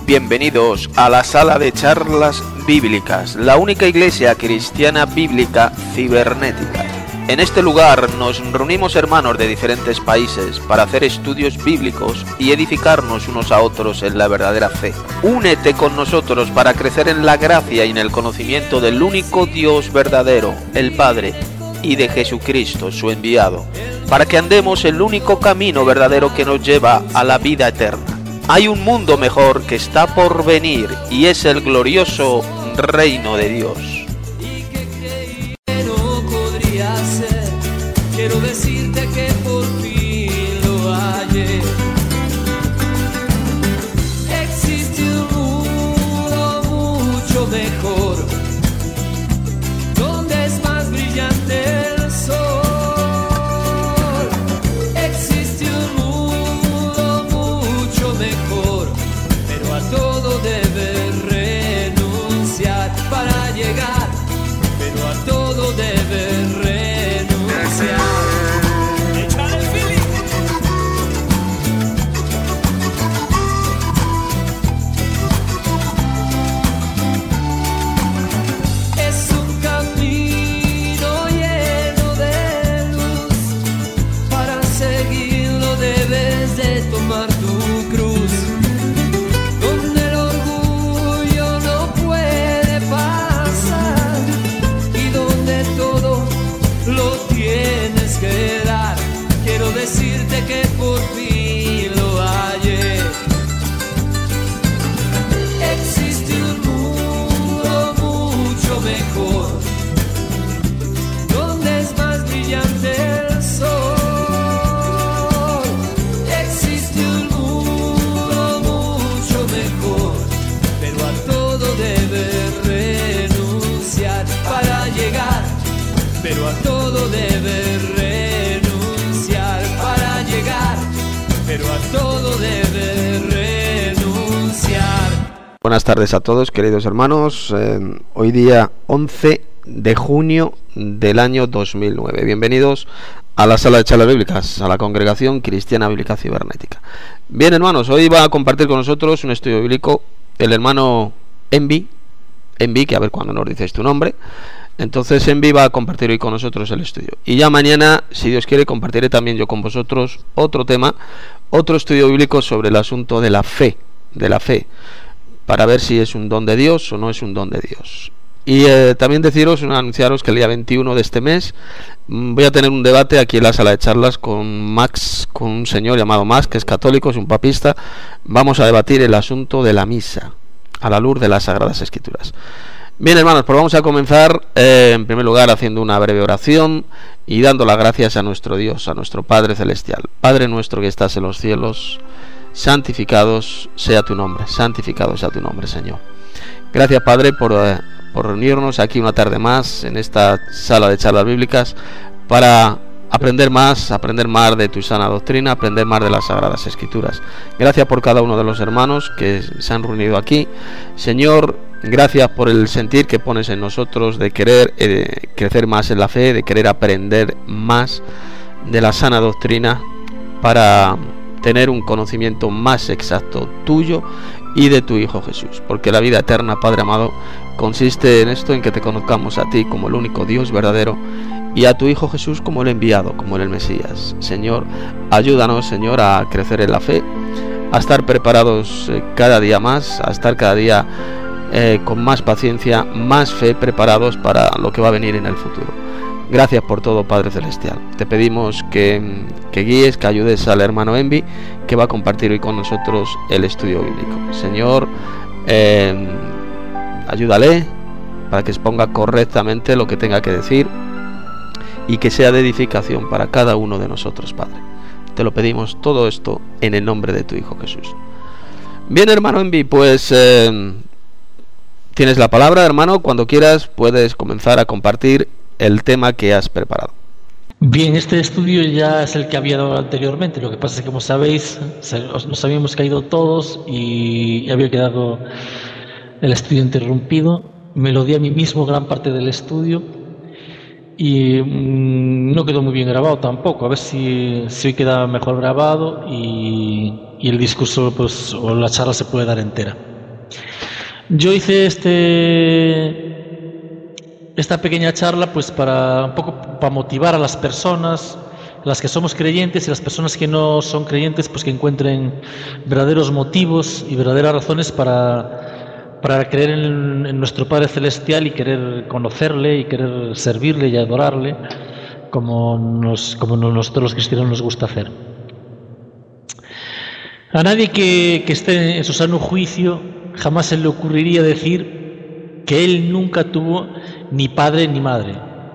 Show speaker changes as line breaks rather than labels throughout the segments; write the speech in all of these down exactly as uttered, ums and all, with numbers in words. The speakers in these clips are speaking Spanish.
Bienvenidos a la sala de charlas bíblicas, la única iglesia cristiana bíblica cibernética. En este lugar nos reunimos hermanos de diferentes países para hacer estudios bíblicos y edificarnos unos a otros en la verdadera fe. Únete con nosotros para crecer en la gracia y en el conocimiento del único Dios verdadero, el Padre, y de Jesucristo, su enviado, para que andemos el único camino verdadero que nos lleva a la vida eterna. Hay un mundo mejor que está por venir y es el glorioso reino de Dios.
Quiero decirte que por fin lo hallé. Existe un mundo mucho mejor, donde es más brillante el sol. Existe un mundo mucho mejor, pero a todo debes renunciar para llegar, pero a todo debes renunciar. Decirte que por fin lo hallé. Existe un mundo mucho mejor, donde es más brillante el sol. Existe un mundo mucho mejor, pero a todo debes renunciar para llegar, pero a todo debes renunciar. Pero a todo debe renunciar.
Buenas tardes a todos, queridos hermanos. Eh, hoy día once de junio del año dos mil nueve. Bienvenidos a la sala de charlas bíblicas, a la congregación cristiana bíblica cibernética. Bien, hermanos, hoy va a compartir con nosotros un estudio bíblico el hermano Envi, Envi, que a ver cuándo nos dices tu nombre. Entonces Envi va a compartir hoy con nosotros el estudio. Y ya mañana, si Dios quiere, compartiré también yo con vosotros otro tema, otro estudio bíblico sobre el asunto de la fe, de la fe, para ver si es un don de Dios o no es un don de Dios. Y eh, también deciros, anunciaros que el día veintiuno de este mes mmm, voy a tener un debate aquí en la sala de charlas con Max, con un señor llamado Max, que es católico, es un papista. Vamos a debatir el asunto de la misa, a la luz de las Sagradas Escrituras. Bien, hermanos, pues vamos a comenzar eh, en primer lugar haciendo una breve oración y dando las gracias a nuestro Dios, a nuestro Padre Celestial. Padre nuestro que estás en los cielos, santificados sea tu nombre, santificado sea tu nombre, Señor. Gracias, Padre, por, eh, por reunirnos aquí una tarde más en esta sala de charlas bíblicas para aprender más, aprender más de tu sana doctrina, aprender más de las Sagradas Escrituras. Gracias por cada uno de los hermanos que se han reunido aquí. Señor, gracias por el sentir que pones en nosotros de querer eh, crecer más en la fe, de querer aprender más de la sana doctrina para tener un conocimiento más exacto tuyo y de tu Hijo Jesús. Porque la vida eterna, Padre amado, consiste en esto, en que te conozcamos a ti como el único Dios verdadero y a tu Hijo Jesús como el enviado, como el Mesías. Señor, ayúdanos, Señor, a crecer en la fe, a estar preparados eh, cada día más, a estar cada día eh, con más paciencia, más fe, preparados para lo que va a venir en el futuro. Gracias por todo, Padre Celestial. Te pedimos que, que guíes, que ayudes al hermano Envi, que va a compartir hoy con nosotros el estudio bíblico. Señor, eh, ayúdale para que exponga correctamente lo que tenga que decir y que sea de edificación para cada uno de nosotros, Padre. Te lo pedimos todo esto en el nombre de tu Hijo Jesús. Bien, hermano Envi, pues eh, tienes la palabra, hermano. Cuando quieras puedes comenzar a compartir el tema que has preparado.
Bien, este estudio ya es el que había dado anteriormente. Lo que pasa es que, como sabéis, nos habíamos caído todos y había quedado el estudio interrumpido. Me lo di a mí mismo gran parte del estudio y mmm, no quedó muy bien grabado tampoco. A ver si, si hoy queda mejor grabado y, y el discurso, pues, o la charla se puede dar entera. Yo hice este esta pequeña charla pues para un poco para motivar a las personas, las que somos creyentes y las personas que no son creyentes, pues que encuentren verdaderos motivos y verdaderas razones para, para creer en, en nuestro Padre Celestial y querer conocerle y querer servirle y adorarle como, nos, como nosotros los cristianos nos gusta hacer. A nadie que, que esté en su sano juicio jamás se le ocurriría decir que él nunca tuvo ni padre ni madre.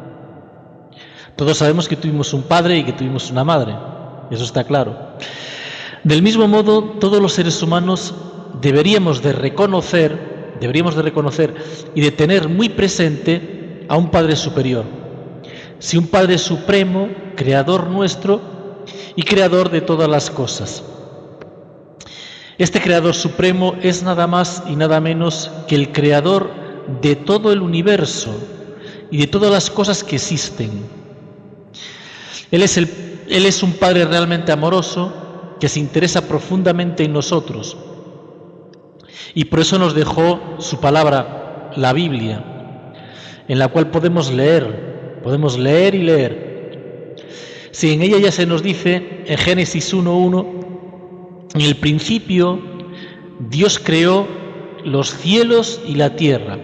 Todos sabemos que tuvimos un padre y que tuvimos una madre, eso está claro. Del mismo modo, todos los seres humanos deberíamos de reconocer, deberíamos de reconocer y de tener muy presente a un Padre superior. Sí, un Padre supremo, creador nuestro y creador de todas las cosas. Este creador supremo es nada más y nada menos que el creador de todo el universo y de todas las cosas que existen. Él es, el, él es un Padre realmente amoroso que se interesa profundamente en nosotros y por eso nos dejó su palabra, la Biblia, en la cual podemos leer, podemos leer y leer. Si en ella ya se nos dice en Génesis uno uno, en el principio Dios creó los cielos y la tierra.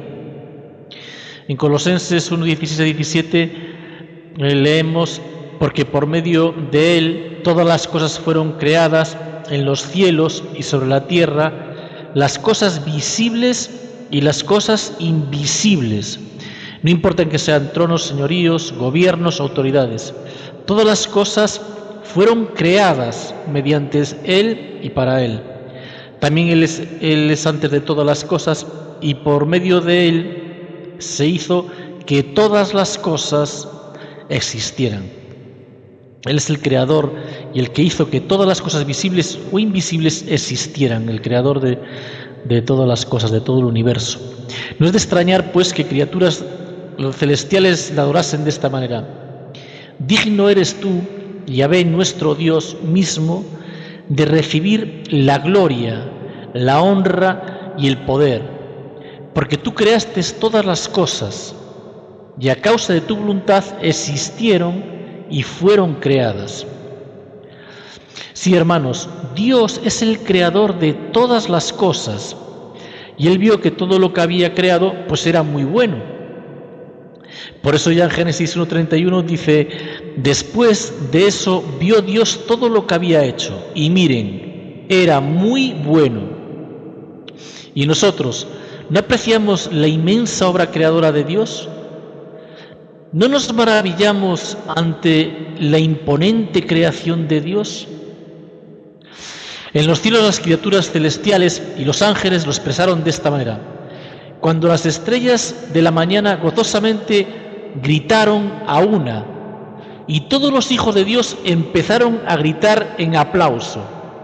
En Colosenses uno dieciséis a diecisiete leemos: porque por medio de él todas las cosas fueron creadas en los cielos y sobre la tierra, las cosas visibles y las cosas invisibles. No importa que sean tronos, señoríos, gobiernos, autoridades. Todas las cosas fueron creadas mediante él y para él. También él es, él es antes de todas las cosas y por medio de él se hizo que todas las cosas existieran. Él es el creador y el que hizo que todas las cosas visibles o invisibles existieran, el creador de, de todas las cosas, de todo el universo. No es de extrañar, pues, que criaturas celestiales le adorasen de esta manera. Digno eres tú, Yahvé, nuestro Dios mismo, de recibir la gloria, la honra y el poder, porque tú creaste todas las cosas y a causa de tu voluntad existieron y fueron creadas. Sí, hermanos, Dios es el creador de todas las cosas y él vio que todo lo que había creado pues era muy bueno. Por eso ya en Génesis uno treinta y uno dice: después de eso vio Dios todo lo que había hecho y miren, era muy bueno. Y nosotros, ¿no apreciamos la inmensa obra creadora de Dios? ¿No nos maravillamos ante la imponente creación de Dios? En los cielos las criaturas celestiales y los ángeles lo expresaron de esta manera: cuando las estrellas de la mañana gozosamente gritaron a una, y todos los hijos de Dios empezaron a gritar en aplauso.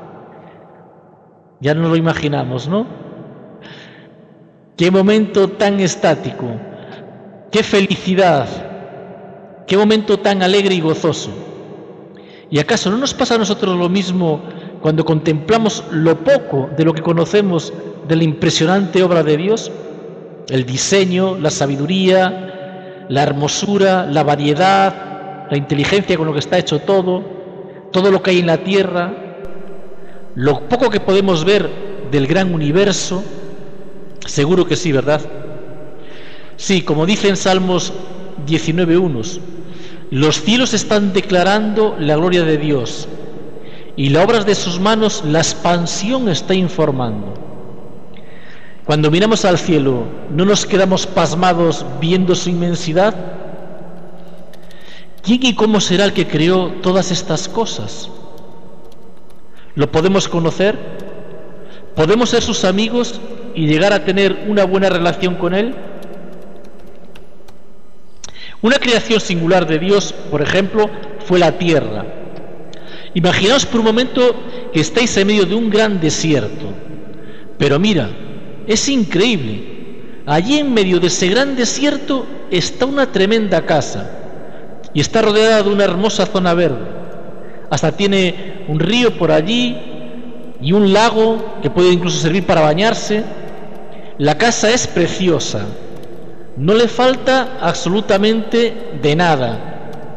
Ya no lo imaginamos, ¿no? Qué momento tan estático, qué felicidad, qué momento tan alegre y gozoso. ¿Y acaso no nos pasa a nosotros lo mismo cuando contemplamos lo poco de lo que conocemos de la impresionante obra de Dios? El diseño, la sabiduría, la hermosura, la variedad, la inteligencia con lo que está hecho todo, todo lo que hay en la tierra, lo poco que podemos ver del gran universo. Seguro que sí, ¿verdad? Sí, como dice en Salmos diecinueve uno, los cielos están declarando la gloria de Dios y las obras de sus manos la expansión está informando. Cuando miramos al cielo, ¿no nos quedamos pasmados viendo su inmensidad? ¿Quién y cómo será el que creó todas estas cosas? ¿Lo podemos conocer? ¿Podemos ser sus amigos y llegar a tener una buena relación con él? Una creación singular de Dios, por ejemplo, fue la tierra. Imaginaos por un momento que estáis en medio de un gran desierto, pero mira, es increíble. Allí en medio de ese gran desierto está una tremenda casa y está rodeada de una hermosa zona verde. Hasta tiene un río por allí y un lago que puede incluso servir para bañarse. La casa es preciosa, no le falta absolutamente de nada.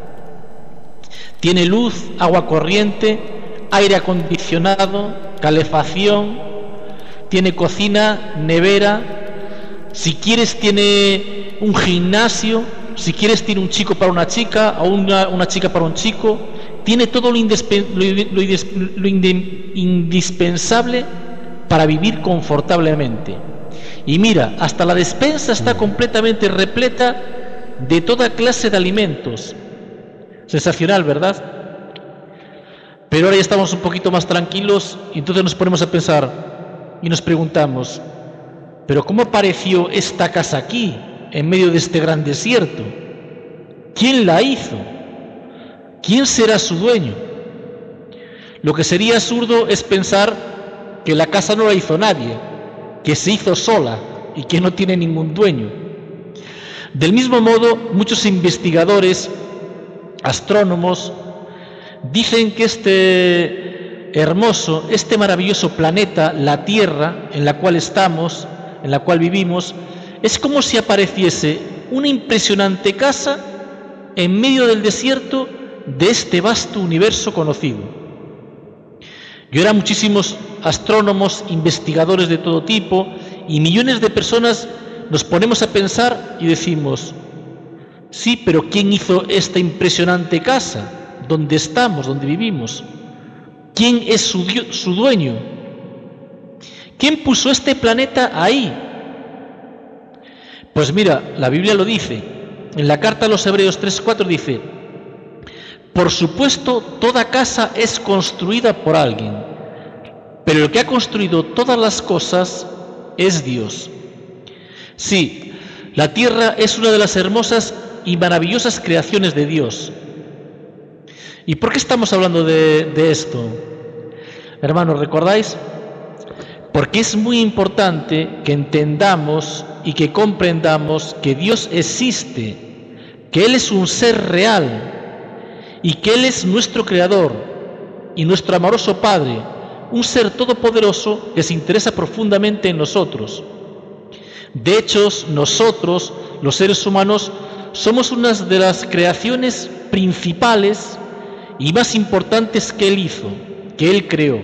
Tiene luz, agua corriente, aire acondicionado, calefacción, tiene cocina, nevera, si quieres tiene un gimnasio, si quieres tiene un chico para una chica o una, una chica para un chico, tiene todo lo, indispen, lo, lo, lo indi, indispensable para vivir confortablemente. Y mira, hasta la despensa está completamente repleta de toda clase de alimentos. Sensacional, ¿verdad? Pero ahora ya estamos un poquito más tranquilos y entonces nos ponemos a pensar y nos preguntamos, ¿pero cómo apareció esta casa aquí, en medio de este gran desierto? ¿Quién la hizo? ¿Quién será su dueño? Lo que sería absurdo es pensar que la casa no la hizo nadie, que se hizo sola y que no tiene ningún dueño. Del mismo modo, muchos investigadores, astrónomos, dicen que este hermoso, este maravilloso planeta, la Tierra, en la cual estamos, en la cual vivimos, es como si apareciese una impresionante casa en medio del desierto de este vasto universo conocido. Y ahora muchísimos astrónomos, investigadores de todo tipo y millones de personas nos ponemos a pensar y decimos, sí, pero ¿quién hizo esta impresionante casa? ¿Dónde estamos? ¿Dónde vivimos? ¿Quién es su, su dueño? ¿Quién puso este planeta ahí? Pues mira, la Biblia lo dice. En la carta a los Hebreos tres cuatro dice, por supuesto, toda casa es construida por alguien, pero el que ha construido todas las cosas es Dios. Sí, la tierra es una de las hermosas y maravillosas creaciones de Dios. ¿Y por qué estamos hablando de, de esto? Hermanos, ¿recordáis? Porque es muy importante que entendamos y que comprendamos que Dios existe, que Él es un ser real y que Él es nuestro Creador y nuestro amoroso Padre, un ser todopoderoso que se interesa profundamente en nosotros. De hecho, nosotros, los seres humanos, somos una de las creaciones principales y más importantes que Él hizo, que Él creó.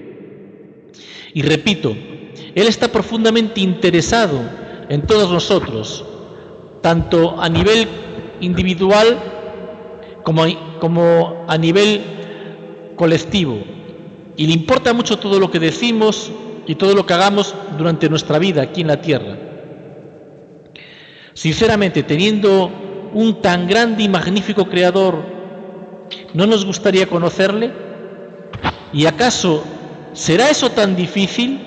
Y repito, Él está profundamente interesado en todos nosotros, tanto a nivel individual como, como a nivel colectivo. Y le importa mucho todo lo que decimos y todo lo que hagamos durante nuestra vida aquí en la tierra. Sinceramente, teniendo un tan grande y magnífico Creador, ¿no nos gustaría conocerle? ¿Y acaso será eso tan difícil?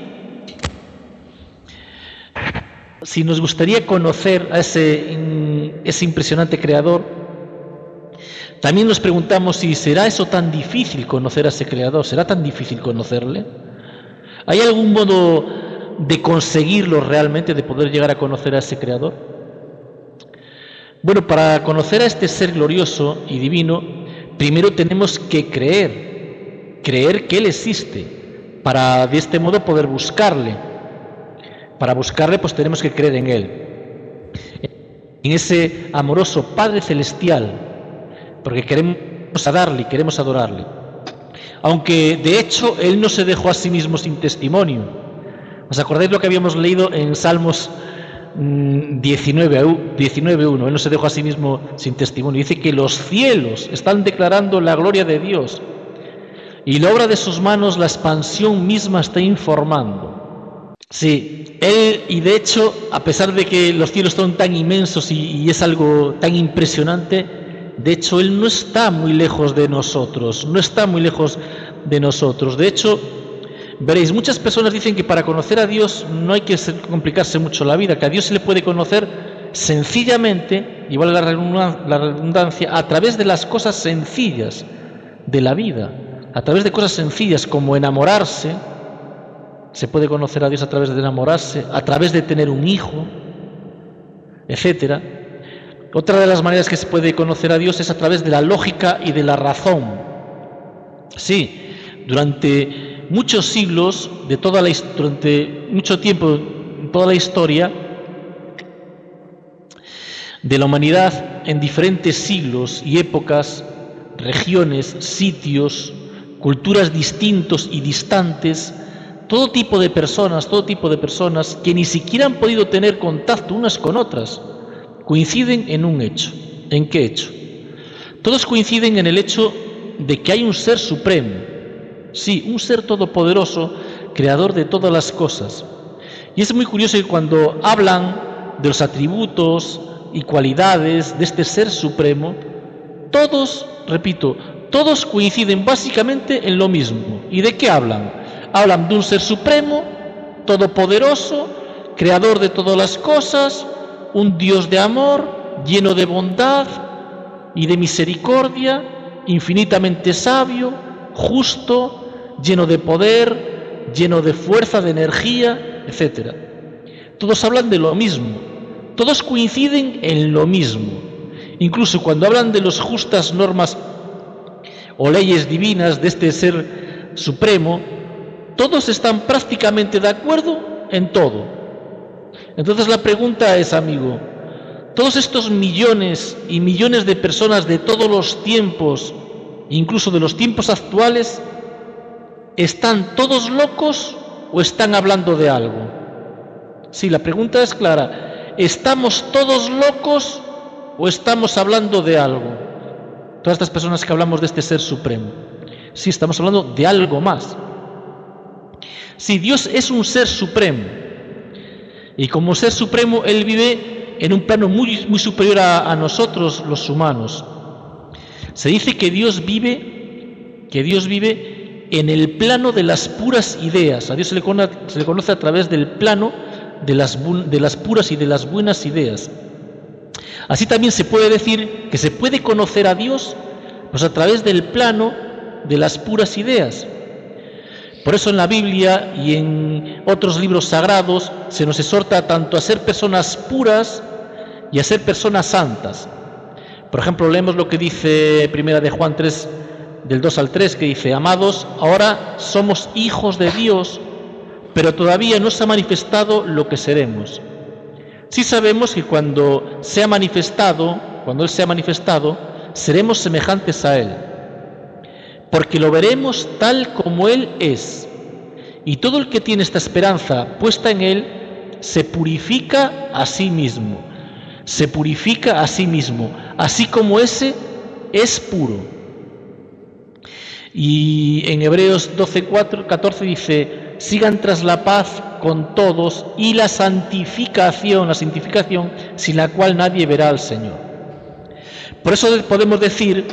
Si nos gustaría conocer a ese, ese impresionante Creador, también nos preguntamos si será eso tan difícil conocer a ese Creador, ¿será tan difícil conocerle? ¿Hay algún modo de conseguirlo realmente, de poder llegar a conocer a ese Creador? Bueno, para conocer a este ser glorioso y divino, primero tenemos que creer, creer que Él existe, para de este modo poder buscarle. Para buscarle, pues tenemos que creer en Él, en ese amoroso Padre Celestial, porque queremos adarle y queremos adorarle. Aunque de hecho Él no se dejó a sí mismo sin testimonio. ¿Os acordáis lo que habíamos leído en Salmos diecinueve uno? Él no se dejó a sí mismo sin testimonio. Dice que los cielos están declarando la gloria de Dios y la obra de sus manos, la expansión misma, está informando. Sí, Él, y de hecho, a pesar de que los cielos son tan inmensos y, y es algo tan impresionante, de hecho Él no está muy lejos de nosotros, no está muy lejos de nosotros. De hecho, veréis, muchas personas dicen que para conocer a Dios no hay que complicarse mucho la vida, que a Dios se le puede conocer sencillamente, y valga la redundancia, a través de las cosas sencillas de la vida, a través de cosas sencillas como enamorarse. Se puede conocer a Dios a través de enamorarse, a través de tener un hijo, etcétera. Otra de las maneras que se puede conocer a Dios es a través de la lógica y de la razón. Sí, durante muchos siglos, de toda la, durante mucho tiempo en toda la historia de la humanidad, en diferentes siglos y épocas, regiones, sitios, culturas distintos y distantes, todo tipo de personas, todo tipo de personas que ni siquiera han podido tener contacto unas con otras, coinciden en un hecho. ¿En qué hecho? Todos coinciden en el hecho de que hay un ser supremo, sí, un ser todopoderoso, creador de todas las cosas. Y es muy curioso que cuando hablan de los atributos y cualidades de este ser supremo, todos, repito, todos coinciden básicamente en lo mismo. ¿Y de qué hablan? Hablan de un ser supremo, todopoderoso, creador de todas las cosas, un Dios de amor, lleno de bondad y de misericordia, infinitamente sabio, justo, lleno de poder, lleno de fuerza, de energía, etcétera. Todos hablan de lo mismo, todos coinciden en lo mismo. Incluso cuando hablan de las justas normas o leyes divinas de este ser supremo, todos están prácticamente de acuerdo en todo. Entonces la pregunta es, amigo, todos estos millones y millones de personas de todos los tiempos, incluso de los tiempos actuales, ¿están todos locos o están hablando de algo? Sí, la pregunta es clara. ¿Estamos todos locos o estamos hablando de algo? Todas estas personas que hablamos de este ser supremo. Sí, estamos hablando de algo más. Sí, Dios es un ser supremo. Y como ser supremo, Él vive en un plano muy, muy superior a, a nosotros, los humanos. Se dice que Dios vive, que Dios vive en el plano de las puras ideas. A Dios se le conoce, se le conoce a través del plano de las, de las puras y de las buenas ideas. Así también se puede decir que se puede conocer a Dios pues a través del plano de las puras ideas. Por eso en la Biblia y en otros libros sagrados se nos exhorta tanto a ser personas puras y a ser personas santas. Por ejemplo, leemos lo que dice Primera de Juan tres, del dos al tres, que dice: amados, ahora somos hijos de Dios, pero todavía no se ha manifestado lo que seremos. Sí sabemos que cuando sea manifestado, cuando Él sea manifestado, seremos semejantes a Él, porque lo veremos tal como Él es. Y todo el que tiene esta esperanza puesta en Él, se purifica a sí mismo, se purifica a sí mismo, así como ese es puro. Y en Hebreos doce, catorce dice: sigan tras la paz con todos y la santificación, la santificación sin la cual nadie verá al Señor. Por eso podemos decir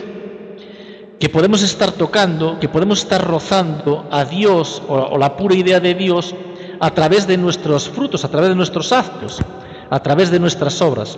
que podemos estar tocando, que podemos estar rozando a Dios o, o la pura idea de Dios a través de nuestros frutos, a través de nuestros actos, a través de nuestras obras.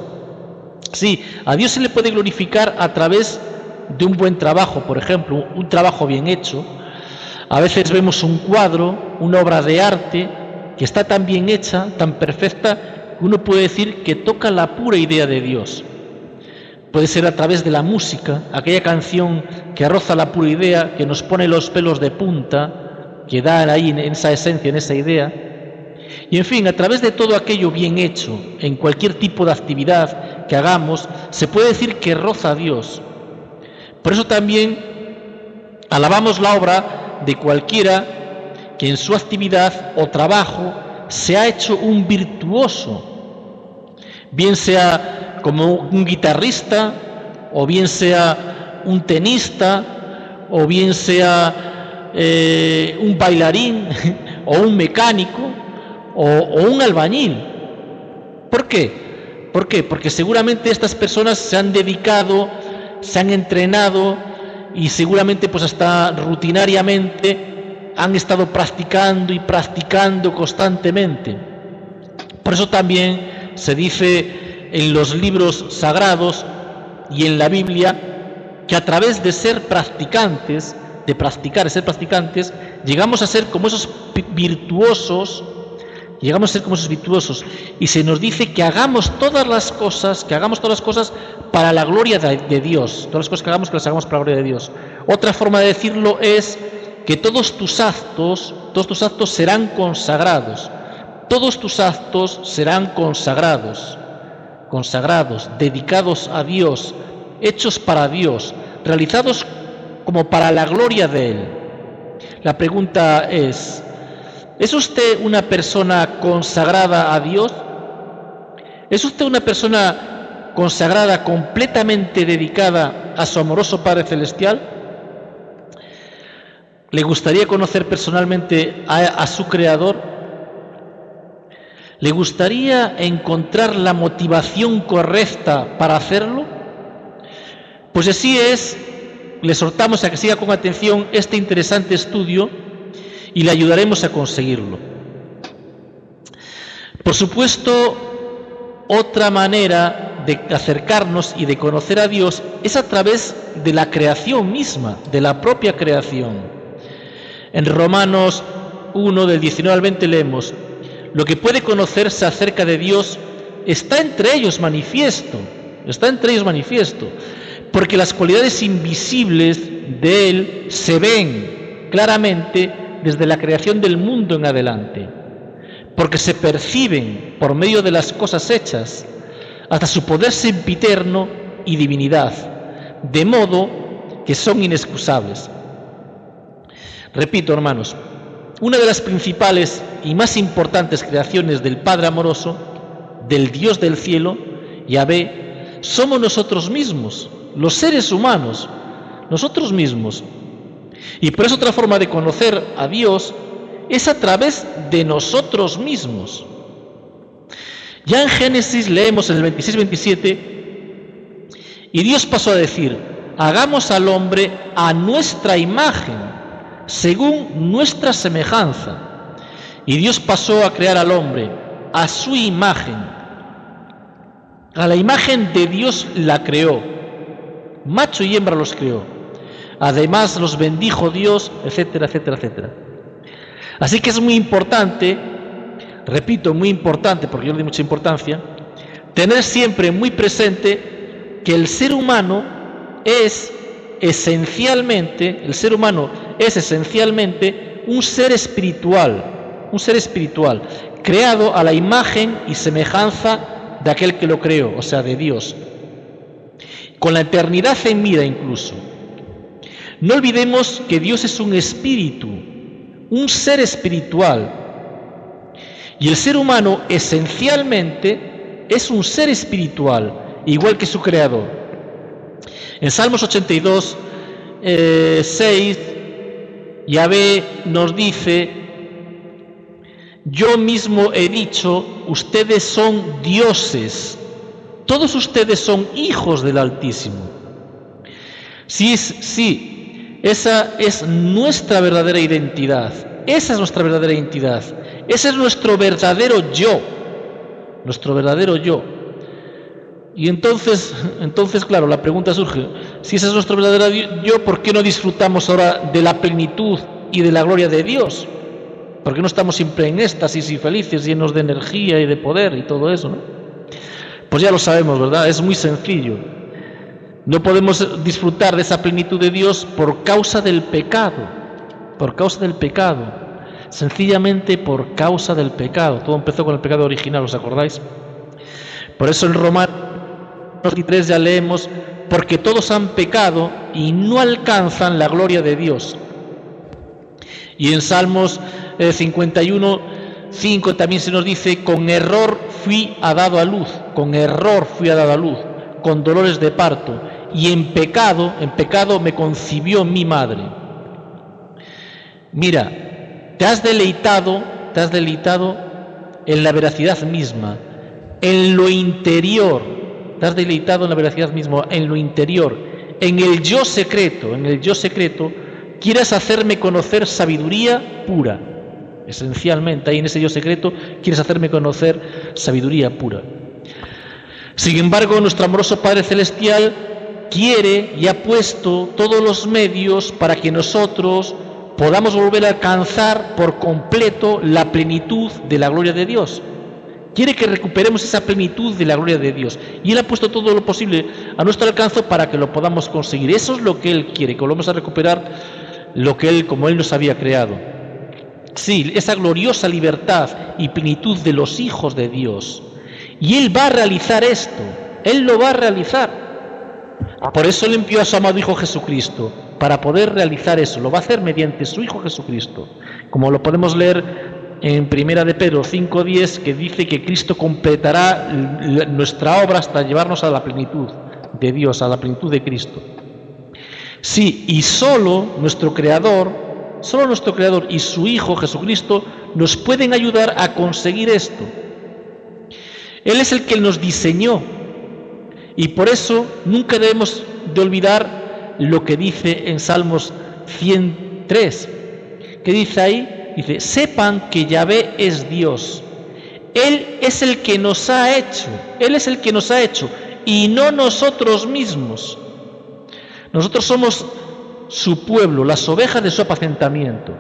Sí, a Dios se le puede glorificar a través de un buen trabajo, por ejemplo, un trabajo bien hecho. A veces vemos un cuadro, una obra de arte que está tan bien hecha, tan perfecta, que uno puede decir que toca la pura idea de Dios. Puede ser a través de la música, aquella canción que roza la pura idea, que nos pone los pelos de punta, que da ahí en esa esencia, en esa idea. Y en fin, a través de todo aquello bien hecho, en cualquier tipo de actividad que hagamos, se puede decir que roza a Dios. Por eso también alabamos la obra de cualquiera que en su actividad o trabajo se ha hecho un virtuoso, bien sea como un guitarrista, o bien sea un tenista, o bien sea eh, un bailarín, o un mecánico, o, o un albañil. ¿Por qué? ¿Por qué? Porque seguramente estas personas se han dedicado, se han entrenado y seguramente pues hasta rutinariamente han estado practicando y practicando constantemente. Por eso también se dice en los libros sagrados y en la Biblia que a través de ser practicantes, de practicar, de ser practicantes, llegamos a ser como esos virtuosos, llegamos a ser como esos virtuosos, y se nos dice que hagamos todas las cosas, que hagamos todas las cosas para la gloria de, de Dios, todas las cosas que hagamos, que las hagamos para la gloria de Dios. Otra forma de decirlo es que todos tus actos, todos tus actos serán consagrados. todos tus actos serán consagrados, consagrados, dedicados a Dios, hechos para Dios, realizados como para la gloria de Él. La pregunta es, ¿es usted una persona consagrada a Dios? ¿Es usted una persona consagrada, completamente dedicada a su amoroso Padre Celestial? ¿Le gustaría conocer personalmente a, a su Creador? ¿Le gustaría encontrar la motivación correcta para hacerlo? Pues así es, le exhortamos a que siga con atención este interesante estudio y le ayudaremos a conseguirlo. Por supuesto, otra manera de acercarnos y de conocer a Dios es a través de la creación misma, de la propia creación. En Romanos uno, del diecinueve al veinte leemos: lo que puede conocerse acerca de Dios está entre ellos manifiesto, está entre ellos manifiesto, porque las cualidades invisibles de Él se ven claramente desde la creación del mundo en adelante, porque se perciben por medio de las cosas hechas, hasta su poder sempiterno y divinidad, de modo que son inexcusables. Repito, hermanos, una de las principales y más importantes creaciones del Padre amoroso, del Dios del cielo, Yahvé, somos nosotros mismos, los seres humanos, nosotros mismos. Y por eso otra forma de conocer a Dios es a través de nosotros mismos. Ya en Génesis leemos en el veintiséis veintisiete, y Dios pasó a decir: hagamos al hombre a nuestra imagen, según nuestra semejanza. Y Dios pasó a crear al hombre a su imagen. A la imagen de Dios la creó, macho y hembra los creó. Además los bendijo Dios, etcétera, etcétera, etcétera. Así que es muy importante, repito, muy importante, porque yo le doy mucha importancia, tener siempre muy presente que el ser humano es esencialmente, el ser humano es esencialmente un ser espiritual, un ser espiritual, creado a la imagen y semejanza de aquel que lo creó, o sea, de Dios, con la eternidad en mira incluso. No olvidemos que Dios es un espíritu, un ser espiritual, y el ser humano esencialmente es un ser espiritual, igual que su creador. En Salmos ochenta y dos, eh, seis, Yahvé nos dice: yo mismo he dicho, ustedes son dioses, todos ustedes son hijos del Altísimo. Sí, sí, esa es nuestra verdadera identidad, esa es nuestra verdadera identidad, ese es nuestro verdadero yo, nuestro verdadero yo. Y entonces, entonces, claro, la pregunta surge: si ese es nuestro verdadero yo, ¿por qué no disfrutamos ahora de la plenitud y de la gloria de Dios? ¿Por qué no estamos siempre en éxtasis y felices, llenos de energía y de poder y todo eso, ¿no? Pues ya lo sabemos, ¿verdad? Es muy sencillo. No podemos disfrutar de esa plenitud de Dios por causa del pecado, por causa del pecado, sencillamente por causa del pecado. Todo empezó con el pecado original, ¿os acordáis? Por eso en Romanos veintitrés ya leemos: porque todos han pecado y no alcanzan la gloria de Dios. Y en Salmos eh, cincuenta y uno, cinco también se nos dice: con error fui a dado a luz, con error fui a dado a luz, con dolores de parto, y en pecado, en pecado me concibió mi madre. Mira, te has deleitado, te has deleitado en la veracidad misma, en lo interior, te has deleitado en la veracidad misma, en lo interior, en el yo secreto, en el yo secreto, quieres hacerme conocer sabiduría pura. Esencialmente, ahí en ese yo secreto, quieres hacerme conocer sabiduría pura. Sin embargo, nuestro amoroso Padre Celestial quiere y ha puesto todos los medios para que nosotros podamos volver a alcanzar por completo la plenitud de la gloria de Dios. Quiere que recuperemos esa plenitud de la gloria de Dios. Y Él ha puesto todo lo posible a nuestro alcance para que lo podamos conseguir. Eso es lo que Él quiere, que volvamos a recuperar lo que Él, como Él nos había creado. sí, esa gloriosa libertad y plenitud de los hijos de Dios. Y Él va a realizar esto, Él lo va a realizar. Por eso Él envió a su amado Hijo Jesucristo, para poder realizar eso. Lo va a hacer mediante su Hijo Jesucristo, como lo podemos leer en Primera de Pedro cinco diez, que dice que Cristo completará nuestra obra hasta llevarnos a la plenitud de Dios, a la plenitud de Cristo. Sí, y solo nuestro Creador, solo nuestro Creador y su Hijo Jesucristo nos pueden ayudar a conseguir esto. Él es el que nos diseñó, y por eso nunca debemos de olvidar lo que dice en Salmos ciento tres, que dice ahí, dice, sepan que Yahvé es Dios, Él es el que nos ha hecho, Él es el que nos ha hecho, y no nosotros mismos. Nosotros somos su pueblo, las ovejas de su apacentamiento.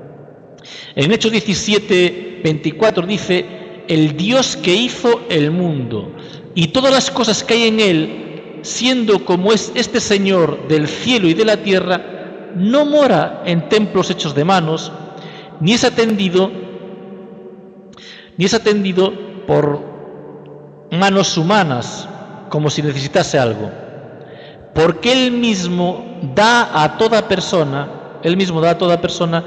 En Hechos diecisiete veinticuatro dice, el Dios que hizo el mundo y todas las cosas que hay en él, siendo como es este Señor del cielo y de la tierra, no mora en templos hechos de manos, ni es atendido, ni es atendido por manos humanas, como si necesitase algo, porque Él mismo da a toda persona, Él mismo da a toda persona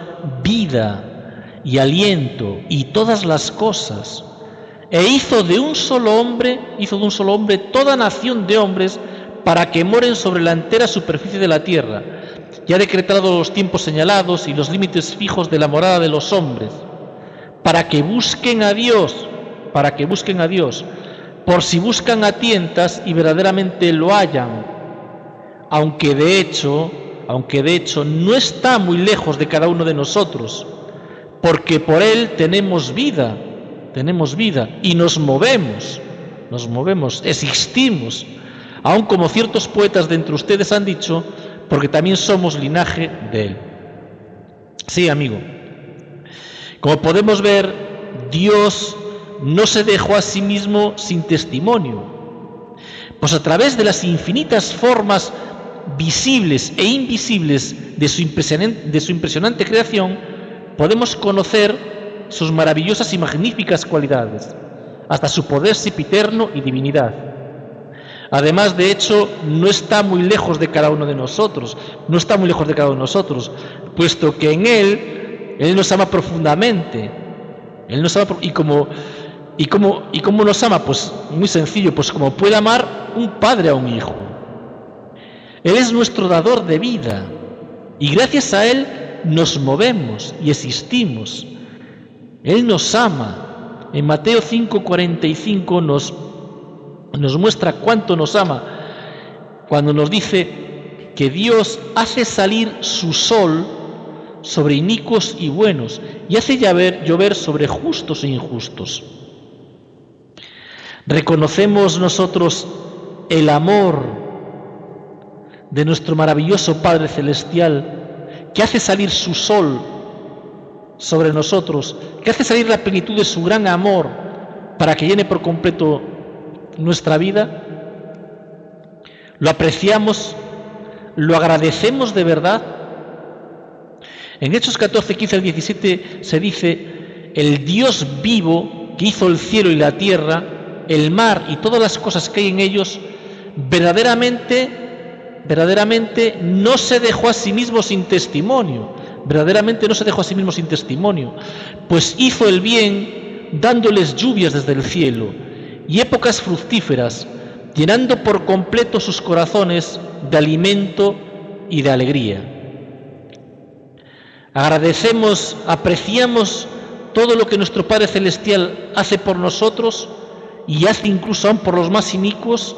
vida y aliento y todas las cosas. E hizo de un solo hombre, hizo de un solo hombre toda nación de hombres para que moren sobre la entera superficie de la tierra, y ha decretado los tiempos señalados y los límites fijos de la morada de los hombres, para que busquen a Dios, para que busquen a Dios, por si buscan a tientas y verdaderamente lo hallan, aunque de hecho, aunque de hecho no está muy lejos de cada uno de nosotros, porque por Él tenemos vida, tenemos vida y nos movemos, nos movemos, existimos, aun como ciertos poetas de entre ustedes han dicho, porque también somos linaje de Él. Sí, amigo, como podemos ver, Dios no se dejó a sí mismo sin testimonio, pues a través de las infinitas formas visibles e invisibles de su impresionante, de su impresionante creación, podemos conocer sus maravillosas y magníficas cualidades, hasta su poder sempiterno y divinidad. Además, de hecho, no está muy lejos de cada uno de nosotros, no está muy lejos de cada uno de nosotros, puesto que en Él, Él nos ama profundamente, Él nos ama, y como, y como, y cómo nos ama, pues muy sencillo, pues como puede amar un padre a un hijo. Él es nuestro dador de vida, y gracias a Él nos movemos y existimos. Él nos ama. En Mateo cinco cuarenta y cinco nos, nos muestra cuánto nos ama, cuando nos dice que Dios hace salir su sol sobre inicuos y buenos, y hace llover, llover sobre justos e injustos. Reconocemos nosotros el amor de nuestro maravilloso Padre Celestial, que hace salir su sol sobre nosotros, que hace salir la plenitud de su gran amor para que llene por completo nuestra vida. Lo apreciamos, lo agradecemos de verdad. En Hechos catorce, quince al diecisiete se dice, el Dios vivo que hizo el cielo y la tierra, el mar y todas las cosas que hay en ellos, verdaderamente, verdaderamente no se dejó a sí mismo sin testimonio. Verdaderamente no se dejó a sí mismo sin testimonio, pues hizo el bien dándoles lluvias desde el cielo y épocas fructíferas, llenando por completo sus corazones de alimento y de alegría. Agradecemos, apreciamos todo lo que nuestro Padre Celestial hace por nosotros y hace incluso aún por los más inicuos.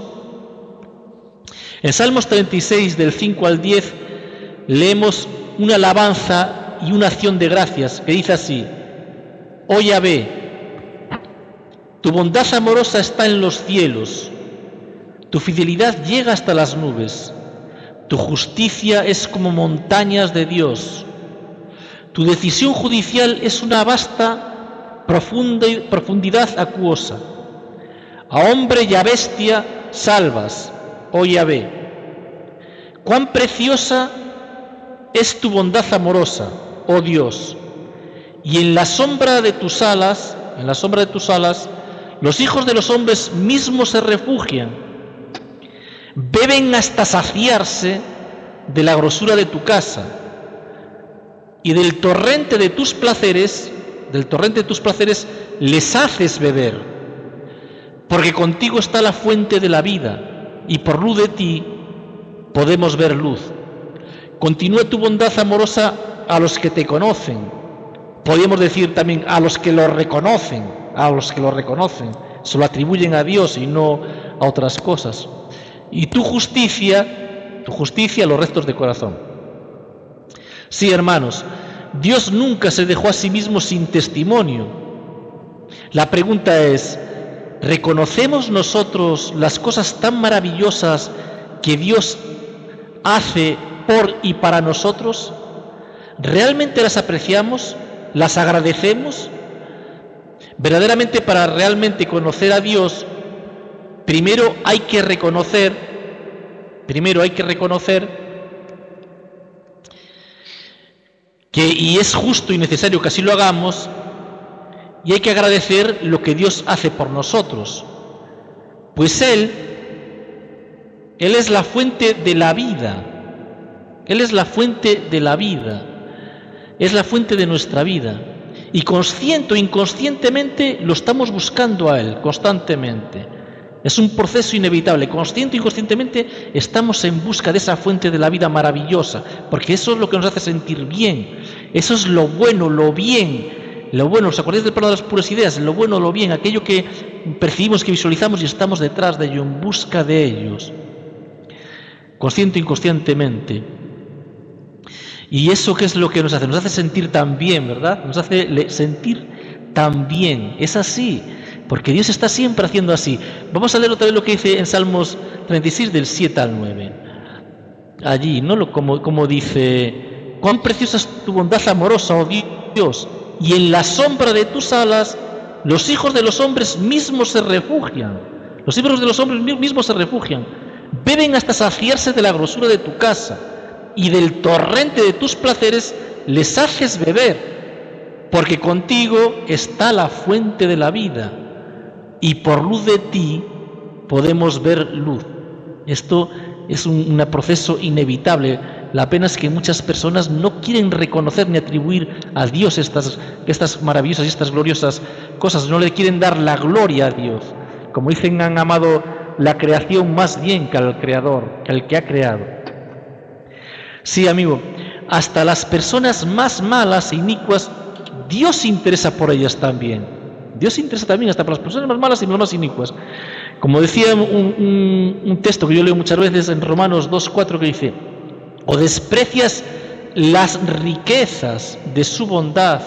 En Salmos treinta y seis, del cinco al diez, leemos una alabanza y una acción de gracias que dice así: Oh Yahvé, tu bondad amorosa está en los cielos, tu fidelidad llega hasta las nubes, tu justicia es como montañas de Dios, tu decisión judicial es una vasta profunda, profundidad acuosa. A hombre y a bestia salvas, oh Yahvé. Cuán preciosa es tu bondad amorosa, oh Dios, y en la sombra de tus alas, en la sombra de tus alas, los hijos de los hombres mismos se refugian, beben hasta saciarse de la grosura de tu casa, y del torrente de tus placeres, del torrente de tus placeres les haces beber, porque contigo está la fuente de la vida, y por luz de ti podemos ver luz. Continúa tu bondad amorosa a los que te conocen, podríamos decir también a los que lo reconocen, a los que lo reconocen, se lo atribuyen a Dios y no a otras cosas. Y tu justicia, tu justicia a los rectos de corazón. Sí, hermanos, Dios nunca se dejó a sí mismo sin testimonio. La pregunta es, ¿reconocemos nosotros las cosas tan maravillosas que Dios hace por y para nosotros? ¿Realmente las apreciamos? ¿Las agradecemos? Verdaderamente, para realmente conocer a Dios, primero hay que reconocer, primero hay que reconocer que, y es justo y necesario que así lo hagamos, y hay que agradecer lo que Dios hace por nosotros, pues Él, Él es la fuente de la vida, Él es la fuente de la vida, es la fuente de nuestra vida, y consciente o inconscientemente lo estamos buscando a Él constantemente. Es un proceso inevitable, consciente o inconscientemente estamos en busca de esa fuente de la vida maravillosa, porque eso es lo que nos hace sentir bien, eso es lo bueno, lo bien, lo bueno, ¿os acordáis del plano de las puras ideas? Lo bueno, lo bien, aquello que percibimos, que visualizamos y estamos detrás de ello, en busca de ellos, consciente o inconscientemente. Y eso, ¿qué es lo que nos hace? Nos hace sentir tan bien, ¿verdad? Nos hace sentir tan bien, es así. Porque Dios está siempre haciendo así. Vamos a leer otra vez lo que dice en Salmos treinta y seis del siete al nueve. Allí, ¿no? Lo, como, como dice, cuán preciosa es tu bondad amorosa, oh Dios, y en la sombra de tus alas los hijos de los hombres mismos se refugian. Los hijos de los hombres mismos se refugian. Beben hasta saciarse de la grosura de tu casa, y del torrente de tus placeres les haces beber, porque contigo está la fuente de la vida, y por luz de ti podemos ver luz. Esto es un, un proceso inevitable. La pena es que muchas personas no quieren reconocer ni atribuir a Dios estas, estas maravillosas y estas gloriosas cosas, no le quieren dar la gloria a Dios. Como dicen, han amado la creación más bien que al Creador, que al que ha creado. Sí, amigo, hasta las personas más malas e inicuas, Dios se interesa por ellas también. Dios se interesa también hasta por las personas más malas y las más inicuas. Como decía un, un, un texto que yo leo muchas veces en Romanos dos cuatro, que dice: o desprecias las riquezas de su bondad,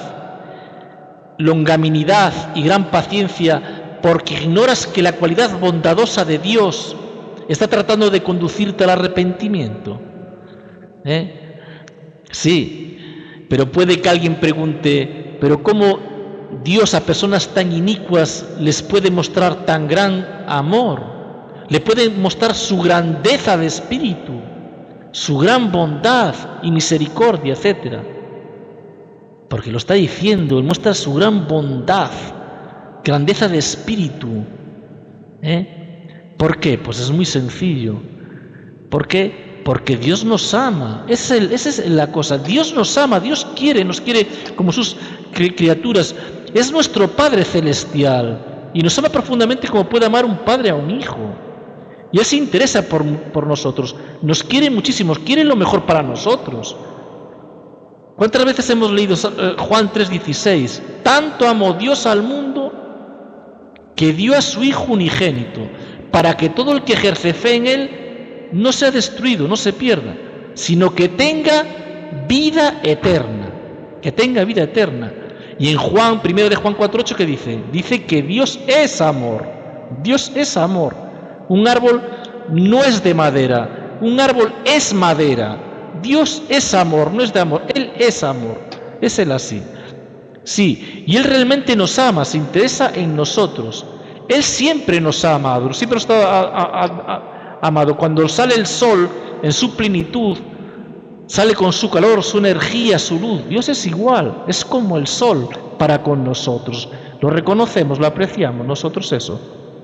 longanimidad y gran paciencia, porque ignoras que la cualidad bondadosa de Dios está tratando de conducirte al arrepentimiento. ¿Eh? Sí, pero puede que alguien pregunte, pero ¿cómo Dios a personas tan inicuas les puede mostrar tan gran amor? Le puede mostrar su grandeza de espíritu, su gran bondad y misericordia, etcétera. Porque lo está diciendo, Él muestra su gran bondad, grandeza de espíritu. ¿Eh? ¿Por qué? Pues es muy sencillo. ¿Por qué? Porque Dios nos ama. Esa es, el, esa es la cosa. Dios nos ama, Dios quiere, nos quiere como sus criaturas. Es nuestro Padre celestial y nos ama profundamente como puede amar un padre a un hijo. Y Él se interesa por, por nosotros, nos quiere muchísimo, quiere lo mejor para nosotros. ¿Cuántas veces hemos leído Juan tres dieciséis? Tanto amó Dios al mundo que dio a su Hijo unigénito, para que todo el que ejerce fe en Él no sea destruido, no se pierda, sino que tenga vida eterna, que tenga vida eterna. Y en Juan, primero de Juan cuatro ocho, ¿qué dice? Dice que Dios es amor, Dios es amor. Un árbol no es de madera, un árbol es madera. Dios es amor, no es de amor, Él es amor, es Él así. Sí, y Él realmente nos ama, se interesa en nosotros. Él siempre nos ha amado, siempre nos ha amado. Cuando sale el sol en su plenitud, sale con su calor, su energía, su luz. Dios es igual, es como el sol para con nosotros. Lo reconocemos, lo apreciamos, nosotros eso.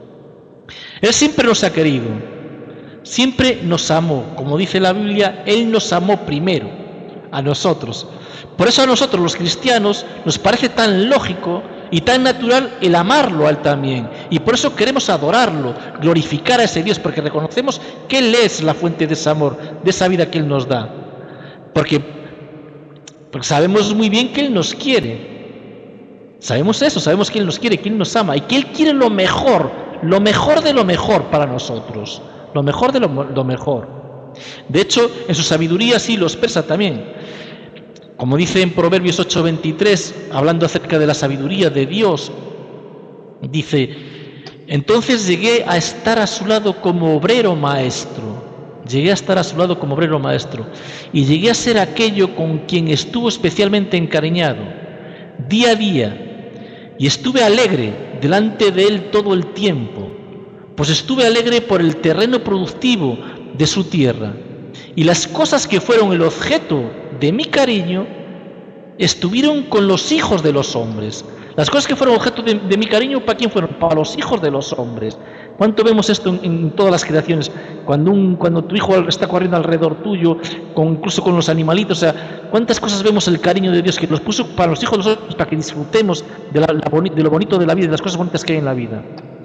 Él siempre nos ha querido, siempre nos amó. Como dice la Biblia, Él nos amó primero, a nosotros. Por eso a nosotros los cristianos nos parece tan lógico y tan natural el amarlo a Él también. Y por eso queremos adorarlo, glorificar a ese Dios, porque reconocemos que Él es la fuente de ese amor, de esa vida que Él nos da. Porque, porque sabemos muy bien que Él nos quiere. Sabemos eso, sabemos que Él nos quiere, que Él nos ama y que Él quiere lo mejor, lo mejor de lo mejor para nosotros. Lo mejor de lo, lo mejor. De hecho, en su sabiduría sí lo expresa también. Como dice en Proverbios ocho veintitrés, hablando acerca de la sabiduría de Dios, dice: entonces llegué a estar a su lado como obrero maestro. Llegué a estar a su lado como obrero maestro. Y llegué a ser aquello con quien estuvo especialmente encariñado, día a día. Y estuve alegre delante de él todo el tiempo, pues estuve alegre por el terreno productivo de su tierra. Y las cosas que fueron el objeto de mi cariño estuvieron con los hijos de los hombres. Las cosas que fueron objeto de, de mi cariño, ¿para quién fueron? Para los hijos de los hombres. ¿Cuánto vemos esto en, en todas las creaciones? Cuando, un, cuando tu hijo está corriendo alrededor tuyo, con, incluso con los animalitos, o sea, ¿cuántas cosas vemos el cariño de Dios que los puso para los hijos de los hombres, para que disfrutemos de, la, la, de lo bonito de la vida, de las cosas bonitas que hay en la vida?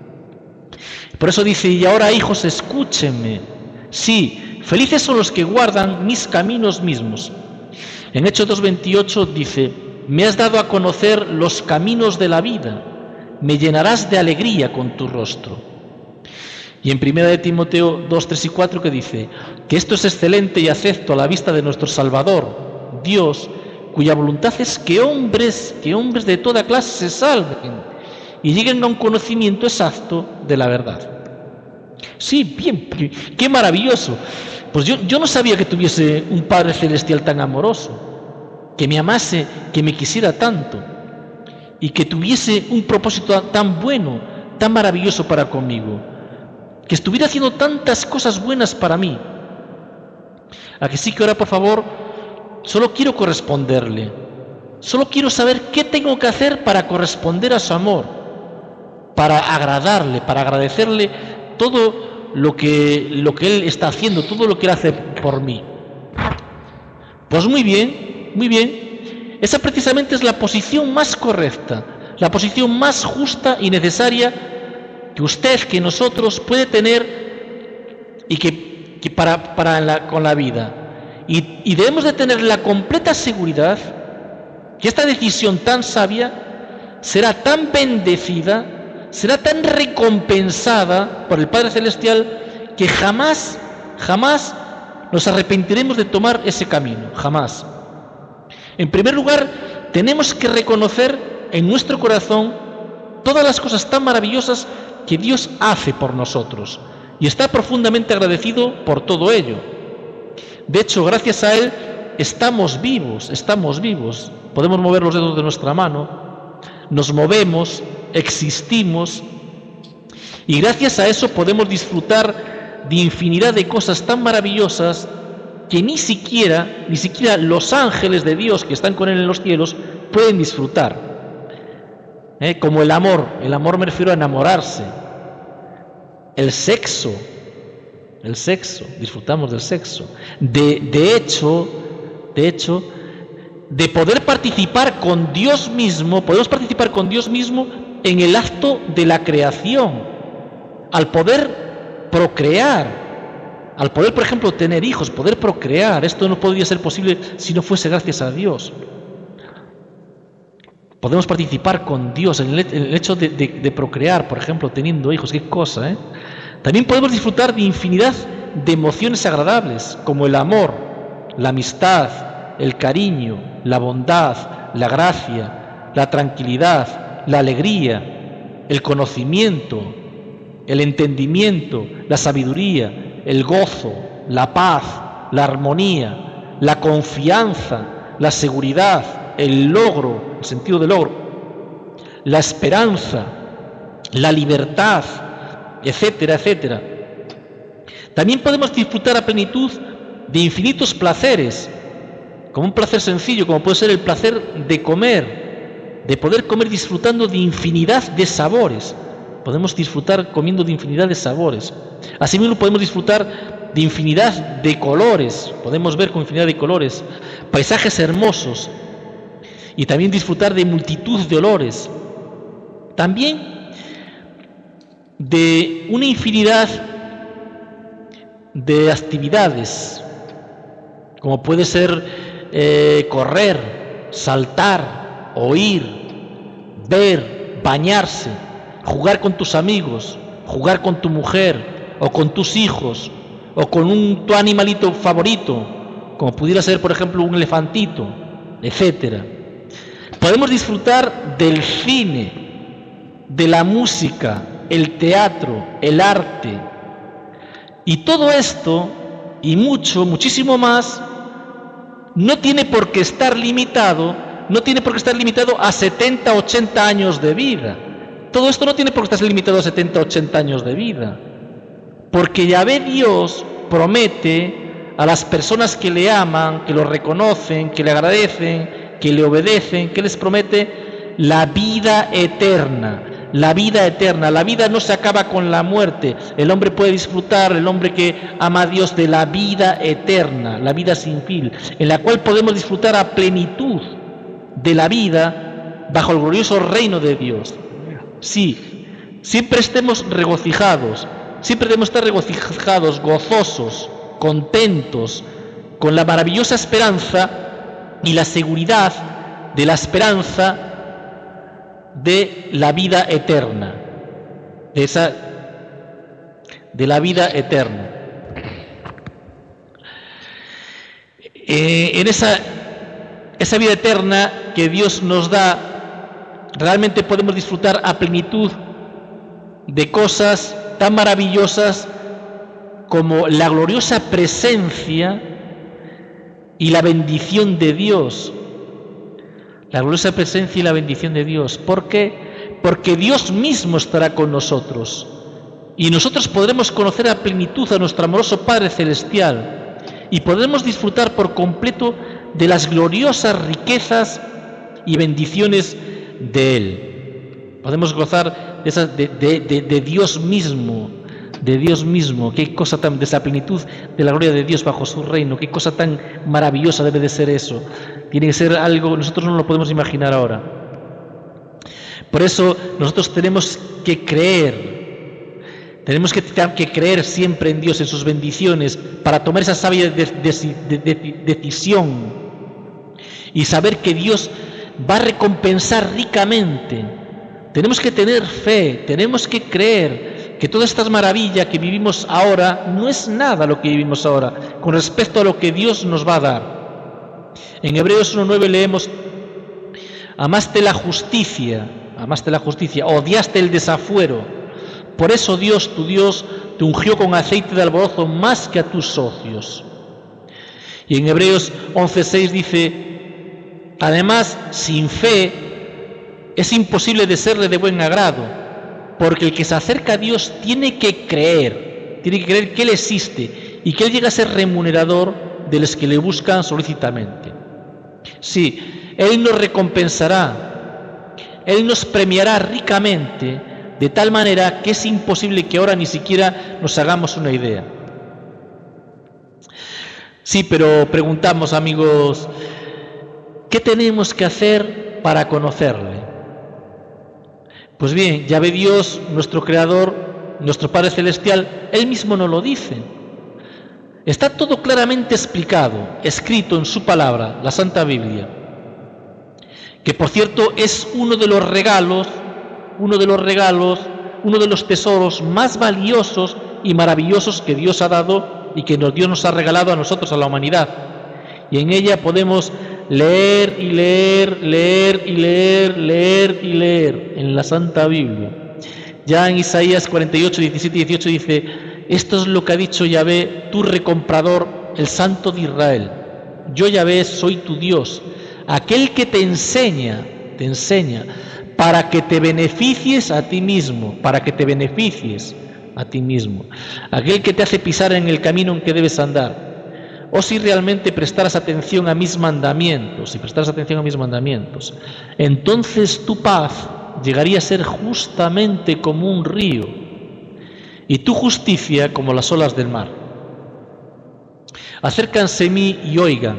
Por eso dice: y ahora, hijos, escúchenme. Sí, felices son los que guardan mis caminos mismos. En Hechos dos veintiocho dice: me has dado a conocer los caminos de la vida, me llenarás de alegría con tu rostro. Y en primera de Timoteo dos, tres y cuatro, que dice: que esto es excelente y acepto a la vista de nuestro Salvador, Dios, cuya voluntad es que hombres, que hombres de toda clase se salven y lleguen a un conocimiento exacto de la verdad. Sí, bien, qué maravilloso. Pues yo, yo no sabía que tuviese un Padre Celestial tan amoroso, que me amase, que me quisiera tanto y que tuviese un propósito tan bueno, tan maravilloso para conmigo, que estuviera haciendo tantas cosas buenas para mí. A que sí, que ahora, por favor, solo quiero corresponderle, solo quiero saber qué tengo que hacer para corresponder a su amor, para agradarle, para agradecerle todo lo que, lo que Él está haciendo, todo lo que Él hace por mí. Pues muy bien, muy bien. Esa precisamente es la posición más correcta, la posición más justa y necesaria que usted, que nosotros puede tener y que, que para, para la, con la vida. Y, y debemos de tener la completa seguridad que esta decisión tan sabia será tan bendecida, será tan recompensada por el Padre Celestial, que jamás, jamás nos arrepentiremos de tomar ese camino, jamás. En primer lugar, tenemos que reconocer en nuestro corazón todas las cosas tan maravillosas que Dios hace por nosotros y está profundamente agradecido por todo ello. De hecho, gracias a Él estamos vivos, estamos vivos. Podemos mover los dedos de nuestra mano, nos movemos, existimos, y gracias a eso podemos disfrutar de infinidad de cosas tan maravillosas que ni siquiera, ni siquiera los ángeles de Dios que están con Él en los cielos pueden disfrutar. ¿Eh? Como el amor, el amor me refiero a enamorarse, el sexo, el sexo, disfrutamos del sexo, de, de hecho, de hecho, de poder participar con Dios mismo, podemos participar con Dios mismo en el acto de la creación, al poder procrear, al poder, por ejemplo, tener hijos, poder procrear. Esto no podría ser posible si no fuese gracias a Dios. Podemos participar con Dios en el hecho de, de, de procrear, por ejemplo, teniendo hijos. Qué cosa, ¿eh? También podemos disfrutar de infinidad de emociones agradables, como el amor, la amistad, el cariño, la bondad, la gracia, la tranquilidad, la alegría, el conocimiento, el entendimiento, la sabiduría, el gozo, la paz, la armonía, la confianza, la seguridad, el logro, el sentido del logro, la esperanza, la libertad, etcétera, etcétera. También podemos disfrutar a plenitud de infinitos placeres, como un placer sencillo, como puede ser el placer de comer, de poder comer disfrutando de infinidad de sabores. Podemos disfrutar comiendo de infinidad de sabores. Asimismo podemos disfrutar de infinidad de colores, podemos ver con infinidad de colores, paisajes hermosos, y también disfrutar de multitud de olores. También de una infinidad de actividades, como puede ser eh, correr, saltar, oír, ver, bañarse, jugar con tus amigos, jugar con tu mujer o con tus hijos o con un, tu animalito favorito, como pudiera ser por ejemplo un elefantito, etcétera. Podemos disfrutar del cine, de la música, el teatro, el arte, y todo esto y mucho, muchísimo más, no tiene por qué estar limitado, no tiene por qué estar limitado a setenta, ochenta años de vida. Todo esto no tiene por qué estar limitado a setenta, ochenta años de vida, porque Yahvé Dios promete a las personas que le aman, que lo reconocen, que le agradecen, que le obedecen, que les promete la vida eterna. La vida eterna, la vida no se acaba con la muerte. El hombre puede disfrutar, el hombre que ama a Dios, de la vida eterna, la vida sin fin, en la cual podemos disfrutar a plenitud de la vida bajo el glorioso reino de Dios. Sí, siempre estemos regocijados, siempre debemos estar regocijados, gozosos, contentos, con la maravillosa esperanza y la seguridad de la esperanza de la vida eterna, de esa, de la vida eterna. Eh, en esa, esa vida eterna que Dios nos da, realmente podemos disfrutar a plenitud de cosas tan maravillosas como la gloriosa presencia y la bendición de Dios. La gloriosa presencia y la bendición de Dios. ¿Por qué? Porque Dios mismo estará con nosotros y nosotros podremos conocer a plenitud a nuestro amoroso Padre Celestial y podremos disfrutar por completo de las gloriosas riquezas y bendiciones de Él. Podemos gozar de, esa, de, de, de, de Dios mismo, de Dios mismo. Qué cosa tan, de esa plenitud de la gloria de Dios bajo su reino, qué cosa tan maravillosa debe de ser eso. Tiene que ser algo, nosotros no lo podemos imaginar ahora. Por eso nosotros tenemos que creer, tenemos que, que creer siempre en Dios, en sus bendiciones, para tomar esa sabia de, de, de, de, decisión y saber que Dios va a recompensar ricamente. Tenemos que tener fe, tenemos que creer que todas estas maravillas que vivimos ahora no es nada lo que vivimos ahora con respecto a lo que Dios nos va a dar. En Hebreos uno nueve leemos: amaste la justicia, amaste la justicia, odiaste el desafuero. Por eso Dios, tu Dios, te ungió con aceite de alborozo más que a tus socios. Y en Hebreos once seis dice: además, sin fe es imposible de serle de buen agrado, porque el que se acerca a Dios tiene que creer, tiene que creer que Él existe y que Él llega a ser remunerador de los que le buscan solícitamente. Sí, Él nos recompensará, Él nos premiará ricamente, de tal manera que es imposible que ahora ni siquiera nos hagamos una idea. Sí, pero preguntamos, amigos, ¿qué tenemos que hacer para conocerle? Pues bien, Yahvé Dios, nuestro Creador, nuestro Padre Celestial, Él mismo nos lo dice. Está todo claramente explicado, escrito en su palabra, la Santa Biblia, que por cierto es uno de los regalos, uno de los regalos, uno de los tesoros más valiosos y maravillosos que Dios ha dado y que Dios nos ha regalado a nosotros, a la humanidad. Y en ella podemos leer y leer, leer y leer, leer y leer en la Santa Biblia. Ya en Isaías cuarenta y ocho, diecisiete y dieciocho dice: esto es lo que ha dicho Yahvé, tu recomprador, el Santo de Israel. Yo, Yahvé, soy tu Dios, aquel que te enseña, te enseña, para que te beneficies a ti mismo, para que te beneficies a ti mismo, aquel que te hace pisar en el camino en que debes andar. o si realmente prestaras atención a mis mandamientos, si prestaras atención a mis mandamientos, entonces tu paz llegaría a ser justamente como un río, y tu justicia como las olas del mar. Acércanse a mí y oigan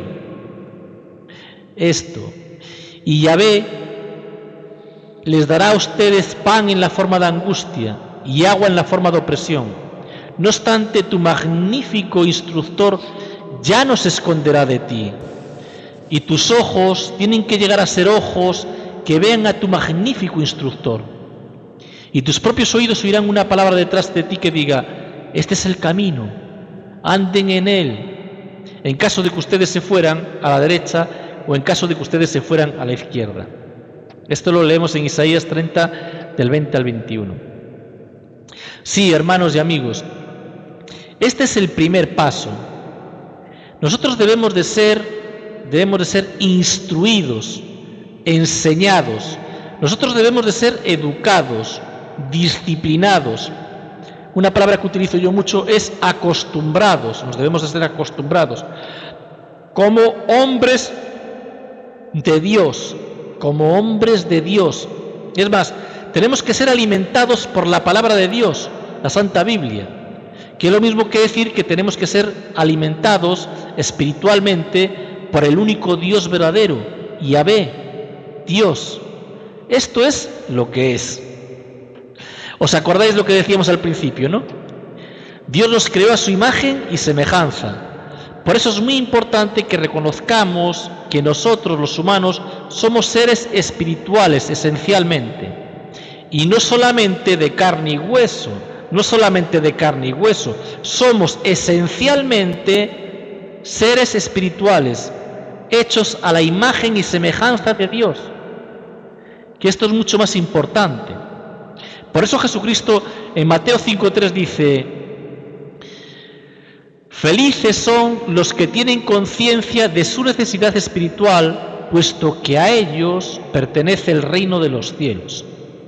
esto, y Yahvé les dará a ustedes pan en la forma de angustia y agua en la forma de opresión. No obstante, tu magnífico instructor ya no se esconderá de ti, y tus ojos tienen que llegar a ser ojos que vean a tu magnífico instructor, y tus propios oídos oirán una palabra detrás de ti que diga: este es el camino, anden en él, en caso de que ustedes se fueran a la derecha o en caso de que ustedes se fueran a la izquierda. Esto lo leemos en Isaías treinta, del veinte al veintiuno. Sí, hermanos y amigos, este es el primer paso. Nosotros debemos de ser, debemos de ser instruidos, enseñados. Nosotros debemos de ser educados, disciplinados. Una palabra que utilizo yo mucho es acostumbrados. Nos debemos de ser acostumbrados como hombres de Dios, como hombres de Dios. Es más, tenemos que ser alimentados por la palabra de Dios, la Santa Biblia, que es lo mismo que decir que tenemos que ser alimentados espiritualmente por el único Dios verdadero, Yahvé, Dios. Esto es lo que es. ¿Os acordáis lo que decíamos al principio, no? Dios nos creó a su imagen y semejanza. Por eso es muy importante que reconozcamos que nosotros, los humanos, somos seres espirituales esencialmente, y no solamente de carne y hueso, no solamente de carne y hueso, somos esencialmente seres espirituales, hechos a la imagen y semejanza de Dios, que esto es mucho más importante. Por eso Jesucristo en Mateo cinco tres dice: felices son los que tienen conciencia de su necesidad espiritual, puesto que a ellos pertenece el reino de los cielos.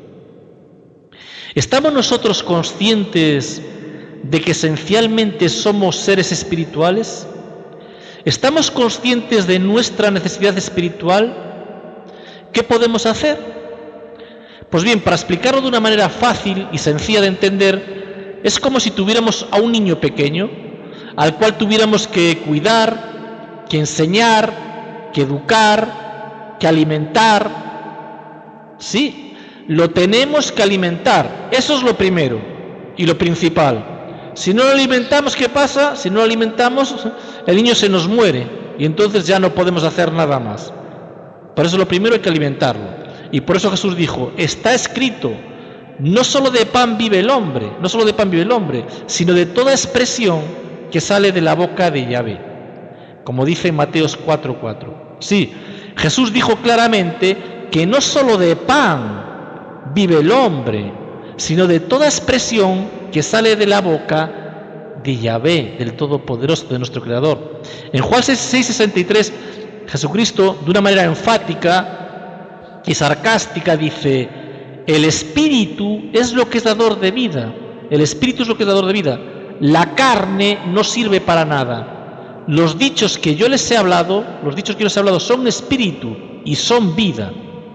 ¿Estamos nosotros conscientes de que esencialmente somos seres espirituales? ¿Estamos conscientes de nuestra necesidad espiritual? ¿Qué podemos hacer? Pues bien, para explicarlo de una manera fácil y sencilla de entender, es como si tuviéramos a un niño pequeño al cual tuviéramos que cuidar, que enseñar, que educar, que alimentar. Sí, lo tenemos que alimentar, eso es lo primero y lo principal. Si no lo alimentamos, ¿qué pasa? Si no lo alimentamos, el niño se nos muere y entonces ya no podemos hacer nada más. Por eso lo primero hay que alimentarlo. Y por eso Jesús dijo: está escrito, no solo de pan vive el hombre, no solo de pan vive el hombre, sino de toda expresión que sale de la boca de Yahvé, como dice en Mateo cuatro cuatro. Sí, Jesús dijo claramente que no solo de pan vive el hombre, sino de toda expresión que sale de la boca de Yahvé, del Todopoderoso, de nuestro Creador. En Juan seis sesenta y tres, Jesucristo, de una manera enfática y sarcástica, dice: el Espíritu es lo que es dador de vida, el Espíritu es lo que es dador de vida, la carne no sirve para nada. Los dichos que yo les he hablado, los dichos que yo les he hablado son espíritu y son vida.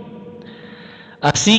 Así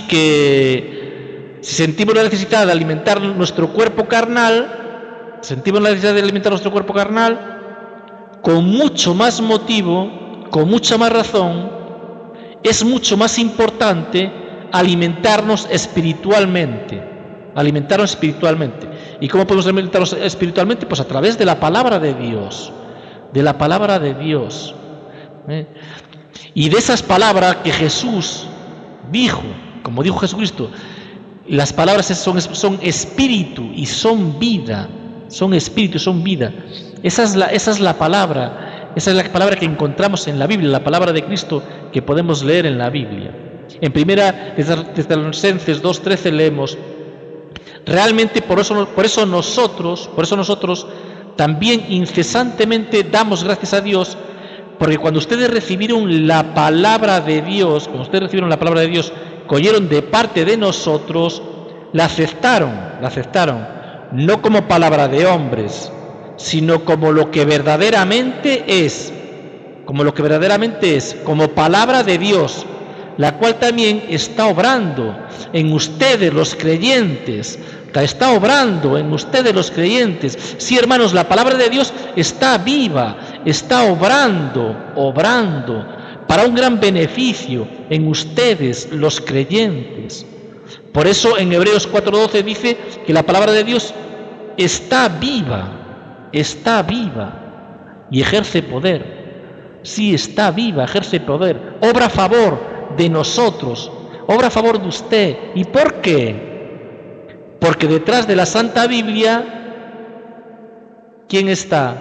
que si sentimos la necesidad de alimentar nuestro cuerpo carnal, sentimos la necesidad de alimentar nuestro cuerpo carnal, con mucho más motivo, con mucha más razón, es mucho más importante alimentarnos espiritualmente, alimentarnos espiritualmente. ¿Y cómo podemos alimentarnos espiritualmente? Pues a través de la palabra de Dios, de la palabra de Dios. ¿Eh? Y de esas palabras que Jesús dijo, como dijo Jesucristo, las palabras son, son espíritu y son vida, son espíritu, son vida. Esa es la, esa es la palabra. Esa es la palabra que encontramos en la Biblia, la palabra de Cristo que podemos leer en la Biblia. En primera Tesalonicenses dos trece leemos: realmente por eso, por eso nosotros, por eso nosotros también incesantemente damos gracias a Dios, porque cuando ustedes recibieron la palabra de Dios, cuando ustedes recibieron la palabra de Dios, que oyeron de parte de nosotros, la aceptaron, la aceptaron, no como palabra de hombres, sino como lo que verdaderamente es, como lo que verdaderamente es, como palabra de Dios, la cual también está obrando en ustedes los creyentes, está obrando en ustedes los creyentes. Sí, hermanos, la palabra de Dios está viva, está obrando, obrando, para un gran beneficio en ustedes los creyentes. Por eso en Hebreos cuatro doce dice que la palabra de Dios está viva, está viva y ejerce poder. Sí, está viva, ejerce poder, obra a favor de nosotros, obra a favor de usted. ¿Y por qué? Porque detrás de la Santa Biblia, ¿quién está?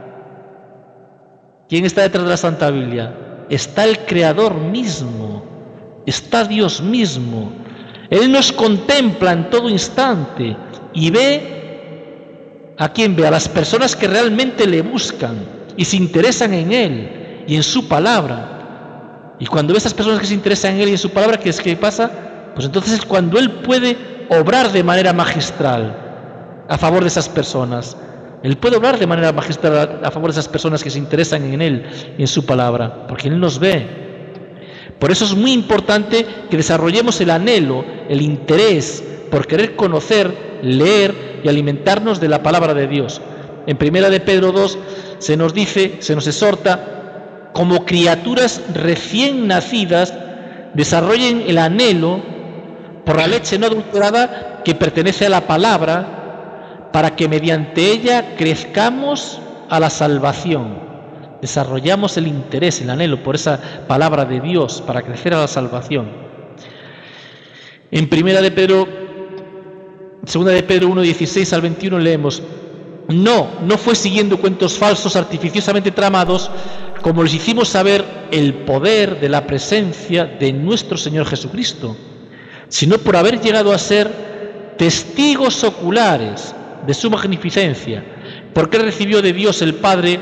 ¿Quién está detrás de la Santa Biblia? Está el Creador mismo, está Dios mismo. Él nos contempla en todo instante y ve, ¿a quién ve? A las personas que realmente le buscan y se interesan en Él y en su palabra. Y cuando ve a esas personas que se interesan en Él y en su palabra, ¿qué es que pasa? Pues entonces es cuando Él puede obrar de manera magistral a favor de esas personas. Él puede obrar de manera magistral a favor de esas personas que se interesan en Él y en su palabra, porque Él nos ve. Por eso es muy importante que desarrollemos el anhelo, el interés por querer conocer, leer y alimentarnos de la palabra de Dios. En Primera de Pedro dos se nos dice, se nos exhorta, como criaturas recién nacidas, desarrollen el anhelo por la leche no adulterada que pertenece a la palabra, para que mediante ella crezcamos a la salvación. Desarrollamos el interés, el anhelo por esa palabra de Dios para crecer a la salvación. En Primera de Pedro, Segunda de Pedro uno, dieciséis al veintiuno leemos: No, no fue siguiendo cuentos falsos artificiosamente tramados, como les hicimos saber el poder de la presencia de nuestro Señor Jesucristo, sino por haber llegado a ser testigos oculares de su magnificencia, porque recibió de Dios el Padre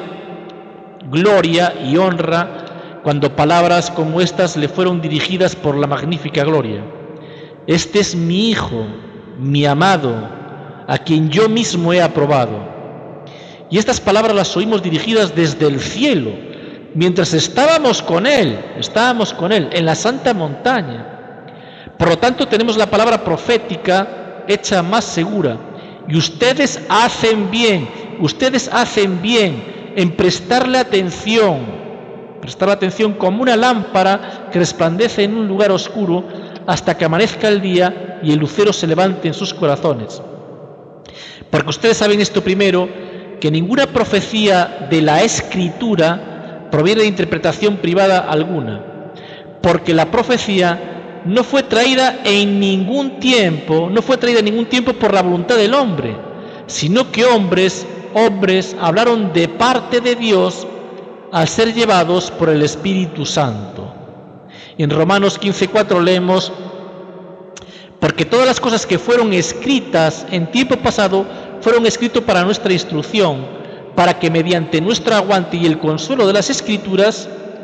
gloria y honra cuando palabras como estas le fueron dirigidas por la magnífica gloria. Este es mi Hijo, mi amado, a quien yo mismo he aprobado. Y estas palabras las oímos dirigidas desde el cielo, mientras estábamos con Él, estábamos con Él en la santa montaña. Por lo tanto, tenemos la palabra profética hecha más segura. Y ustedes hacen bien, ustedes hacen bien en prestarle atención, prestarle atención como una lámpara que resplandece en un lugar oscuro hasta que amanezca el día y el lucero se levante en sus corazones. Porque ustedes saben esto primero, que ninguna profecía de la Escritura proviene de interpretación privada alguna, porque la profecía no fue traída en ningún tiempo, no fue traída en ningún tiempo por la voluntad del hombre, sino que hombres, hombres hablaron de parte de Dios al ser llevados por el Espíritu Santo. Y en Romanos quince cuatro leemos: porque todas las cosas que fueron escritas en tiempo pasado fueron escritas para nuestra instrucción, para que mediante nuestro aguante y el consuelo de las Escrituras,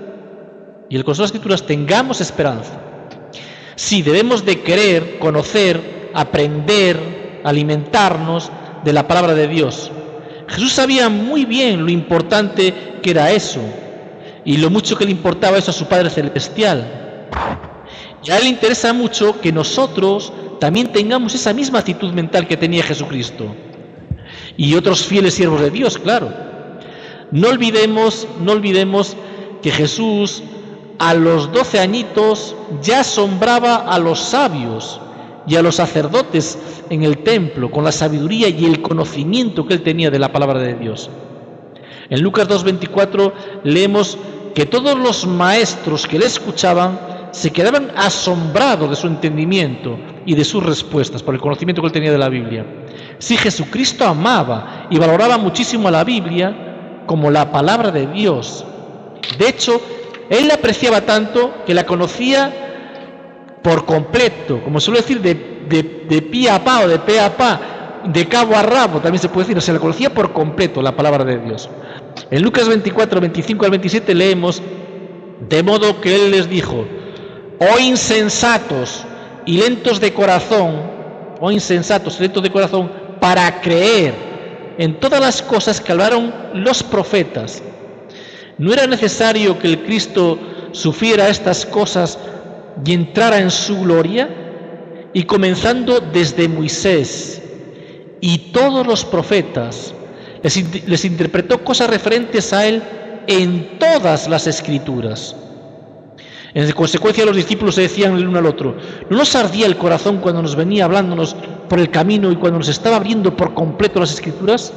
y el consuelo de las Escrituras tengamos esperanza. Sí, debemos de querer, conocer, aprender, alimentarnos de la palabra de Dios. Jesús sabía muy bien lo importante que era eso y lo mucho que le importaba eso a su Padre Celestial. Y a Él le interesa mucho que nosotros también tengamos esa misma actitud mental que tenía Jesucristo y otros fieles siervos de Dios, claro. No olvidemos, no olvidemos que Jesús a los doce añitos ya asombraba a los sabios y a los sacerdotes en el templo con la sabiduría y el conocimiento que él tenía de la palabra de Dios. En Lucas dos veinticuatro leemos que todos los maestros que le escuchaban se quedaban asombrados de su entendimiento y de sus respuestas por el conocimiento que él tenía de la Biblia. Sí, Jesucristo amaba y valoraba muchísimo a la Biblia como la palabra de Dios. De hecho, él la apreciaba tanto que la conocía por completo, como suele decir, de, de, de pie a pa o de pe a pa, de cabo a rabo, también se puede decir, o sea, la conocía por completo la palabra de Dios. En Lucas veinticuatro, veinticinco al veintisiete leemos: de modo que él les dijo: oh insensatos y lentos de corazón, oh insensatos y lentos de corazón, para creer en todas las cosas que hablaron los profetas. ¿No era necesario que el Cristo sufriera estas cosas y entrara en su gloria? Y comenzando desde Moisés y todos los profetas, les, les interpretó cosas referentes a él en todas las Escrituras. En consecuencia, los discípulos se decían el uno al otro: ¿no nos ardía el corazón cuando nos venía hablándonos por el camino y cuando nos estaba abriendo por completo las Escrituras?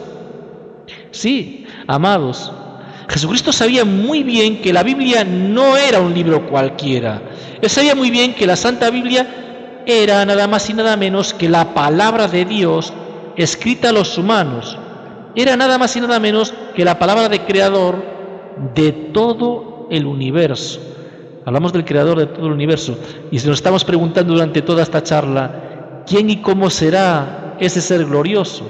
Sí, amados, Jesucristo sabía muy bien que la Biblia no era un libro cualquiera. Él sabía muy bien que la Santa Biblia era nada más y nada menos que la palabra de Dios escrita a los humanos. Era nada más y nada menos que la palabra del Creador de todo el universo. Hablamos del Creador de todo el universo y nos estamos preguntando durante toda esta charla: ¿quién y cómo será ese ser glorioso?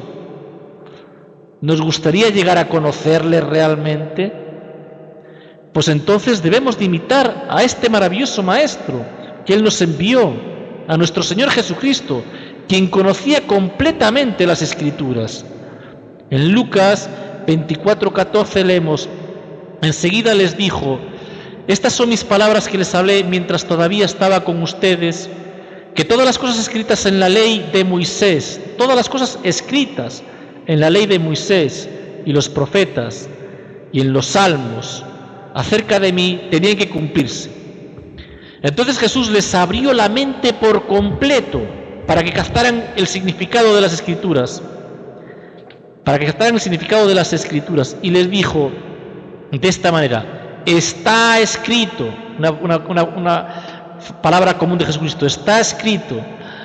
¿Nos gustaría llegar a conocerle realmente? Pues entonces debemos de imitar a este maravilloso Maestro que Él nos envió, a nuestro Señor Jesucristo, quien conocía completamente las Escrituras. En Lucas veinticuatro catorce leemos: enseguida les dijo: estas son mis palabras que les hablé mientras todavía estaba con ustedes, que todas las cosas escritas en la ley de Moisés, todas las cosas escritas en la ley de Moisés y los profetas y en los salmos acerca de mí tenían que cumplirse. Entonces Jesús les abrió la mente por completo para que captaran el significado de las Escrituras, para que captaran el significado de las Escrituras, y les dijo de esta manera: está escrito, una, una, una, una palabra común de Jesucristo, está escrito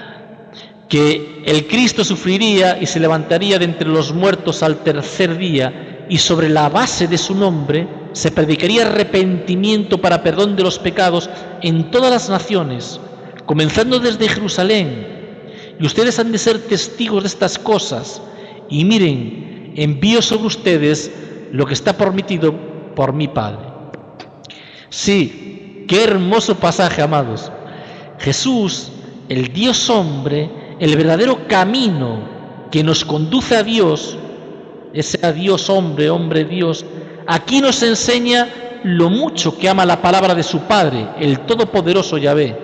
que el Cristo sufriría y se levantaría de entre los muertos al tercer día, y sobre la base de su nombre se predicaría arrepentimiento para perdón de los pecados en todas las naciones, comenzando desde Jerusalén. Y ustedes han de ser testigos de estas cosas. Y miren, envío sobre ustedes lo que está prometido por mi Padre. Sí, qué hermoso pasaje, amados. Jesús, el Dios hombre, el verdadero camino que nos conduce a Dios, ese Dios hombre, hombre Dios, aquí nos enseña lo mucho que ama la palabra de su Padre, el todopoderoso Yahvé,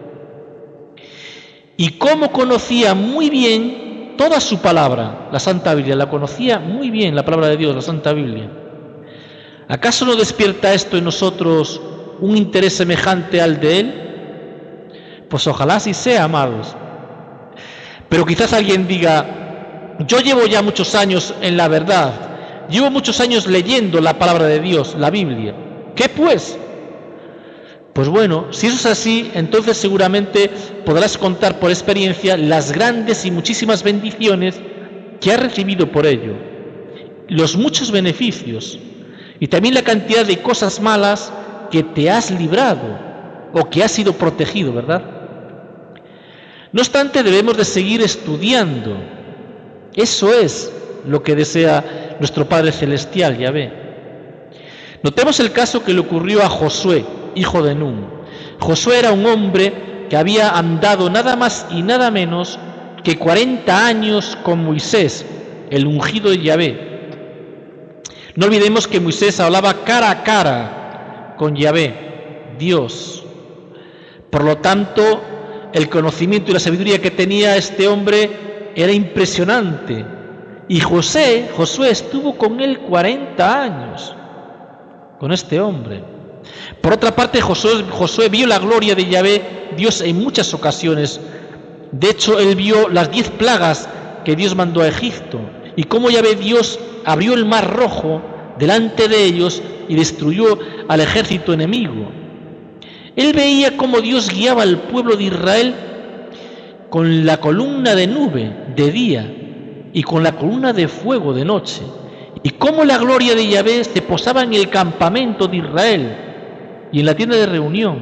y cómo conocía muy bien toda su palabra, la Santa Biblia. La conocía muy bien, la palabra de Dios, la Santa Biblia. ¿Acaso no despierta esto en nosotros un interés semejante al de Él? Pues ojalá así sea, amados. Pero quizás alguien diga: yo llevo ya muchos años en la verdad, llevo muchos años leyendo la palabra de Dios, la Biblia. ¿Qué pues? Pues bueno, si eso es así, entonces seguramente podrás contar por experiencia las grandes y muchísimas bendiciones que has recibido por ello, los muchos beneficios y también la cantidad de cosas malas que te has librado o que has sido protegido, ¿verdad? No obstante, debemos de seguir estudiando. Eso es lo que desea nuestro Padre Celestial, Yahvé. Notemos el caso que le ocurrió a Josué, hijo de Nun. Josué era un hombre que había andado nada más y nada menos que cuarenta años con Moisés, el ungido de Yahvé. No olvidemos que Moisés hablaba cara a cara con Yahvé, Dios. Por lo tanto, el conocimiento y la sabiduría que tenía este hombre era impresionante. Y José, Josué estuvo con él cuarenta años, con este hombre. Por otra parte, Josué, Josué vio la gloria de Yahvé, Dios, en muchas ocasiones. De hecho, él vio las diez plagas que Dios mandó a Egipto, y cómo Yahvé Dios abrió el mar rojo delante de ellos y destruyó al ejército enemigo. Él veía cómo Dios guiaba al pueblo de Israel con la columna de nube de día y con la columna de fuego de noche, y cómo la gloria de Yahvé se posaba en el campamento de Israel y en la tienda de reunión.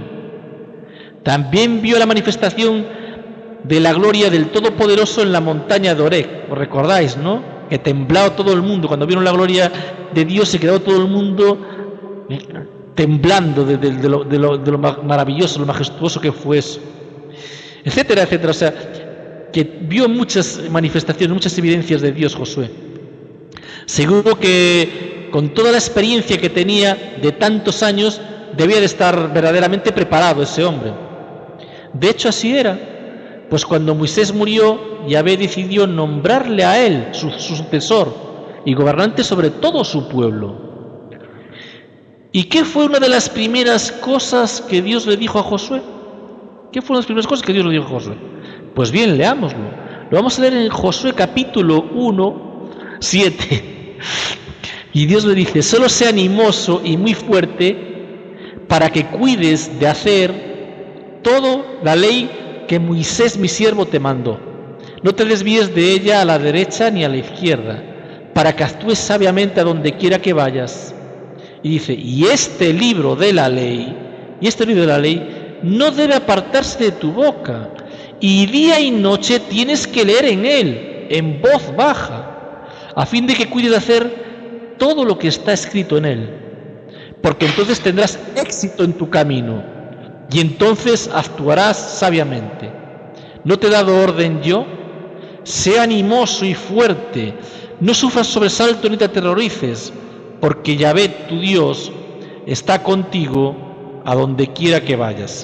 También vio la manifestación de la gloria del Todopoderoso en la montaña de Oreb. ¿Os recordáis, no? Que temblaba todo el mundo. Cuando vieron la gloria de Dios, se quedó todo el mundo temblando de, de, de, lo, de, lo, de lo maravilloso, lo majestuoso que fue eso, etcétera, etcétera. O sea, que vio muchas manifestaciones, muchas evidencias de Dios Josué. Seguro que con toda la experiencia que tenía de tantos años, debía de estar verdaderamente preparado ese hombre. De hecho, así era, pues cuando Moisés murió, Yahvé decidió nombrarle a él su, su sucesor y gobernante sobre todo su pueblo. ¿Y qué fue una de las primeras cosas que Dios le dijo a Josué? ¿Qué fueron las primeras cosas que Dios le dijo a Josué? Pues bien, leámoslo. Lo vamos a leer en Josué capítulo uno, siete. Y Dios le dice: solo sea animoso y muy fuerte para que cuides de hacer toda la ley que Moisés mi siervo te mandó. No te desvíes de ella a la derecha ni a la izquierda, para que actúes sabiamente a donde quiera que vayas. Y dice: y este libro de la ley, y este libro de la ley no debe apartarse de tu boca, y día y noche tienes que leer en él, en voz baja, a fin de que cuides de hacer todo lo que está escrito en él, porque entonces tendrás éxito en tu camino, y entonces actuarás sabiamente. ¿No te he dado orden yo? Sé animoso y fuerte, no sufras sobresalto ni te aterrorices, porque Yahvé tu Dios está contigo a donde quiera que vayas.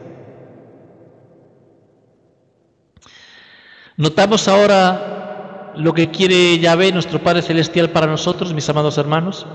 ¿Notamos ahora lo que quiere Yahvé, nuestro Padre Celestial, para nosotros, mis amados hermanos?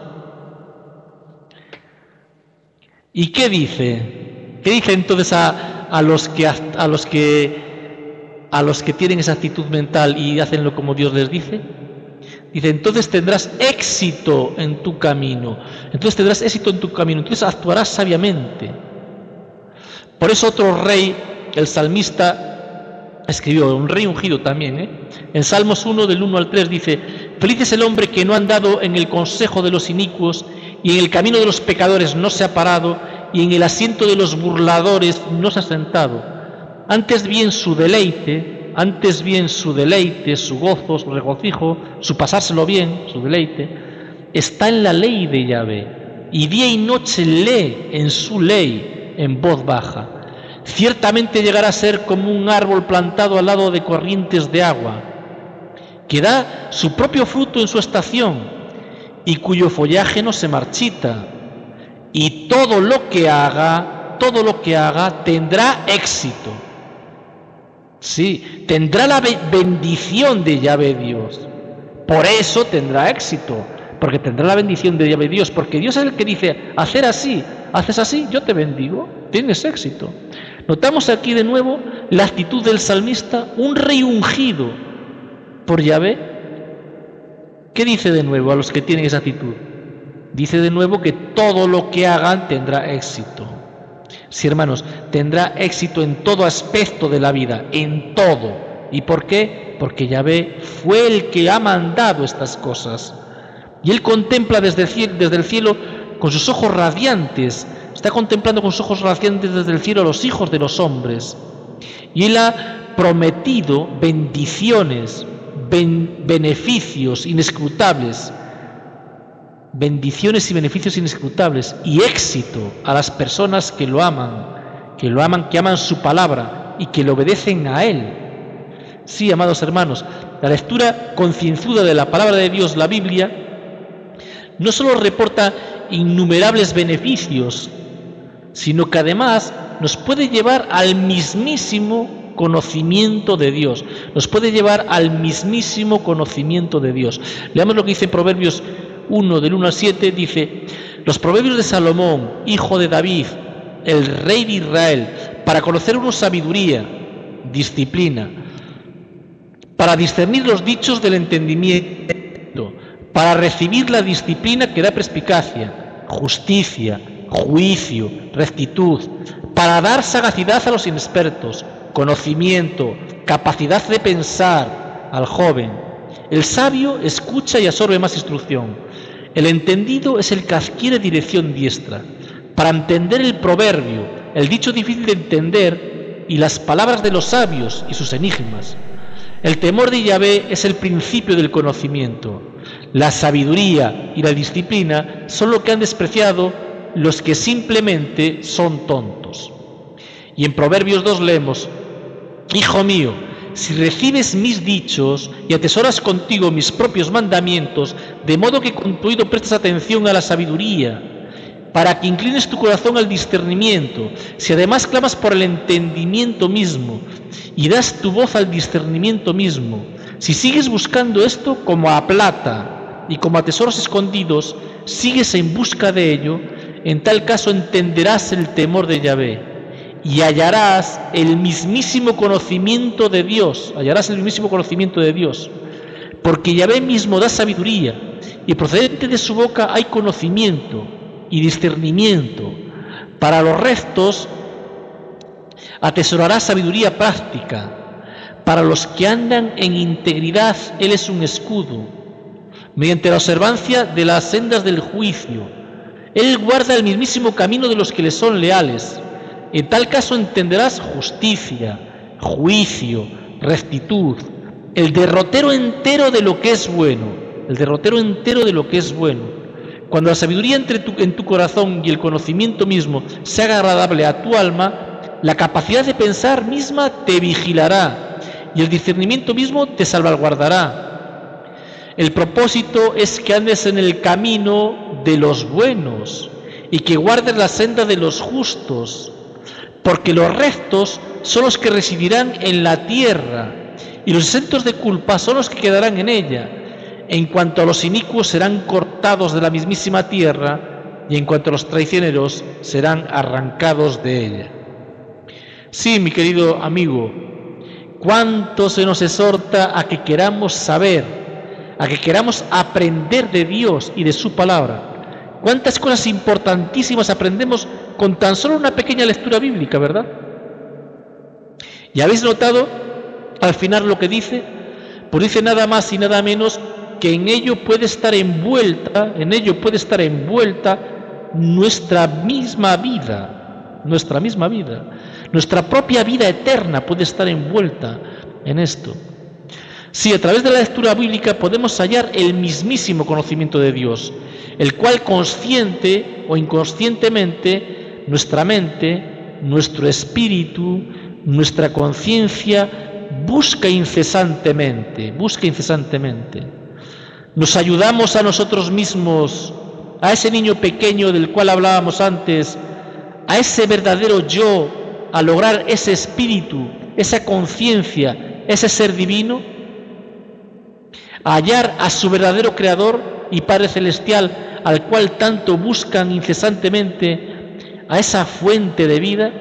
¿Y qué dice? ¿Qué dice entonces a, a los que a los que a los que tienen esa actitud mental y hacenlo como Dios les dice? Dice: entonces tendrás éxito en tu camino. Entonces tendrás éxito en tu camino. Entonces actuarás sabiamente. Por eso otro rey, el salmista, escribió, un rey ungido también, ¿eh? En Salmos uno, del uno al tres, dice: feliz es el hombre que no ha andado en el consejo de los inicuos, y en el camino de los pecadores no se ha parado, y en el asiento de los burladores no se ha sentado. Antes bien su deleite... Antes bien su deleite, su gozo, su regocijo, su pasárselo bien, su deleite, está en la ley de Yahvé, y día y noche lee en su ley en voz baja. Ciertamente llegará a ser como un árbol plantado al lado de corrientes de agua, que da su propio fruto en su estación, y cuyo follaje no se marchita, y todo lo que haga, todo lo que haga tendrá éxito. Sí, tendrá la bendición de Yahvé Dios. Por eso tendrá éxito, porque tendrá la bendición de Yahvé Dios, porque Dios es el que dice: hacer así, haces así, yo te bendigo, tienes éxito. Notamos aquí de nuevo la actitud del salmista, un rey ungido por Yahvé. ¿Qué dice de nuevo a los que tienen esa actitud? Dice de nuevo que todo lo que hagan tendrá éxito. Sí, hermanos, tendrá éxito en todo aspecto de la vida, en todo. ¿Y por qué? Porque Yahvé fue el que ha mandado estas cosas. Y él contempla desde el cielo, desde el cielo con sus ojos radiantes, está contemplando con sus ojos radiantes desde el cielo a los hijos de los hombres. Y él ha prometido bendiciones, ben, beneficios inescrutables, bendiciones y beneficios inescrutables y éxito a las personas que lo aman, que lo aman, que aman su palabra y que le obedecen a él. Sí, amados hermanos, la lectura concienzuda de la palabra de Dios, la Biblia, no solo reporta innumerables beneficios, sino que además nos puede llevar al mismísimo conocimiento de Dios, nos puede llevar al mismísimo conocimiento de Dios. Leamos lo que dice Proverbios uno, del uno al siete, dice: los proverbios de Salomón, hijo de David, el rey de Israel, para conocer uno sabiduría, disciplina, para discernir los dichos del entendimiento, para recibir la disciplina que da perspicacia, justicia, juicio, rectitud, para dar sagacidad a los inexpertos, conocimiento, capacidad de pensar al joven. El sabio escucha y absorbe más instrucción. El entendido es el que adquiere dirección diestra. Para entender el proverbio, el dicho difícil de entender, y las palabras de los sabios y sus enigmas. El temor de Yahvé es el principio del conocimiento. La sabiduría y la disciplina son lo que han despreciado los que simplemente son tontos. Y en Proverbios dos leemos: hijo mío, si recibes mis dichos y atesoras contigo mis propios mandamientos, de modo que con tu oído prestes atención a la sabiduría, para que inclines tu corazón al discernimiento, si además clamas por el entendimiento mismo y das tu voz al discernimiento mismo, si sigues buscando esto como a plata y como a tesoros escondidos, sigues en busca de ello, en tal caso entenderás el temor de Yahvé y hallarás el mismísimo conocimiento de Dios, hallarás el mismísimo conocimiento de Dios, porque Yahvé mismo da sabiduría y procedente de su boca hay conocimiento y discernimiento. Para los rectos atesorará sabiduría práctica, para los que andan en integridad Él es un escudo, mediante la observancia de las sendas del juicio. Él guarda el mismísimo camino de los que le son leales. En tal caso entenderás justicia, juicio, rectitud, el derrotero entero de lo que es bueno, el derrotero entero de lo que es bueno. Cuando la sabiduría entre tu, en tu corazón y el conocimiento mismo se haga agradable a tu alma, la capacidad de pensar misma te vigilará y el discernimiento mismo te salvaguardará. El propósito es que andes en el camino de los buenos y que guardes la senda de los justos, porque los rectos son los que residirán en la tierra y los exentos de culpa son los que quedarán en ella. En cuanto a los inicuos serán cortados de la mismísima tierra y en cuanto a los traicioneros serán arrancados de ella. Sí, mi querido amigo, cuánto se nos exhorta a que queramos saber, a que queramos aprender de Dios y de su palabra. Cuántas cosas importantísimas aprendemos con tan solo una pequeña lectura bíblica, ¿verdad? ¿Y habéis notado al final lo que dice? Pues dice nada más y nada menos que en ello puede estar envuelta, en ello puede estar envuelta nuestra misma vida, nuestra misma vida, nuestra propia vida eterna puede estar envuelta en esto. Sí, a través de la lectura bíblica podemos hallar el mismísimo conocimiento de Dios, el cual consciente o inconscientemente nuestra mente, nuestro espíritu, nuestra conciencia busca incesantemente, busca incesantemente. Nos ayudamos a nosotros mismos, a ese niño pequeño del cual hablábamos antes, a ese verdadero yo, a lograr ese espíritu, esa conciencia, ese ser divino, a hallar a su verdadero Creador y Padre Celestial, al cual tanto buscan incesantemente, a esa fuente de vida.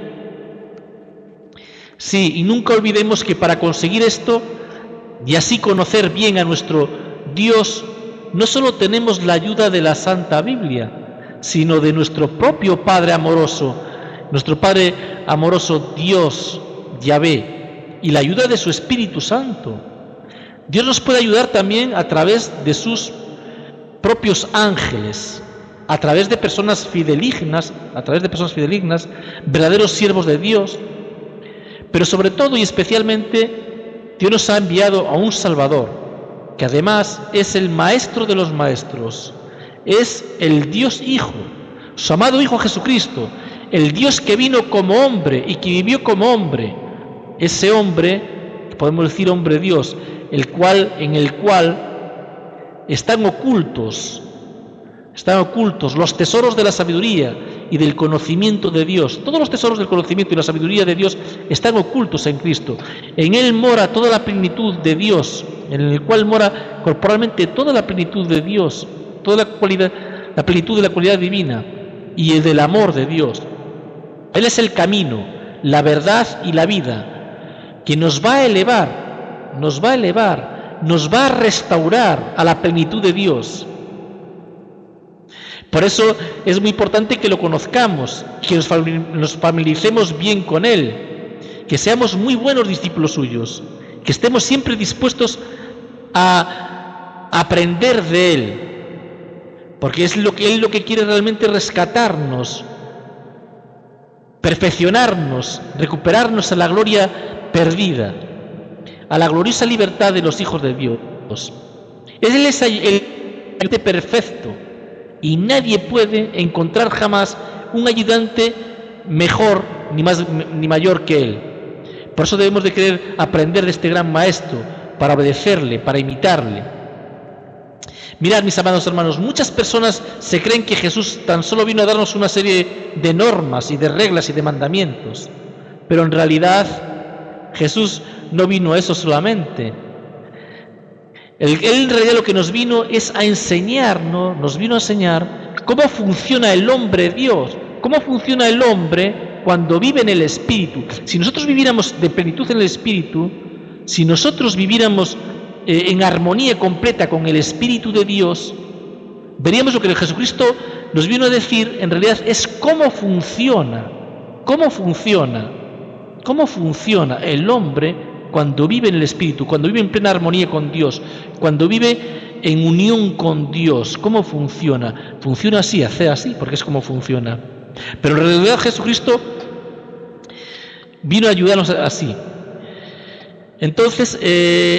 Sí, y nunca olvidemos que para conseguir esto y así conocer bien a nuestro Dios, no solo tenemos la ayuda de la Santa Biblia, sino de nuestro propio Padre amoroso, nuestro Padre amoroso Dios, Yahvé, y la ayuda de su Espíritu Santo. Dios nos puede ayudar también a través de sus propios ángeles, a través de personas fidelignas, a través de personas fidelignas, verdaderos siervos de Dios, pero sobre todo y especialmente Dios nos ha enviado a un Salvador, que además es el Maestro de los Maestros, es el Dios Hijo, su amado Hijo Jesucristo, el Dios que vino como hombre y que vivió como hombre, ese hombre, podemos decir hombre Dios, el cual, en el cual están ocultos, están ocultos los tesoros de la sabiduría y del conocimiento de Dios. Todos los tesoros del conocimiento y la sabiduría de Dios están ocultos en Cristo. En Él mora toda la plenitud de Dios, en el cual mora corporalmente toda la plenitud de Dios, toda la cualidad, la plenitud de la cualidad divina y el del amor de Dios. Él es el camino, la verdad y la vida, que nos va a elevar nos va a elevar, nos va a restaurar a la plenitud de Dios. Por eso es muy importante que lo conozcamos, que nos familiaricemos bien con Él, que seamos muy buenos discípulos suyos, que estemos siempre dispuestos a aprender de Él, porque es lo que Él lo que quiere realmente rescatarnos, perfeccionarnos, recuperarnos a la gloria perdida, a la gloriosa libertad de los hijos de Dios. Él es el ayudante perfecto y nadie puede encontrar jamás un ayudante mejor ni más ni mayor que Él. Por eso debemos de querer aprender de este gran maestro, para obedecerle, para imitarle. Mirad, mis amados hermanos, muchas personas se creen que Jesús tan solo vino a darnos una serie de normas y de reglas y de mandamientos, pero en realidad Jesús no vino a eso solamente. Él, él en realidad lo que nos vino es a enseñarnos, nos vino a enseñar cómo funciona el hombre Dios, cómo funciona el hombre cuando vive en el Espíritu. Si nosotros viviéramos de plenitud en el Espíritu, si nosotros viviéramos eh, en armonía completa con el Espíritu de Dios, veríamos lo que Jesucristo nos vino a decir, en realidad es cómo funciona, cómo funciona, cómo funciona el hombre cuando vive en el Espíritu, cuando vive en plena armonía con Dios, cuando vive en unión con Dios. ¿Cómo funciona? Funciona así, hace así, porque es como funciona. Pero en realidad Jesucristo vino a ayudarnos así. Entonces,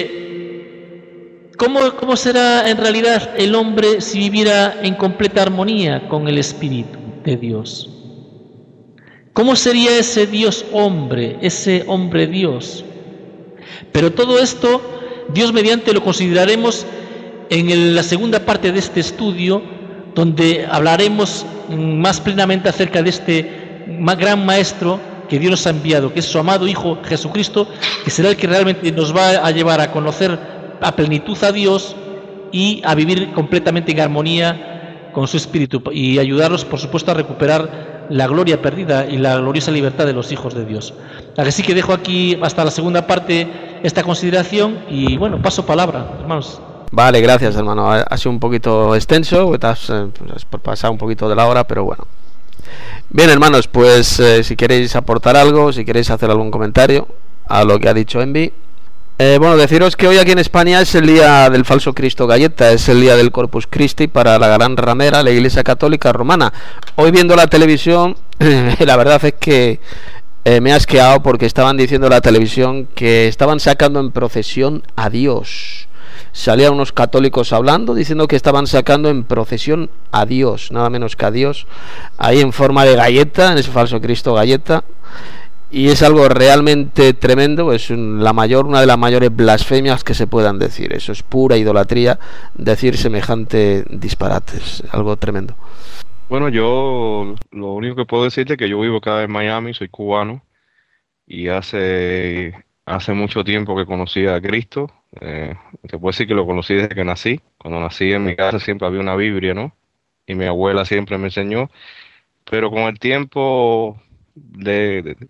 eh, ¿cómo, ¿cómo será en realidad el hombre si viviera en completa armonía con el Espíritu de Dios? ¿Cómo sería ese Dios hombre, ese hombre Dios? Pero todo esto, Dios mediante, lo consideraremos en el, la segunda parte de este estudio, donde hablaremos más plenamente acerca de este gran maestro que Dios nos ha enviado, que es su amado Hijo Jesucristo, que será el que realmente nos va a llevar a conocer a plenitud a Dios y a vivir completamente en armonía con su Espíritu y ayudarnos, por supuesto, a recuperar la gloria perdida y la gloriosa libertad de los hijos de Dios. Así que dejo aquí hasta la segunda parte esta consideración y bueno, paso palabra, hermanos.
Vale, gracias, hermano. Ha sido un poquito extenso, estás eh, pues, por pasar un poquito de la hora, pero bueno. Bien, hermanos, pues eh, si queréis aportar algo, si queréis hacer algún comentario a lo que ha dicho Envi. Eh, bueno, deciros que hoy aquí en España es el día del falso Cristo Galleta, es el día del Corpus Christi para la gran ramera, la Iglesia Católica Romana. Hoy viendo la televisión, la verdad es que eh, me ha asqueado porque estaban diciendo en la televisión que estaban sacando en procesión a Dios. Salían unos católicos hablando, diciendo que estaban sacando en procesión a Dios, nada menos que a Dios, ahí en forma de galleta, en ese falso Cristo Galleta. Y es algo realmente tremendo, es un, la mayor, una de las mayores blasfemias que se puedan decir. Eso es pura idolatría, decir semejante disparates, algo tremendo.
Bueno, yo lo único que puedo decirte es que yo vivo acá en Miami, soy cubano y hace, hace mucho tiempo que conocí a Cristo. Eh, te puedo decir que lo conocí desde que nací. Cuando nací en mi casa siempre había una Biblia, ¿no? Y mi abuela siempre me enseñó. Pero con el tiempo de, de,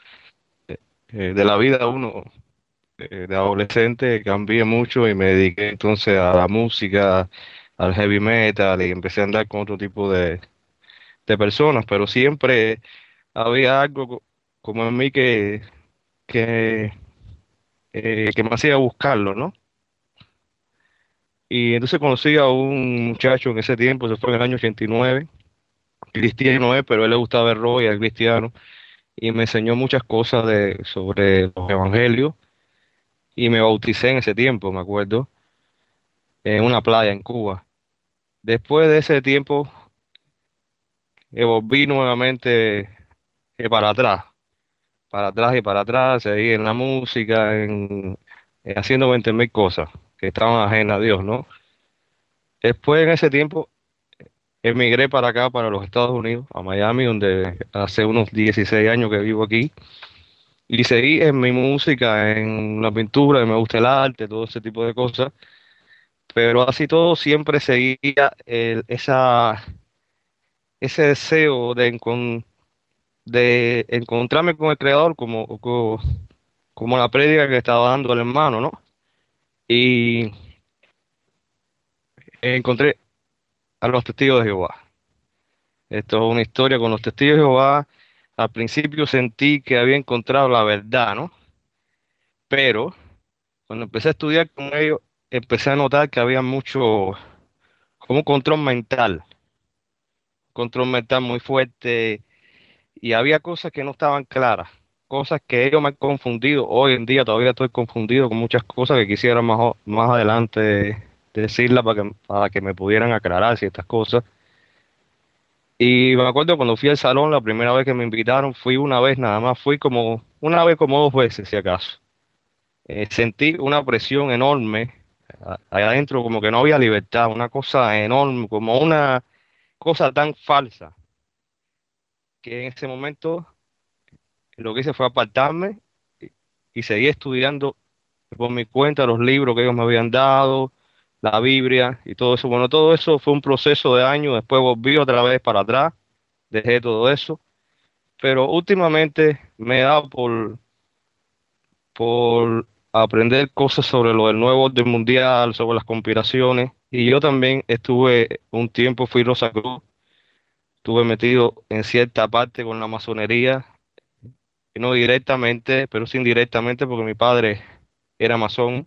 de, de la vida de uno, de, de adolescente, cambié mucho y me dediqué entonces a la música, al heavy metal y empecé a andar con otro tipo de, de personas. Pero siempre había algo co- como en mí que, que, eh, que me hacía buscarlo, ¿no? Y entonces conocí a un muchacho en ese tiempo, se fue en el año ochenta y nueve, cristiano es, pero a él le gustaba el rock y era cristiano, y me enseñó muchas cosas de, sobre los evangelios, y me bauticé en ese tiempo, me acuerdo, en una playa en Cuba. Después de ese tiempo, eh, volví nuevamente eh, para atrás, para atrás y para atrás, seguí en la música, en, eh, haciendo veinte mil cosas que estaban ajenas a Dios, ¿no? Después en ese tiempo emigré para acá, para los Estados Unidos, a Miami, donde hace unos dieciséis años que vivo aquí. Y seguí en mi música, en la pintura, me gusta el arte, todo ese tipo de cosas. Pero así todo siempre seguía el- esa, ese deseo de, encon- de encontrarme con el Creador, como, como, como la prédica que estaba dando el hermano, ¿no? Y encontré a los testigos de Jehová. Esto es una historia con los testigos de Jehová. Al principio sentí que había encontrado la verdad, ¿no? Pero cuando empecé a estudiar con ellos, empecé a notar que había mucho, como un control mental, control mental muy fuerte, y había cosas que no estaban claras, cosas que ellos me han confundido. Hoy en día todavía estoy confundido con muchas cosas que quisiera más, o- más adelante decirlas para que, para que me pudieran aclarar ciertas cosas. Y me acuerdo cuando fui al salón, la primera vez que me invitaron, fui una vez nada más, fui como una vez como dos veces, si acaso. Eh, sentí una presión enorme a- allá adentro, como que no había libertad, una cosa enorme, como una cosa tan falsa, que en ese momento lo que hice fue apartarme y, y seguí estudiando por mi cuenta los libros que ellos me habían dado, la Biblia y todo eso. Bueno, todo eso fue un proceso de años, después volví otra vez para atrás, dejé todo eso, pero últimamente me he dado por, por aprender cosas sobre lo del nuevo orden mundial, sobre las conspiraciones, y yo también estuve un tiempo, fui Rosa Cruz, estuve metido en cierta parte con la masonería, y no directamente, pero sí indirectamente, porque mi padre era masón,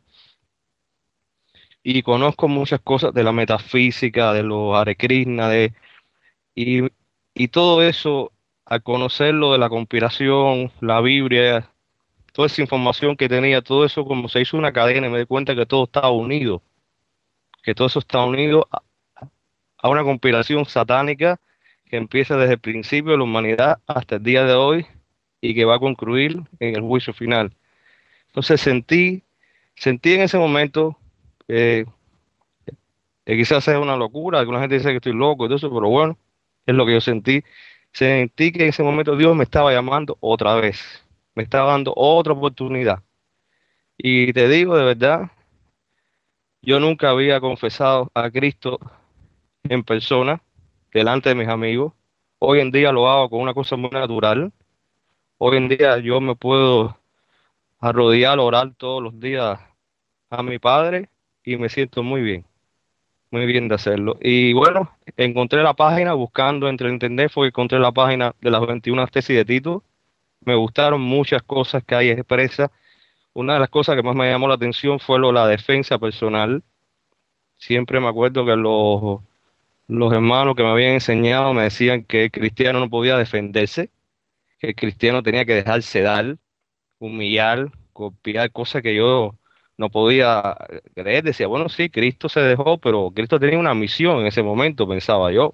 y conozco muchas cosas de la metafísica, de los Hare Krishna, de, y, y todo eso, al conocerlo de la conspiración, la Biblia, toda esa información que tenía, todo eso como se hizo una cadena y me di cuenta que todo estaba unido, que todo eso está unido a, a una conspiración satánica que empieza desde el principio de la humanidad hasta el día de hoy y que va a concluir en el juicio final. Entonces sentí, sentí en ese momento, eh, que quizás sea una locura, alguna gente dice que estoy loco y todo eso, pero bueno, es lo que yo sentí. Sentí que en ese momento Dios me estaba llamando otra vez, me estaba dando otra oportunidad. Y te digo de verdad, yo nunca había confesado a Cristo en persona, delante de mis amigos. Hoy en día lo hago con una cosa muy natural. Hoy en día yo me puedo arrodillar, orar todos los días a mi Padre y me siento muy bien, muy bien de hacerlo. Y bueno, encontré la página, buscando entre el internet, fue que encontré la página de las veintiuna tesis de Tito. Me gustaron muchas cosas que hay expresas. Una de las cosas que más me llamó la atención fue lo de la defensa personal. Siempre me acuerdo que los, los hermanos que me habían enseñado me decían que el cristiano no podía defenderse, que el cristiano tenía que dejarse dar, humillar, copiar, cosas que yo no podía creer. Decía, bueno, sí, Cristo se dejó, pero Cristo tenía una misión en ese momento, pensaba yo.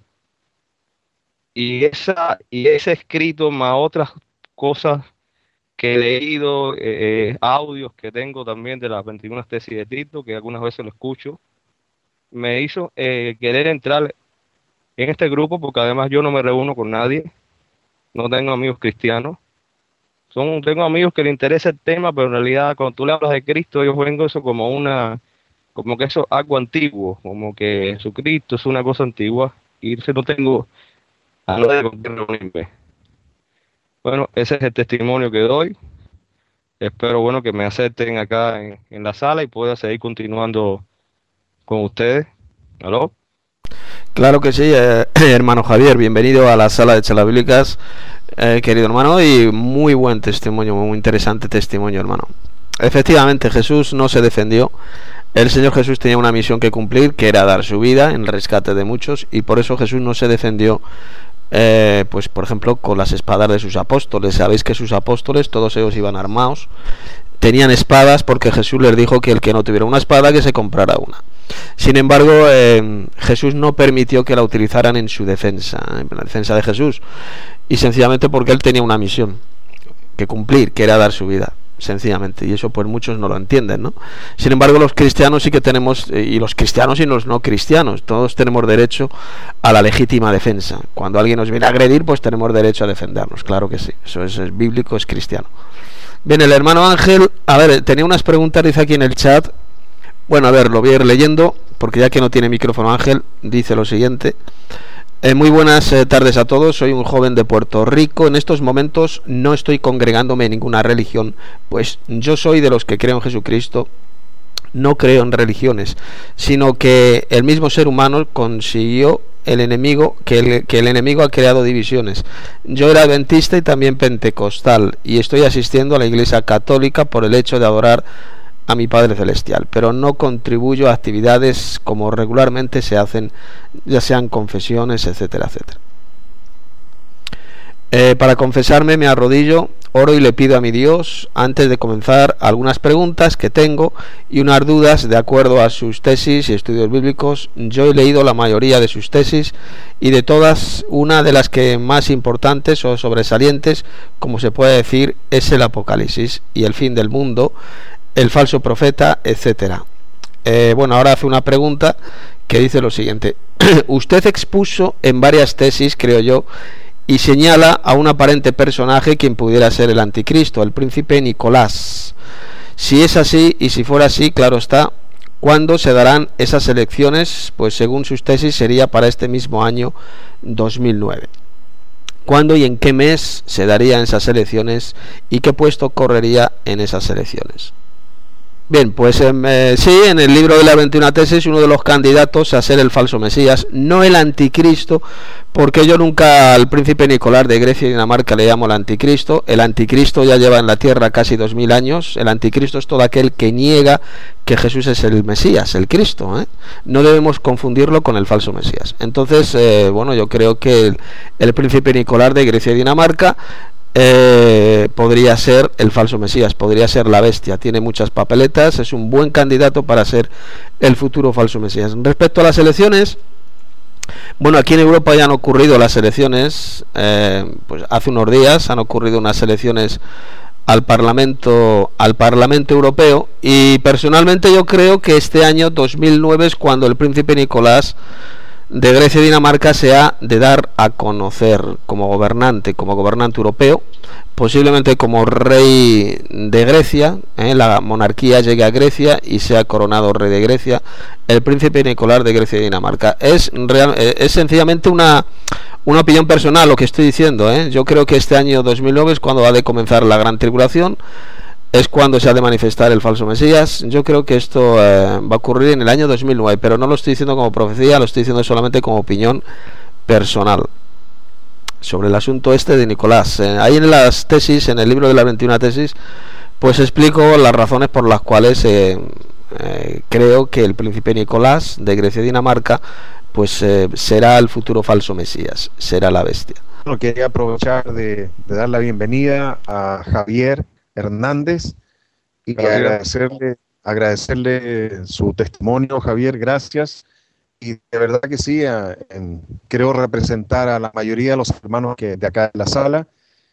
Y esa, y ese escrito más otras cosas que he leído, eh, eh, audios que tengo también de las veintiuna tesis de Tito, que algunas veces lo escucho, me hizo eh, querer entrar en este grupo, porque además yo no me reúno con nadie, no tengo amigos cristianos. Son, tengo amigos que les interesa el tema, pero en realidad cuando tú le hablas de Cristo, ellos ven eso como una, como que eso es algo antiguo, como que Jesucristo es una cosa antigua, y entonces no tengo a nadie con quien reunirme. Bueno, ese es el testimonio que doy. Espero, bueno, que me acepten acá en, en la sala y pueda seguir continuando con ustedes. ¿Aló?
Claro que sí, eh, hermano Javier, bienvenido a la sala de charlas bíblicas, eh, querido hermano, y muy buen testimonio, muy interesante testimonio, hermano. Efectivamente, Jesús no se defendió. El Señor Jesús tenía una misión que cumplir, que era dar su vida en rescate de muchos, y por eso Jesús no se defendió, eh, pues por ejemplo, con las espadas de sus apóstoles. Sabéis que sus apóstoles, todos ellos iban armados, tenían espadas, porque Jesús les dijo que el que no tuviera una espada, que se comprara una. Sin embargo, eh, Jesús no permitió que la utilizaran en su defensa, en la defensa de Jesús, y sencillamente porque él tenía una misión que cumplir, que era dar su vida, sencillamente, y eso pues muchos no lo entienden, ¿no? Sin embargo, los cristianos sí que tenemos, eh, y los cristianos y los no cristianos, todos tenemos derecho a la legítima defensa. Cuando alguien nos viene a agredir, pues tenemos derecho a defendernos, claro que sí, eso es, es bíblico, es cristiano. Bien, el hermano Ángel, a ver, tenía unas preguntas, dice aquí en el chat. Bueno, a ver, lo voy a ir leyendo, porque ya que no tiene micrófono Ángel, dice lo siguiente. Eh, muy buenas eh, tardes a todos, soy un joven de Puerto Rico. En estos momentos no estoy congregándome en ninguna religión, pues yo soy de los que creo en Jesucristo. No creo en religiones, sino que el mismo ser humano consiguió el enemigo, que el, que el enemigo ha creado divisiones. Yo era adventista y también pentecostal, y estoy asistiendo a la iglesia católica por el hecho de adorar a mi Padre Celestial, pero no contribuyo a actividades como regularmente se hacen, ya sean confesiones, etcétera, etcétera. Eh, para confesarme me arrodillo oro y le pido a mi Dios, antes de comenzar, algunas preguntas que tengo y unas dudas de acuerdo a sus tesis y estudios bíblicos. Yo he leído la mayoría de sus tesis y de todas, una de las que más importantes o sobresalientes, como se puede decir, es el Apocalipsis y el fin del mundo, el falso profeta, etcétera. Eh, bueno, ahora hace una pregunta que dice lo siguiente. Usted expuso en varias tesis, creo yo, y señala a un aparente personaje quien pudiera ser el anticristo, el príncipe Nicolás. Si es así, y si fuera así, claro está, ¿cuándo se darán esas elecciones? Pues según sus tesis sería para este mismo año dos mil nueve. ¿Cuándo y en qué mes se darían esas elecciones y qué puesto correría en esas elecciones? Bien, pues eh, sí, en el libro de las veintiuna tesis, uno de los candidatos a ser el falso Mesías, no el anticristo, porque yo nunca al príncipe Nicolás de Grecia y Dinamarca le llamo el anticristo. El anticristo ya lleva en la tierra casi dos mil años. El anticristo es todo aquel que niega que Jesús es el Mesías, el Cristo, ¿eh? No debemos confundirlo con el falso Mesías. Entonces, eh, bueno, yo creo que el, el príncipe Nicolás de Grecia y Dinamarca Eh, podría ser el falso Mesías, podría ser la bestia, tiene muchas papeletas, es un buen candidato para ser el futuro falso Mesías. Respecto a las elecciones, bueno, aquí en Europa ya han ocurrido las elecciones, eh, pues hace unos días han ocurrido unas elecciones al Parlamento, al Parlamento Europeo, y personalmente yo creo que este año dos mil nueve es cuando el príncipe Nicolás de Grecia y Dinamarca se ha de dar a conocer como gobernante, como gobernante europeo, posiblemente como rey de Grecia, ¿eh? La monarquía llegue a Grecia y sea coronado rey de Grecia, el príncipe Nicolás de Grecia y Dinamarca. Es, real, es sencillamente una, una opinión personal lo que estoy diciendo, ¿eh? Yo creo que este año dos mil nueve es cuando ha de comenzar la gran tribulación, es cuando se ha de manifestar el falso Mesías. Yo creo que esto eh, va a ocurrir en el año dos mil nueve, pero no lo estoy diciendo como profecía, lo estoy diciendo solamente como opinión personal sobre el asunto este de Nicolás. Eh, ahí en las tesis, en el libro de las veintiuna tesis, pues explico las razones por las cuales eh, eh, creo que el príncipe Nicolás de Grecia y Dinamarca pues eh, será el futuro falso Mesías, será la bestia.
Bueno, quería aprovechar de, de dar la bienvenida a Javier Hernández y agradecerle, agradecerle su testimonio, Javier, gracias. Y de verdad que sí, a, en, creo representar a la mayoría de los hermanos que de acá en la sala,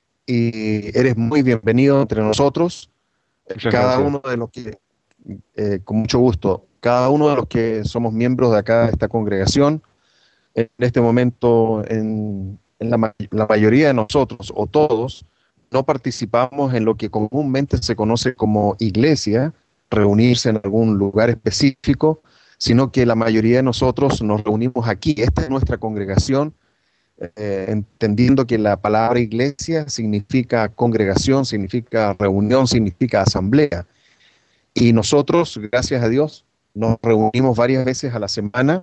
y eres muy bienvenido entre nosotros.
Muchas
cada
gracias.
uno de los que, eh, con mucho gusto, cada uno de los que somos miembros de acá de esta congregación, en este momento, en, en la, la mayoría de nosotros, o todos, no participamos en lo que comúnmente se conoce como iglesia, reunirse en algún lugar específico, sino que la mayoría de nosotros nos reunimos aquí. Esta es nuestra congregación, eh, entendiendo que la palabra iglesia significa congregación, significa reunión, significa asamblea. Y nosotros, gracias a Dios, nos reunimos varias veces a la semana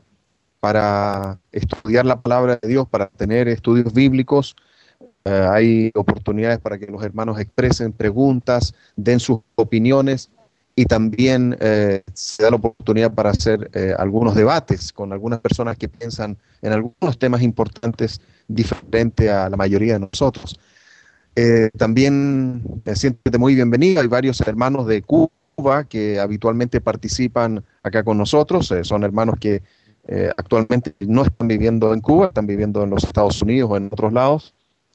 para estudiar la palabra de Dios, para tener estudios bíblicos. Uh, hay oportunidades para que los hermanos expresen preguntas, den sus opiniones, y también eh, se da la oportunidad para hacer eh, algunos debates con algunas personas que piensan en algunos temas importantes diferente a la mayoría de nosotros. Eh, también eh, siéntete muy bienvenido. Hay varios hermanos de Cuba que habitualmente participan acá con nosotros. Eh, son hermanos que eh, actualmente no están viviendo en Cuba, están viviendo en los Estados Unidos o en otros lados.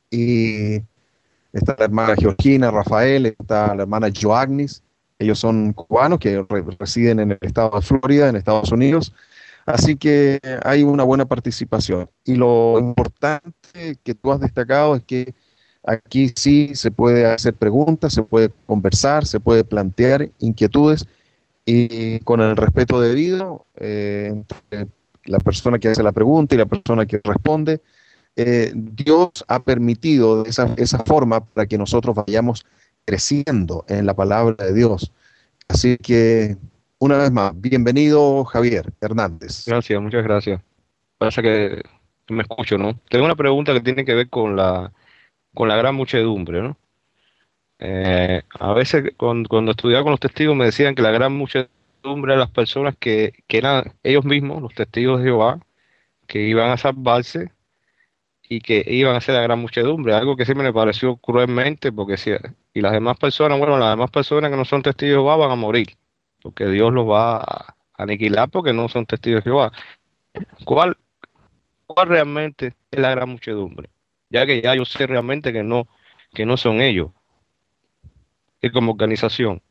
Y está la hermana Georgina, Rafael, está la hermana Joagnis. Ellos son cubanos que re residen en el estado de Florida, en Estados Unidos. Así que hay una buena participación. Y lo importante que tú has destacado es que aquí sí se puede hacer preguntas, se puede conversar, se puede plantear inquietudes, y con el respeto debido eh, entre la persona que hace la pregunta y la persona que responde. Eh, Dios ha permitido esa, esa forma para que nosotros vayamos creciendo en la palabra de Dios. Así que, una vez más, bienvenido Javier Hernández.
Gracias, muchas gracias. Pasa que me escucho, ¿no? Tengo una pregunta que tiene que ver con la, con la gran muchedumbre, ¿no? Eh, a veces cuando, cuando estudiaba con los testigos me decían que la gran muchedumbre de las personas que, que eran ellos mismos, los testigos de Jehová, que iban a salvarse, y que iban a ser la gran muchedumbre, algo que sí me pareció cruelmente, porque si, y las demás personas, bueno, las demás personas que no son testigos de Jehová van a morir, porque Dios los va a aniquilar porque no son testigos de Jehová. ¿Cuál, cuál realmente es la gran muchedumbre? Ya que ya yo sé realmente que no, que no son ellos, que como organización.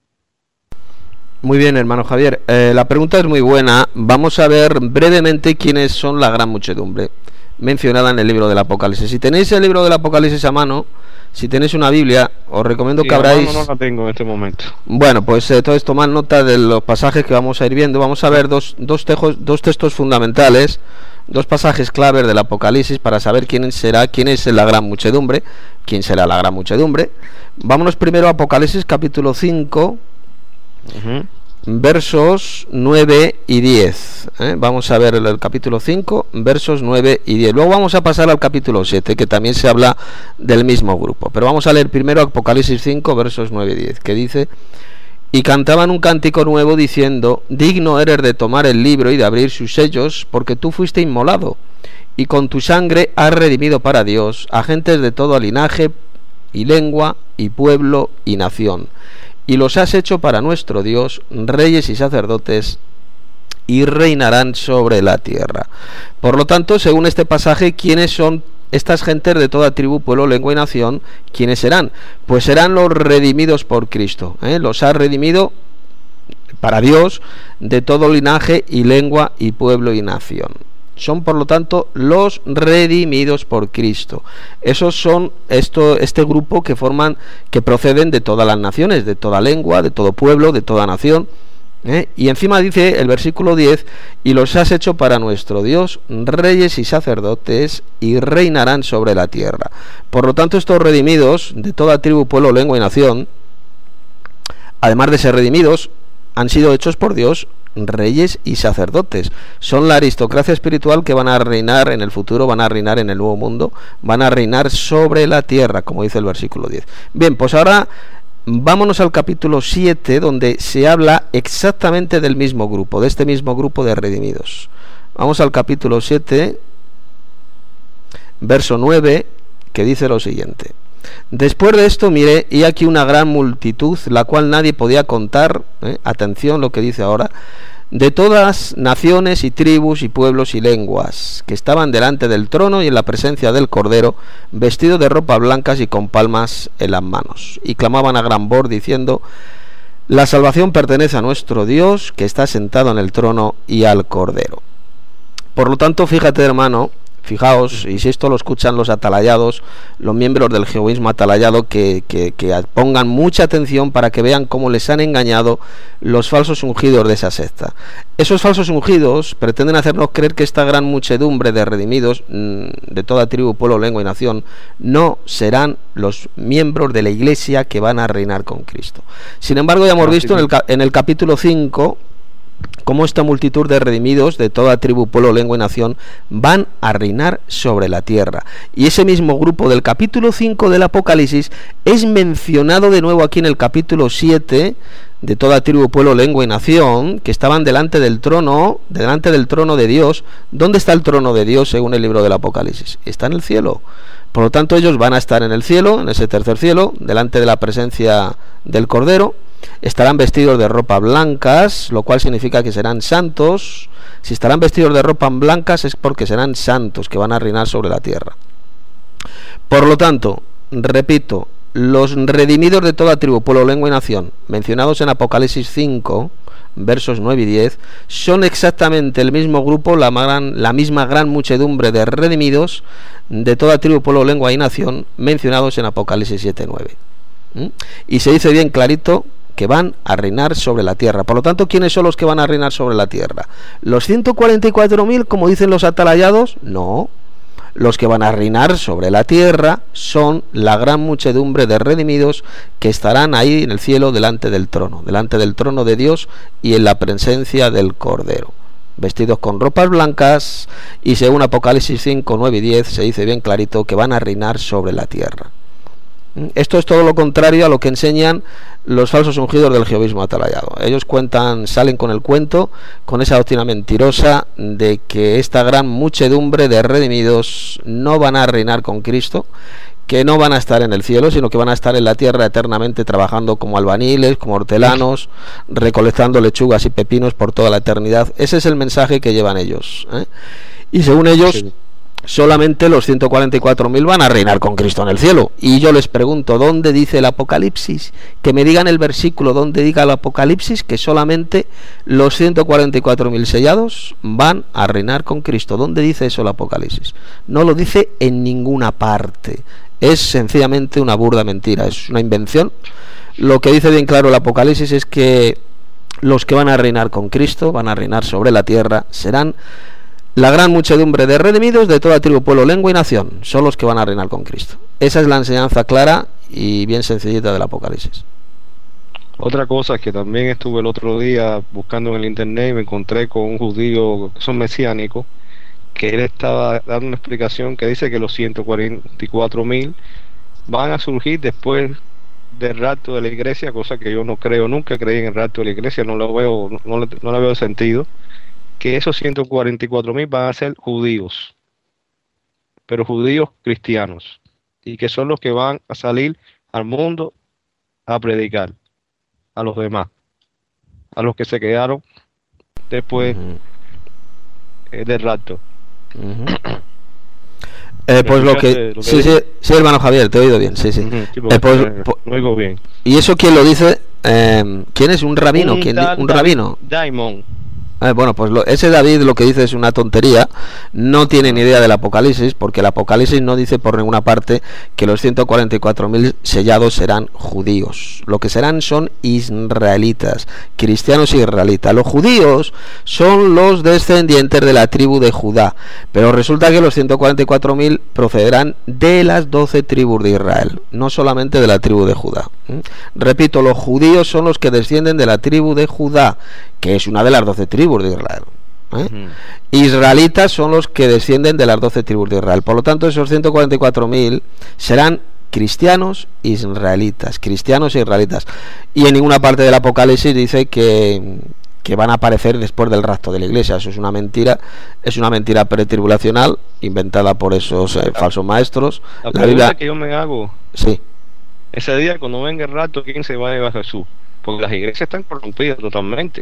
Muy bien, hermano Javier. Eh, la pregunta es muy buena. Vamos a ver brevemente quiénes son la gran muchedumbre mencionada en el libro del Apocalipsis. Si tenéis el libro del Apocalipsis a mano, si tenéis una Biblia, os recomiendo
Sí,
que abráis...
no, no la tengo en este momento.
Bueno, pues eh, entonces tomad nota de los pasajes que vamos a ir viendo. Vamos a ver dos, dos, tejos, dos textos fundamentales, dos pasajes claves del Apocalipsis para saber quién será, quién es la gran muchedumbre, quién será la gran muchedumbre. Vámonos primero a Apocalipsis capítulo cinco,
Uh-huh.
versos nueve y diez. ¿eh? Vamos a ver el, el capítulo cinco, versos nueve y diez. Luego vamos a pasar al capítulo siete, que también se habla del mismo grupo. Pero vamos a leer primero Apocalipsis cinco, versos nueve y diez, que dice: y cantaban un cántico nuevo diciendo: digno eres de tomar el libro y de abrir sus sellos, porque tú fuiste inmolado, y con tu sangre has redimido para Dios a gentes de todo linaje y lengua y pueblo y nación, y los has hecho para nuestro Dios reyes y sacerdotes, y reinarán sobre la tierra. Por lo tanto, según este pasaje, ¿quiénes son estas gentes de toda tribu, pueblo, lengua y nación? ¿Quiénes serán? Pues serán los redimidos por Cristo, ¿eh? Los ha redimido para Dios de todo linaje y lengua y pueblo y nación. Son, por lo tanto, los redimidos por Cristo. Esos son esto, este grupo que forman, que proceden de todas las naciones, de toda lengua, de todo pueblo, de toda nación. ¿eh? Y encima dice el versículo diez: y los has hecho para nuestro Dios reyes y sacerdotes, y reinarán sobre la tierra. Por lo tanto, estos redimidos de toda tribu, pueblo, lengua y nación, además de ser redimidos, han sido hechos por Dios reyes y sacerdotes. Son la aristocracia espiritual que van a reinar en el futuro, van a reinar en el nuevo mundo, van a reinar sobre la tierra, como dice el versículo diez. Bien, pues ahora vámonos al capítulo siete, donde se habla exactamente del mismo grupo, de este mismo grupo de redimidos. Vamos al capítulo siete, verso nueve, que dice lo siguiente: después de esto miré, y aquí una gran multitud, la cual nadie podía contar, ¿eh? atención lo que dice ahora, de todas naciones y tribus y pueblos y lenguas, que estaban delante del trono y en la presencia del Cordero, vestidos de ropas blancas y con palmas en las manos, y clamaban a gran voz diciendo: la salvación pertenece a nuestro Dios, que está sentado en el trono, y al Cordero. Por lo tanto, fíjate, hermano, fijaos, y si esto lo escuchan los atalayados, los miembros del jehovismo atalayado, que, que, que pongan mucha atención para que vean cómo les han engañado los falsos ungidos de esa secta. Esos falsos ungidos pretenden hacernos creer que esta gran muchedumbre de redimidos de toda tribu, pueblo, lengua y nación no serán los miembros de la iglesia que van a reinar con Cristo. Sin embargo, ya hemos visto en el, en el capítulo cinco cómo esta multitud de redimidos de toda tribu, pueblo, lengua y nación van a reinar sobre la tierra. Y ese mismo grupo del capítulo cinco del Apocalipsis es mencionado de nuevo aquí en el capítulo siete, de toda tribu, pueblo, lengua y nación, que estaban delante del trono, delante del trono de Dios. ¿Dónde está el trono de Dios según el libro del Apocalipsis? Está en el cielo. Por lo tanto, ellos van a estar en el cielo, en ese tercer cielo, delante de la presencia del Cordero. Estarán vestidos de ropas blancas, lo cual significa que serán santos. Si estarán vestidos de ropas blancas es porque serán santos, que van a reinar sobre la tierra. Por lo tanto, repito, los redimidos de toda tribu, pueblo, lengua y nación, mencionados en Apocalipsis cinco, versos nueve y diez, son exactamente el mismo grupo, la, gran, la misma gran muchedumbre de redimidos de toda tribu, pueblo, lengua y nación, mencionados en Apocalipsis siete nueve. ¿Mm? Y se dice bien clarito que van a reinar sobre la tierra. Por lo tanto, ¿quiénes son los que van a reinar sobre la tierra? ¿Los ciento cuarenta y cuatro mil, como dicen los atalayados? No. Los que van a reinar sobre la tierra son la gran muchedumbre de redimidos que estarán ahí en el cielo delante del trono, delante del trono de Dios y en la presencia del Cordero, vestidos con ropas blancas, y según Apocalipsis cinco, nueve y diez se dice bien clarito que van a reinar sobre la tierra. Esto es todo lo contrario a lo que enseñan los falsos ungidos del jehovismo atalayado. Ellos cuentan, salen con el cuento, con esa doctrina mentirosa de que esta gran muchedumbre de redimidos no van a reinar con Cristo, que no van a estar en el cielo, sino que van a estar en la tierra eternamente trabajando como albaniles, como hortelanos, recolectando lechugas y pepinos por toda la eternidad. Ese es el mensaje que llevan ellos, ¿eh? Y según ellos, sí, solamente los ciento cuarenta y cuatro mil van a reinar con Cristo en el cielo. Y yo les pregunto, ¿dónde dice el Apocalipsis? Que me digan el versículo donde diga el Apocalipsis que solamente los ciento cuarenta y cuatro mil sellados van a reinar con Cristo. ¿Dónde dice eso el Apocalipsis? No lo dice en ninguna parte. Es sencillamente una burda mentira, es una invención. Lo que dice bien claro el Apocalipsis es que los que van a reinar con Cristo, van a reinar sobre la tierra, serán la gran muchedumbre de redimidos de toda tribu, pueblo, lengua y nación. Son los que van a reinar con Cristo. Esa es la enseñanza clara y bien sencillita del Apocalipsis.
Otra cosa es que también estuve el otro día buscando en el internet y me encontré con un judío, son mesiánicos, que él estaba dando una explicación que dice que los ciento cuarenta y cuatro mil van a surgir después del rapto de la iglesia, cosa que yo no creo, nunca creí en el rapto de la iglesia, no lo veo, no, no, no le veo sentido. Que esos ciento cuarenta y cuatro mil van a ser judíos, pero judíos cristianos, y que son los que van a salir al mundo a predicar a los demás, a los que se quedaron después uh-huh. eh, del rapto.
Uh-huh. eh, pues lo que, lo que sí, sí, sí, hermano Javier, te he oído bien, sí, sí. Uh-huh, sí
eh, pues, eh, lo oigo bien.
¿Y eso quién lo dice? Eh, ¿Quién es? ¿Un rabino?
Un,
¿Quién,
tal,
un rabino?
Daimon.
Eh, bueno, pues lo, ese David lo que dice es una tontería, no tiene ni idea del Apocalipsis, porque el Apocalipsis no dice por ninguna parte que los ciento cuarenta y cuatro mil sellados serán judíos. Lo que serán son israelitas, cristianos israelitas. Los judíos son los descendientes de la tribu de Judá, pero resulta que los ciento cuarenta y cuatro mil procederán de las doce tribus de Israel, no solamente de la tribu de Judá. ¿Mm? Repito, los judíos son los que descienden de la tribu de Judá, que es una de las doce tribus de Israel. ¿eh? Uh-huh. Israelitas son los que descienden de las doce tribus de Israel. Por lo tanto, esos ciento cuarenta y cuatro mil serán cristianos israelitas, cristianos israelitas. Y en ninguna parte del Apocalipsis dice que, que van a aparecer después del rapto de la iglesia. Eso es una mentira, es una mentira pretribulacional inventada por esos eh, falsos maestros.
La, la pregunta Biblia... que yo me hago,
sí.
Ese día cuando venga el rapto, ¿quién se va a llevar a Jesús? Porque las iglesias están corrompidas totalmente.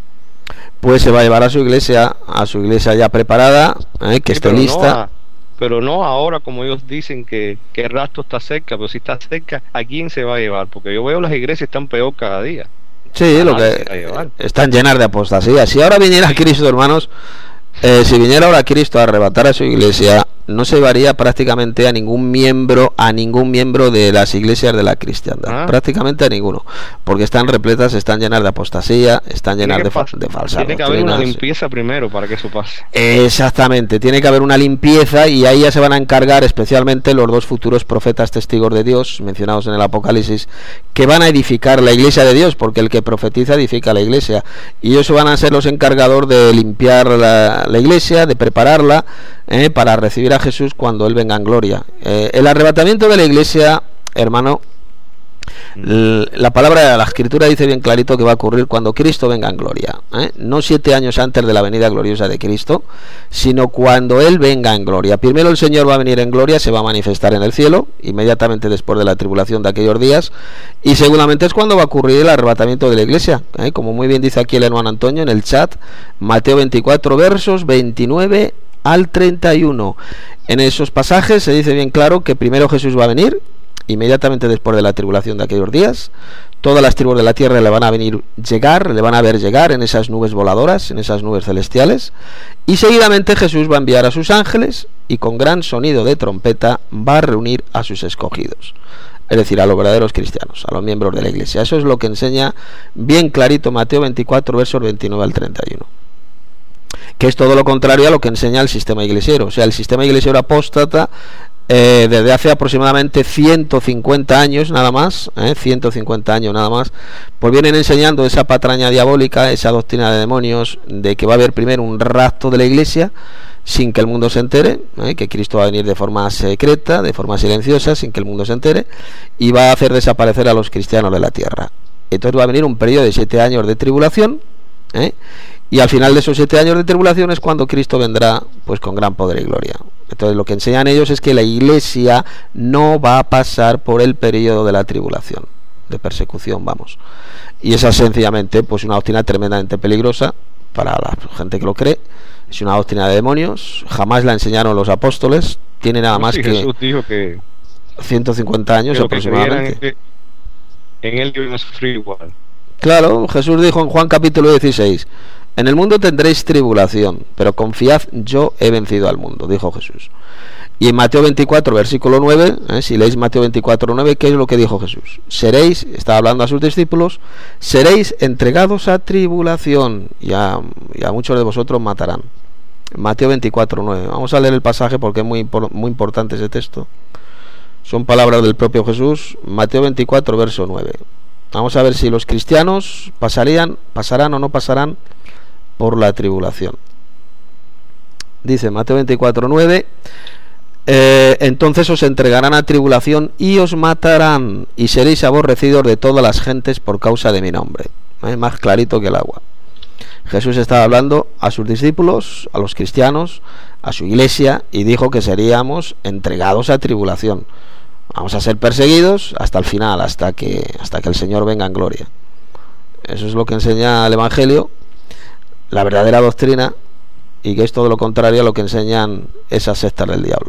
Pues se va a llevar a su iglesia, a su iglesia ya preparada, ¿eh? que
sí,
esté lista.
No a, pero no ahora, como ellos dicen que, que el rapto está cerca, pero si está cerca, ¿a quién se va a llevar? Porque yo veo las iglesias están peor cada día.
Sí, lo que están llenas de apostasía. Si ahora viniera Cristo, hermanos, eh, si viniera ahora Cristo a arrebatar a su iglesia, no se llevaría prácticamente a ningún miembro, a ningún miembro de las iglesias de la cristiandad, ah. prácticamente a ninguno, porque están repletas, están llenas de apostasía, están llenas de, fa de falsas
Tiene que haber una limpieza primero para que eso pase.
Exactamente, tiene que haber una limpieza y ahí ya se van a encargar especialmente los dos futuros profetas testigos de Dios mencionados en el Apocalipsis, que van a edificar la iglesia de Dios, porque el que profetiza edifica la iglesia, y ellos van a ser los encargados de limpiar la, la iglesia, de prepararla eh, para recibir a Jesús cuando él venga en gloria. Eh, el arrebatamiento de la iglesia, hermano, la palabra de la escritura dice bien clarito que va a ocurrir cuando Cristo venga en gloria, ¿eh? No siete años antes de la venida gloriosa de Cristo, sino cuando él venga en gloria. Primero el Señor va a venir en gloria, se va a manifestar en el cielo inmediatamente después de la tribulación de aquellos días, y seguramente es cuando va a ocurrir el arrebatamiento de la iglesia, ¿eh? Como muy bien dice aquí el hermano Antonio en el chat, Mateo veinticuatro versos veintinueve al treinta y uno. En esos pasajes se dice bien claro que primero Jesús va a venir inmediatamente después de la tribulación de aquellos días. Todas las tribus de la tierra le van a venir llegar, le van a ver llegar en esas nubes voladoras, en esas nubes celestiales, y seguidamente Jesús va a enviar a sus ángeles y con gran sonido de trompeta va a reunir a sus escogidos, es decir, a los verdaderos cristianos, a los miembros de la iglesia. Eso es lo que enseña bien clarito Mateo veinticuatro versos veintinueve al treinta y uno, que es todo lo contrario a lo que enseña el sistema iglesiero. O sea, el sistema iglesiero apóstata Eh, desde hace aproximadamente ciento cincuenta años nada más, eh, ciento cincuenta años nada más, pues vienen enseñando esa patraña diabólica, esa doctrina de demonios, de que va a haber primero un rapto de la iglesia, sin que el mundo se entere, ¿eh? Que Cristo va a venir de forma secreta, de forma silenciosa, sin que el mundo se entere, y va a hacer desaparecer a los cristianos de la tierra. Entonces va a venir un periodo de siete años de tribulación, ¿eh? Y al final de esos siete años de tribulación es cuando Cristo vendrá, pues con gran poder y gloria. Entonces lo que enseñan ellos es que la Iglesia no va a pasar por el periodo de la tribulación, de persecución, vamos. Y esa es sencillamente pues una doctrina tremendamente peligrosa para la gente que lo cree. Es una doctrina de demonios, jamás la enseñaron los apóstoles, tiene nada más
sí,
que,
Jesús dijo que
ciento cincuenta años
que lo que
aproximadamente.
creyeran en, en él iban a sufrir igual.
Claro, Jesús dijo en Juan capítulo dieciséis: en el mundo tendréis tribulación, pero confiad, yo he vencido al mundo, dijo Jesús. Y en Mateo veinticuatro, versículo nueve, ¿eh? Si leéis Mateo veinticuatro, nueve, ¿qué es lo que dijo Jesús? Seréis, estaba hablando a sus discípulos, seréis entregados a tribulación, y a, y a muchos de vosotros matarán. Mateo veinticuatro, nueve. Vamos a leer el pasaje porque es muy, muy importante ese texto. Son palabras del propio Jesús. Mateo veinticuatro, verso nueve. Vamos a ver si los cristianos pasarían, pasarán o no pasarán por la tribulación. Dice Mateo veinticuatro, nueve: eh, entonces os entregarán a tribulación y os matarán, y seréis aborrecidos de todas las gentes por causa de mi nombre. ¿Eh? Más clarito que el agua. Jesús estaba hablando a sus discípulos, a los cristianos, a su iglesia, y dijo que seríamos entregados a tribulación. Vamos a ser perseguidos hasta el final, hasta que hasta que el Señor venga en gloria. Eso es lo que enseña el Evangelio, la verdadera doctrina, y que es todo lo contrario a lo que enseñan esas sectas del diablo.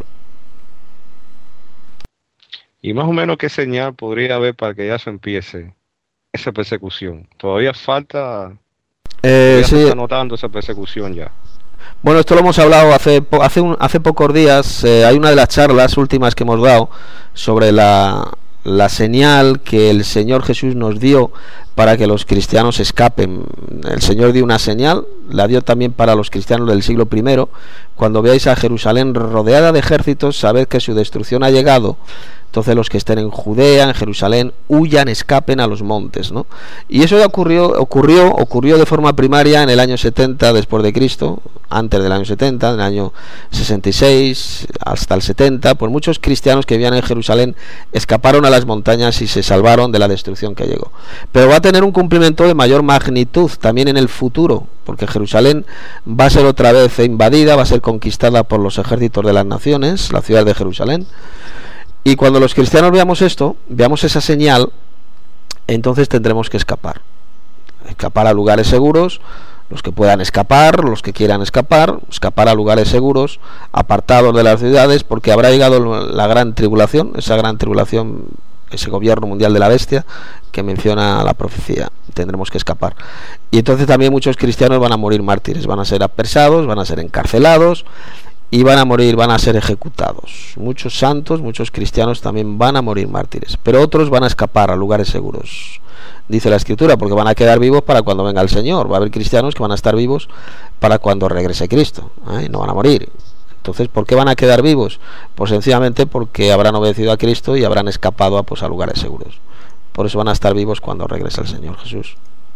Y más o menos qué señal podría haber para que ya se empiece esa persecución. Todavía falta,
Eh,
ya
sí.
se está notando esa persecución ya.
Bueno, esto lo hemos hablado hace po- hace, un, hace pocos días. Eh, hay una de las charlas últimas que hemos dado sobre la, la señal que el Señor Jesús nos dio para que los cristianos escapen. El Señor dio una señal, la dio también para los cristianos del siglo primero. Cuando veáis a Jerusalén rodeada de ejércitos, sabed que su destrucción ha llegado. Entonces los que estén en Judea, en Jerusalén, huyan, escapen a los montes, ¿no? Y eso ya ocurrió, ocurrió, ocurrió de forma primaria en el año setenta después de Cristo, antes del año setenta, en el año sesenta y seis hasta el setenta, pues muchos cristianos que vivían en Jerusalén escaparon a las montañas y se salvaron de la destrucción que llegó. Pero va a tener un cumplimiento de mayor magnitud también en el futuro, porque Jerusalén va a ser otra vez invadida, va a ser conquistada por los ejércitos de las naciones, la ciudad de Jerusalén. Y cuando los cristianos veamos esto, veamos esa señal, entonces tendremos que escapar. Escapar a lugares seguros, los que puedan escapar, los que quieran escapar, escapar a lugares seguros, apartados de las ciudades, porque habrá llegado la gran tribulación, esa gran tribulación, ese gobierno mundial de la bestia que menciona la profecía. Tendremos que escapar. Y entonces también muchos cristianos van a morir mártires, van a ser apresados, van a ser encarcelados, y van a morir, van a ser ejecutados. Muchos santos, muchos cristianos también van a morir mártires, pero otros van a escapar a lugares seguros, dice la Escritura, porque van a quedar vivos para cuando venga el Señor. Va a haber cristianos que van a estar vivos para cuando regrese Cristo, ¿eh? No van a morir. Entonces, ¿por qué van a quedar vivos? Pues sencillamente porque habrán obedecido a Cristo y habrán escapado a, pues, a lugares seguros. Por eso van a estar vivos cuando regrese el Señor Jesús.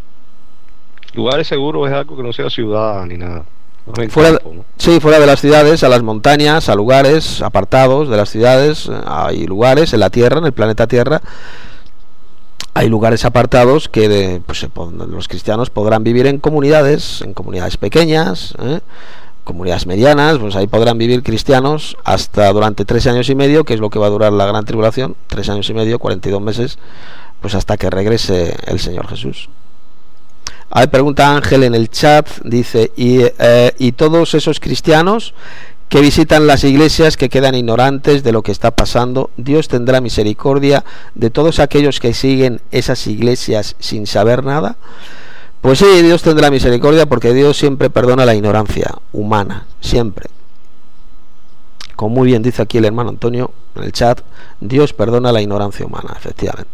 Lugares seguros es algo que no sea ciudad ni nada.
Fuera,
campo, ¿no?
sí, fuera de las ciudades, a las montañas, a lugares apartados de las ciudades. Hay lugares en la Tierra, en el planeta Tierra, hay lugares apartados que de, pues, se pod- los cristianos podrán vivir en comunidades, en comunidades pequeñas, ¿eh? Comunidades medianas, pues ahí podrán vivir cristianos hasta durante tres años y medio, que es lo que va a durar la gran tribulación, tres años y medio, cuarenta y dos meses, pues hasta que regrese el Señor Jesús. Hay pregunta Ángel en el chat, dice, y, eh, y todos esos cristianos que visitan las iglesias, que quedan ignorantes de lo que está pasando, ¿Dios tendrá misericordia de todos aquellos que siguen esas iglesias sin saber nada? Pues sí, Dios tendrá misericordia, porque Dios siempre perdona la ignorancia humana, siempre. Como muy bien dice aquí el hermano Antonio en el chat, Dios perdona la ignorancia humana, efectivamente.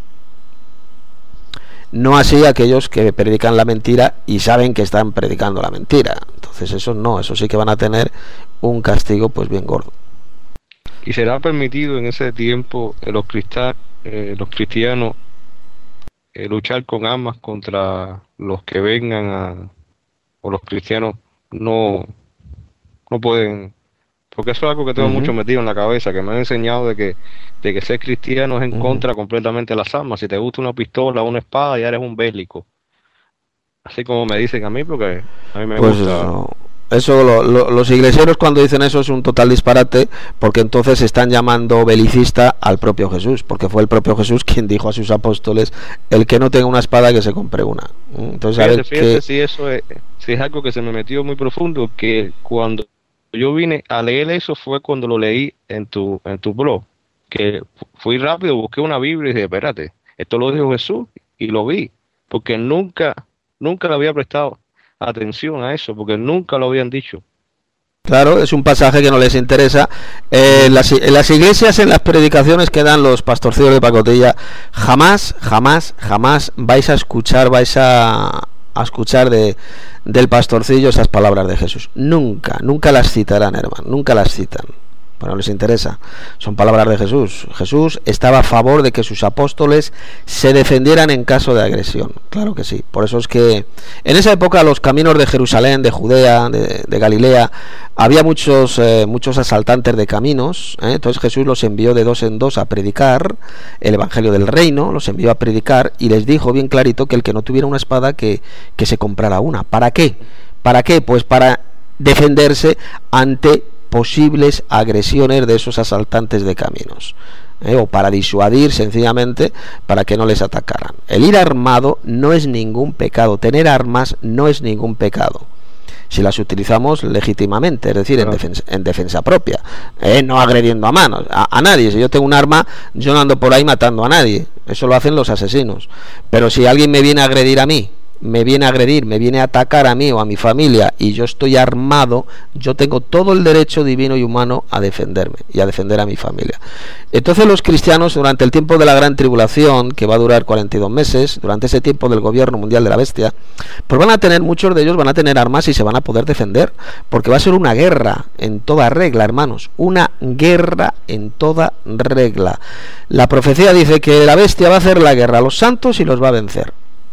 No así aquellos que predican la mentira y saben que están predicando la mentira. Entonces esos no, esos sí que van a tener un castigo pues bien gordo.
Y será permitido en ese tiempo eh, los, crista- eh, los cristianos eh, luchar con armas contra los que vengan a, o los cristianos no, no pueden, porque eso es algo que tengo
Ujú.
mucho metido en la cabeza, que me han enseñado de que, de que ser cristiano es en
Ujú.
contra completamente de las armas. Si te gusta una pistola o una espada, ya eres un bélico. Así como me dicen a mí, porque a mí me
Pues
gusta.
eso, eso lo- lo- los iglesieros cuando dicen eso es un total disparate, porque entonces están llamando belicista al propio Jesús, porque fue el propio Jesús quien dijo a sus apóstoles: el que no tenga una espada que se compre una. Entonces a
Fíjate,
ver
fíjate
qué.
si eso es, si es algo que se me metió muy profundo, que cuando yo vine a leer eso fue cuando lo leí en tu, en tu blog, que fu- fui rápido, busqué una Biblia y dije, espérate, esto lo dijo Jesús y lo vi, porque nunca, nunca le había prestado atención a eso, porque nunca lo habían dicho.
Claro, es un pasaje que no les interesa. Eh, en, las, en las iglesias, en las predicaciones que dan los pastorcillos de pacotilla, jamás, jamás, jamás vais a escuchar, vais a, a escuchar de, del pastorcillo esas palabras de Jesús. Nunca, nunca las citarán, hermano, nunca las citan. Bueno, les interesa. Son palabras de Jesús. Jesús estaba a favor de que sus apóstoles se defendieran en caso de agresión. Claro que sí. Por eso es que en esa época los caminos de Jerusalén, de Judea, de, de Galilea, había muchos eh, muchos asaltantes de caminos. ¿eh? Entonces Jesús los envió de dos en dos a predicar el evangelio del reino. Los envió a predicar y les dijo bien clarito que el que no tuviera una espada que, que se comprara una. ¿Para qué? ¿Para qué? Pues para defenderse ante posibles agresiones de esos asaltantes de caminos, ¿eh? o para disuadir sencillamente para que no les atacaran. El ir armado no es ningún pecado, tener armas no es ningún pecado si las utilizamos legítimamente, es decir, en defensa, en defensa propia, ¿eh? no agrediendo a manos a, a nadie. Si yo tengo un arma, yo no ando por ahí matando a nadie, eso lo hacen los asesinos. Pero si alguien me viene a agredir a mí, me viene a agredir, me viene a atacar a mí o a mi familia y yo estoy armado, yo tengo todo el derecho divino y humano a defenderme y a defender a mi familia. Entonces los cristianos, durante el tiempo de la gran tribulación, que va a durar cuarenta y dos meses, durante ese tiempo del gobierno mundial de la bestia, pues van a tener, muchos de ellos van a tener armas y se van a poder defender, porque va a ser una guerra en toda regla, hermanos, una guerra en toda regla. La profecía dice que la bestia va a hacer la guerra a los santos y los va a vencer.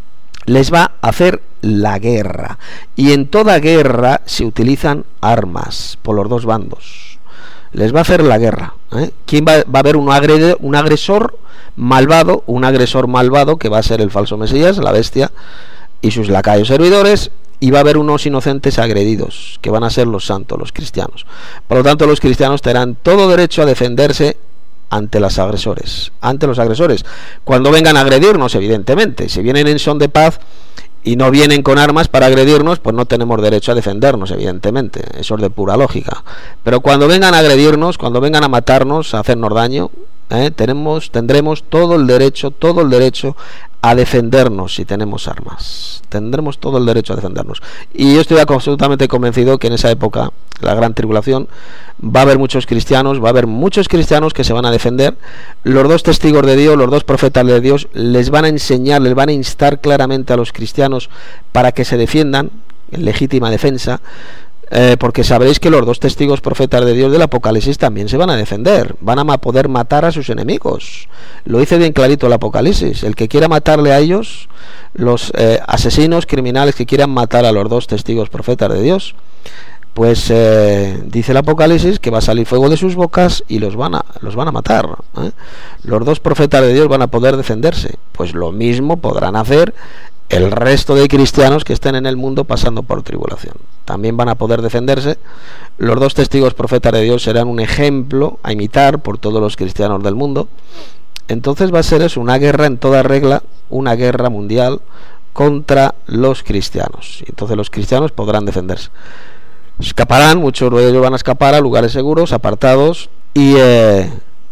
Les va a hacer la guerra, y en toda guerra se utilizan armas por los dos bandos. Les va a hacer la guerra, ¿eh? ¿Quién va, va a haber un, agrede, un agresor malvado, un agresor malvado que va a ser el falso Mesías, la bestia y sus lacayos servidores, y va a haber unos inocentes agredidos que van a ser los santos, los cristianos. Por lo tanto, los cristianos tendrán todo derecho a defenderse ante los agresores, ante los agresores, cuando vengan a agredirnos, evidentemente. Si vienen en son de paz y no vienen con armas para agredirnos, pues no tenemos derecho a defendernos, evidentemente, eso es de pura lógica. Pero cuando vengan a agredirnos, cuando vengan a matarnos, a hacernos daño, ¿eh? tenemos, tendremos todo el derecho, todo el derecho a defendernos si tenemos armas. Tendremos todo el derecho a defendernos. Y yo estoy absolutamente convencido que en esa época, la gran tribulación, va a haber muchos cristianos, va a haber muchos cristianos que se van a defender. Los dos testigos de Dios, los dos profetas de Dios, les van a enseñar, les van a instar claramente a los cristianos para que se defiendan en legítima defensa. Eh, porque sabréis que los dos testigos profetas de Dios del Apocalipsis también se van a defender, van a poder matar a sus enemigos. Lo dice bien clarito el Apocalipsis: el que quiera matarle a ellos, los eh, asesinos criminales que quieran matar a los dos testigos profetas de Dios, pues eh, dice el Apocalipsis que va a salir fuego de sus bocas y los van a, los van a matar, ¿eh? Los dos profetas de Dios van a poder defenderse. Pues lo mismo podrán hacer el resto de cristianos que estén en el mundo pasando por tribulación. También van a poder defenderse. Los dos testigos profetas de Dios serán un ejemplo a imitar por todos los cristianos del mundo. Entonces va a ser eso, una guerra en toda regla, una guerra mundial contra los cristianos. Entonces los cristianos podrán defenderse. Escaparán, muchos de ellos van a escapar a lugares seguros, apartados, y, eh,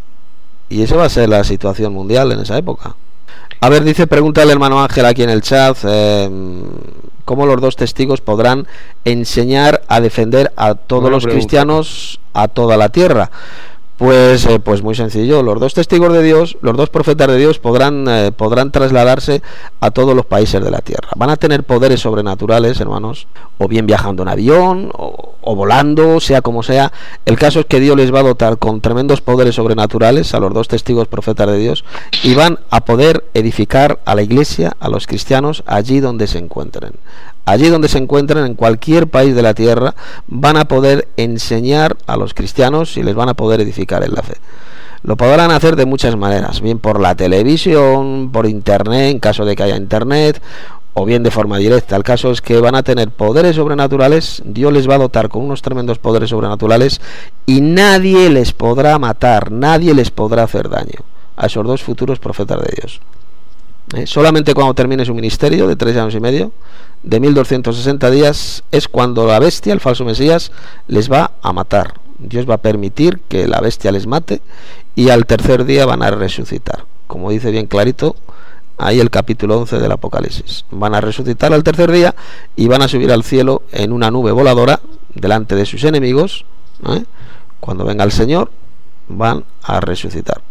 y esa va a ser la situación mundial en esa época. A ver, dice, pregunta el hermano Ángel aquí en el chat, eh, ¿cómo los dos testigos podrán enseñar a defender a todos
Buena
los
pregunta.
cristianos a toda la tierra? Pues, eh, pues muy sencillo, los dos testigos de Dios, los dos profetas de Dios podrán, eh, podrán trasladarse a todos los países de la tierra. Van a tener poderes sobrenaturales, hermanos, o bien viajando en avión, o, o volando, sea como sea. El caso es que Dios les va a dotar con tremendos poderes sobrenaturales a los dos testigos profetas de Dios, y van a poder edificar a la iglesia, a los cristianos, allí donde se encuentren. Allí donde se encuentren, en cualquier país de la tierra, van a poder enseñar a los cristianos y les van a poder edificar en la fe. Lo podrán hacer de muchas maneras, bien por la televisión, por internet, en caso de que haya internet, o bien de forma directa. El caso es que van a tener poderes sobrenaturales, Dios les va a dotar con unos tremendos poderes sobrenaturales, y nadie les podrá matar, nadie les podrá hacer daño a esos dos futuros profetas de Dios. ¿Eh? Solamente cuando termine su ministerio de tres años y medio, de mil doscientos sesenta días, es cuando la bestia, el falso Mesías, les va a matar. Dios va a permitir que la bestia les mate, y al tercer día van a resucitar, como dice bien clarito ahí el capítulo once del Apocalipsis. Van a resucitar al tercer día y van a subir al cielo en una nube voladora delante de sus enemigos. ¿eh? Cuando venga el Señor, van a resucitar.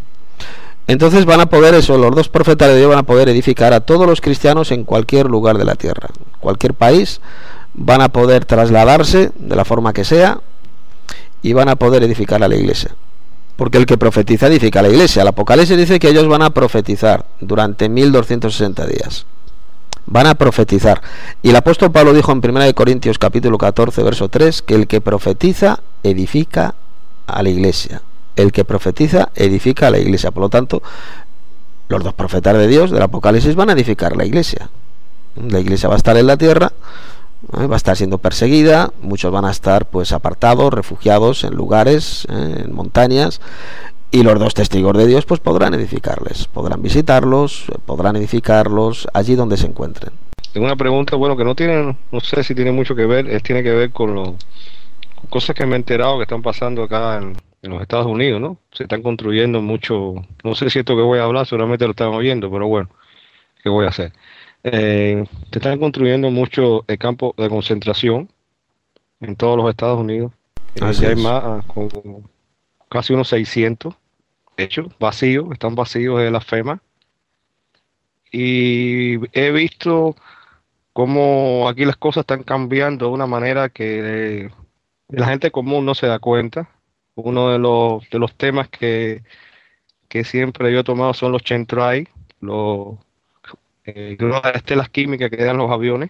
Entonces van a poder, eso, los dos profetas de Dios van a poder edificar a todos los cristianos en cualquier lugar de la tierra, cualquier país. Van a poder trasladarse de la forma que sea y van a poder edificar a la iglesia, porque el que profetiza edifica a la iglesia. El Apocalipsis dice que ellos van a profetizar durante mil doscientos sesenta días. Van a profetizar. Y el apóstol Pablo dijo en primera de Corintios capítulo catorce verso tres que el que profetiza edifica a la iglesia. El que profetiza edifica a la iglesia. Por lo tanto, los dos profetas de Dios del Apocalipsis van a edificar la iglesia. La iglesia va a estar en la tierra, ¿eh? va a estar siendo perseguida, muchos van a estar pues apartados, refugiados en lugares, ¿eh? en montañas, y los dos testigos de Dios pues podrán edificarles, podrán visitarlos, podrán edificarlos allí donde se encuentren.
Tengo una pregunta, bueno, que no tiene, no sé si tiene mucho que ver, es, tiene que ver con, lo, con cosas que me he enterado que están pasando acá en, en los Estados Unidos, ¿no? Se están construyendo mucho, no sé si esto que voy a hablar seguramente lo están oyendo, pero bueno, ¿qué voy a hacer? Eh, se están construyendo mucho el campo de concentración en todos los Estados Unidos. Eh, ya hay más, ah, como casi unos seiscientos, de hecho, vacíos, están vacíos de la FEMA. Y he visto cómo aquí las cosas están cambiando de una manera que eh, la gente común no se da cuenta. Uno de los, de los temas que, que siempre yo he tomado son los chemtrails, los Eh, unas estelas químicas que dan los aviones.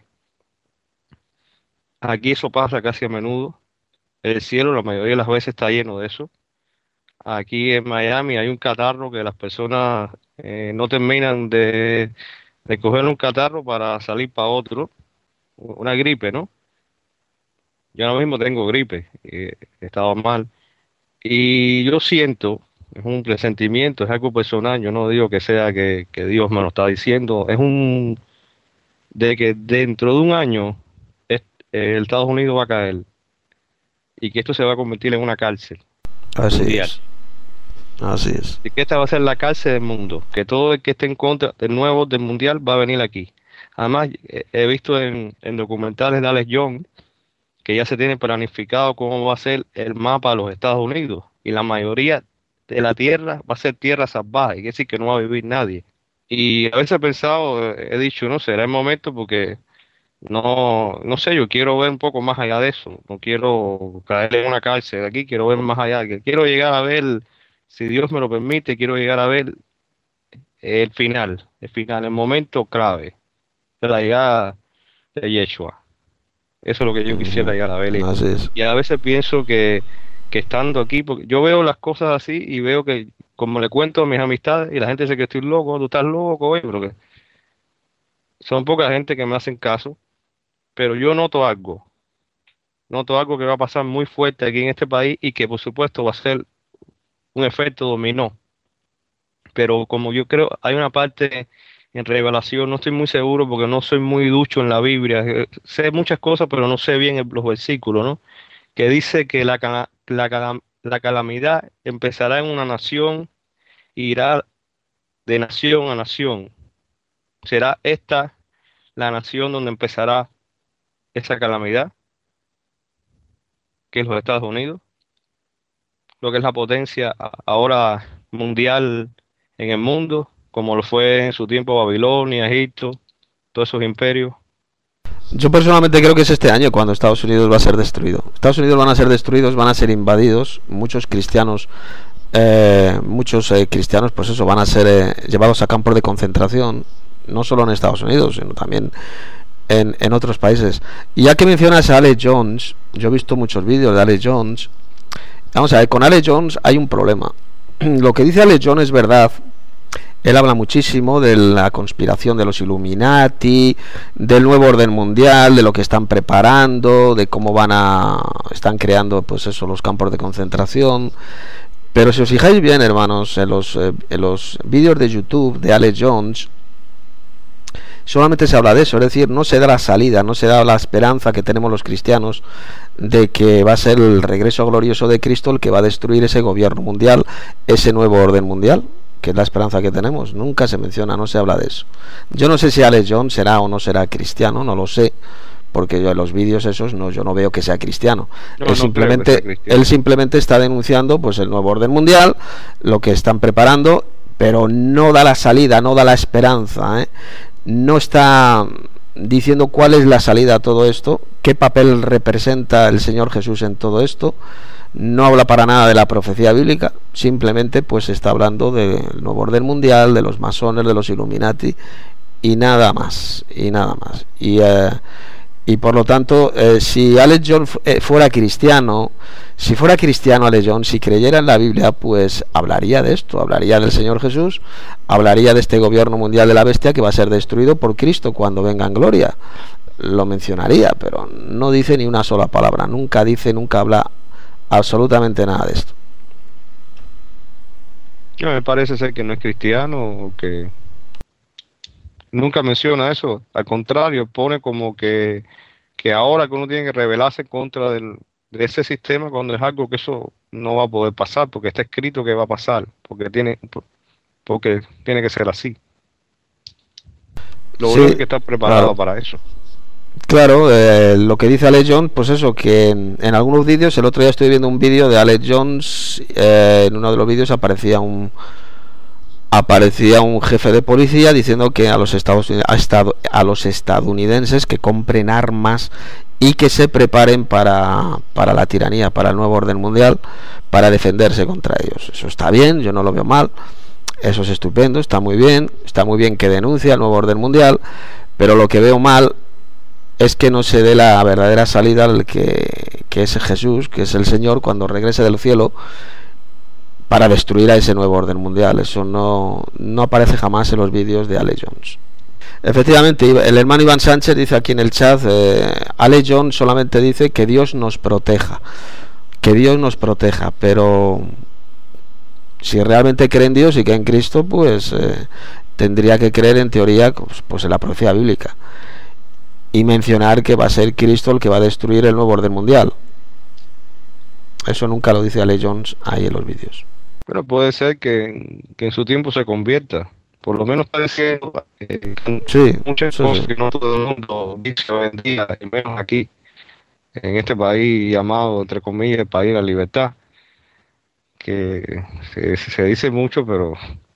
Aquí eso pasa casi a menudo. El cielo la mayoría de las veces está lleno de eso. Aquí en Miami hay un catarro que las personas eh, no terminan de, de coger un catarro para salir para otro. Una gripe, ¿no? Yo ahora mismo tengo gripe, eh, he estado mal. Y yo siento, es un presentimiento, es algo personal, yo no digo que sea que, que Dios me lo está diciendo, es un de que dentro de un año es- eh, el Estados Unidos va a caer y que esto se va a convertir en una cárcel
Así
mundial.
es, así es.
Y que esta va a ser la cárcel del mundo, que todo el que esté en contra del nuevo del mundial va a venir aquí. Además, eh, he visto en, en documentales de Alex Jones que ya se tiene planificado cómo va a ser el mapa de los Estados Unidos y la mayoría de la tierra va a ser tierra salvaje, quiere decir que no va a vivir nadie. Y a veces he pensado, eh, he dicho, no, será el momento porque no, no sé, yo quiero ver un poco más allá de eso, no quiero caer en una cárcel de aquí, quiero ver más allá, que quiero llegar a ver, si Dios me lo permite, quiero llegar a ver el final, el final, el momento clave de la llegada de Yeshua. Eso es lo que yo quisiera llegar a ver. Y,
Así es.
y a veces pienso que, que estando aquí, porque yo veo las cosas así y veo que, como le cuento a mis amistades, y la gente dice que estoy loco, tú estás loco, oye, pero que son poca gente que me hacen caso, pero yo noto algo, noto algo que va a pasar muy fuerte aquí en este país y que por supuesto va a ser un efecto dominó. Pero como yo creo, hay una parte en Revelación, no estoy muy seguro porque no soy muy ducho en la Biblia, eh, sé muchas cosas, pero no sé bien el- los versículos, ¿no? Que dice que la, cala- la, cala- la calamidad empezará en una nación, irá de nación a nación. ¿Será esta la nación donde empezará esa calamidad, que es los Estados Unidos? Lo que es la potencia a- ahora mundial en el mundo, como lo fue en su tiempo Babilonia, Egipto, todos esos imperios.
Yo personalmente creo que es este año cuando Estados Unidos va a ser destruido. Estados Unidos van a ser destruidos, van a ser invadidos, muchos cristianos, eh, muchos eh, cristianos, pues eso, van a ser eh, llevados a campos de concentración, no solo en Estados Unidos, sino también en, en otros países. Y ya que mencionas a Alex Jones, yo he visto muchos vídeos de Alex Jones. Vamos a ver, con Alex Jones hay un problema. Lo que dice Alex Jones es verdad. Él habla muchísimo de la conspiración de los Illuminati, del nuevo orden mundial, de lo que están preparando, de cómo van a están creando, pues eso, los campos de concentración. Pero si os fijáis bien, hermanos, en los eh, en los vídeos de YouTube de Alex Jones, solamente se habla de eso, es decir, no se da la salida, no se da la esperanza que tenemos los cristianos de que va a ser el regreso glorioso de Cristo el que va a destruir ese gobierno mundial, ese nuevo orden mundial, que es la esperanza que tenemos. Nunca se menciona, no se habla de eso. Yo no sé si Alex Jones será o no será cristiano, no lo sé, porque yo en los vídeos esos no, yo no veo que sea cristiano.
No,
él
no
simplemente,
creo que sea cristiano.
él simplemente está denunciando pues el nuevo orden mundial, lo que están preparando, pero no da la salida, no da la esperanza, ¿eh? No está diciendo cuál es la salida a todo esto, qué papel representa el Señor Jesús en todo esto. No habla para nada de la profecía bíblica, simplemente pues está hablando del nuevo orden mundial, de los masones, de los Illuminati y nada más, y nada más. Y, eh, y por lo tanto, eh, si Alex Jones eh, fuera cristiano, si fuera cristiano Alex Jones, si creyera en la Biblia, pues hablaría de esto, hablaría del Señor Jesús, hablaría de este gobierno mundial de la bestia que va a ser destruido por Cristo cuando venga en gloria. Lo mencionaría, pero no dice ni una sola palabra, nunca dice, nunca habla absolutamente nada de esto.
No, me parece ser que no es cristiano, o que nunca menciona eso. Al contrario, pone como que, que ahora que uno tiene que rebelarse en contra del, de ese sistema cuando es algo que eso no va a poder pasar, porque está escrito que va a pasar, porque tiene, porque tiene que ser así. Lo
Sí,
único es que está preparado
claro.
para eso.
Claro, eh, lo que dice Alex Jones, pues eso, que en, en algunos vídeos, el otro día estoy viendo un vídeo de Alex Jones, eh, en uno de los vídeos aparecía un aparecía un jefe de policía diciendo que a los Estados Unidos, a, estado, a los estadounidenses que compren armas y que se preparen para, para la tiranía, para el nuevo orden mundial, para defenderse contra ellos. Eso está bien, yo no lo veo mal, eso es estupendo, está muy bien, está muy bien que denuncie el nuevo orden mundial, pero lo que veo mal es que no se dé la verdadera salida al que, que es Jesús, que es el Señor, cuando regrese del cielo para destruir a ese nuevo orden mundial. Eso no, no aparece jamás en los vídeos de Alex Jones. Efectivamente, el hermano Iván Sánchez dice aquí en el chat, eh, Alex Jones solamente dice que Dios nos proteja, que Dios nos proteja, pero si realmente cree en Dios y cree en Cristo, pues eh, tendría que creer en teoría pues, pues en la profecía bíblica y mencionar que va a ser Cristo el que va a destruir el nuevo orden mundial. Eso nunca lo dice Alex Jones ahí en los vídeos.
Pero puede ser que, que en su tiempo se convierta. Por lo menos está diciendo eh,
Sí,
muchas
sí,
cosas
sí.
que no todo el mundo dice hoy en día, y menos aquí, en este país llamado, entre comillas, el país de la libertad, que se, se dice mucho, pero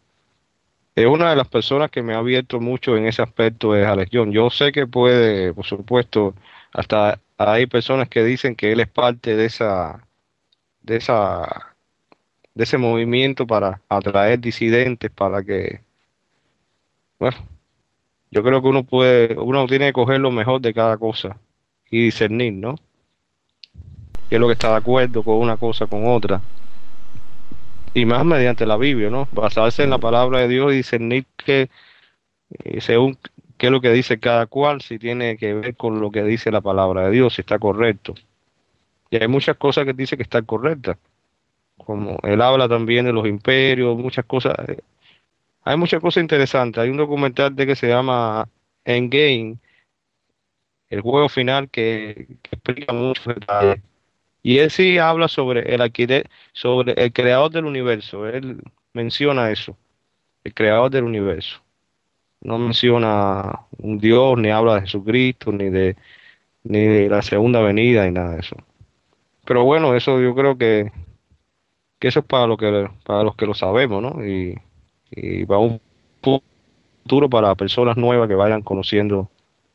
es una de las personas que me ha abierto mucho en ese aspecto es Alex Jones. Yo sé que puede, por supuesto, hasta hay personas que dicen que él es parte de esa, de esa, de ese movimiento para atraer disidentes, para que, bueno, yo creo que uno puede, uno tiene que coger lo mejor de cada cosa y discernir, ¿no? Qué es lo que está de acuerdo con una cosa, con otra. Y más mediante la Biblia, ¿no? Basarse en la palabra de Dios y discernir que, eh, según qué es lo que dice cada cual, si tiene que ver con lo que dice la palabra de Dios, si está correcto. Y hay muchas cosas que dice que están correctas, como él habla también de los imperios, muchas cosas. eh, Hay muchas cosas interesantes. Hay un documental de que se llama Endgame, el juego final, que, que explica muchos detalles. Y él sí habla sobre el arquitecto, sobre el creador del universo. Él menciona eso, el creador del universo. No menciona un Dios, ni habla de Jesucristo, ni de, ni de la segunda venida, ni nada de eso. Pero bueno, eso yo creo que, que eso es para, lo que, para los que lo sabemos, ¿no? Y, y para un futuro para personas nuevas que vayan conociendo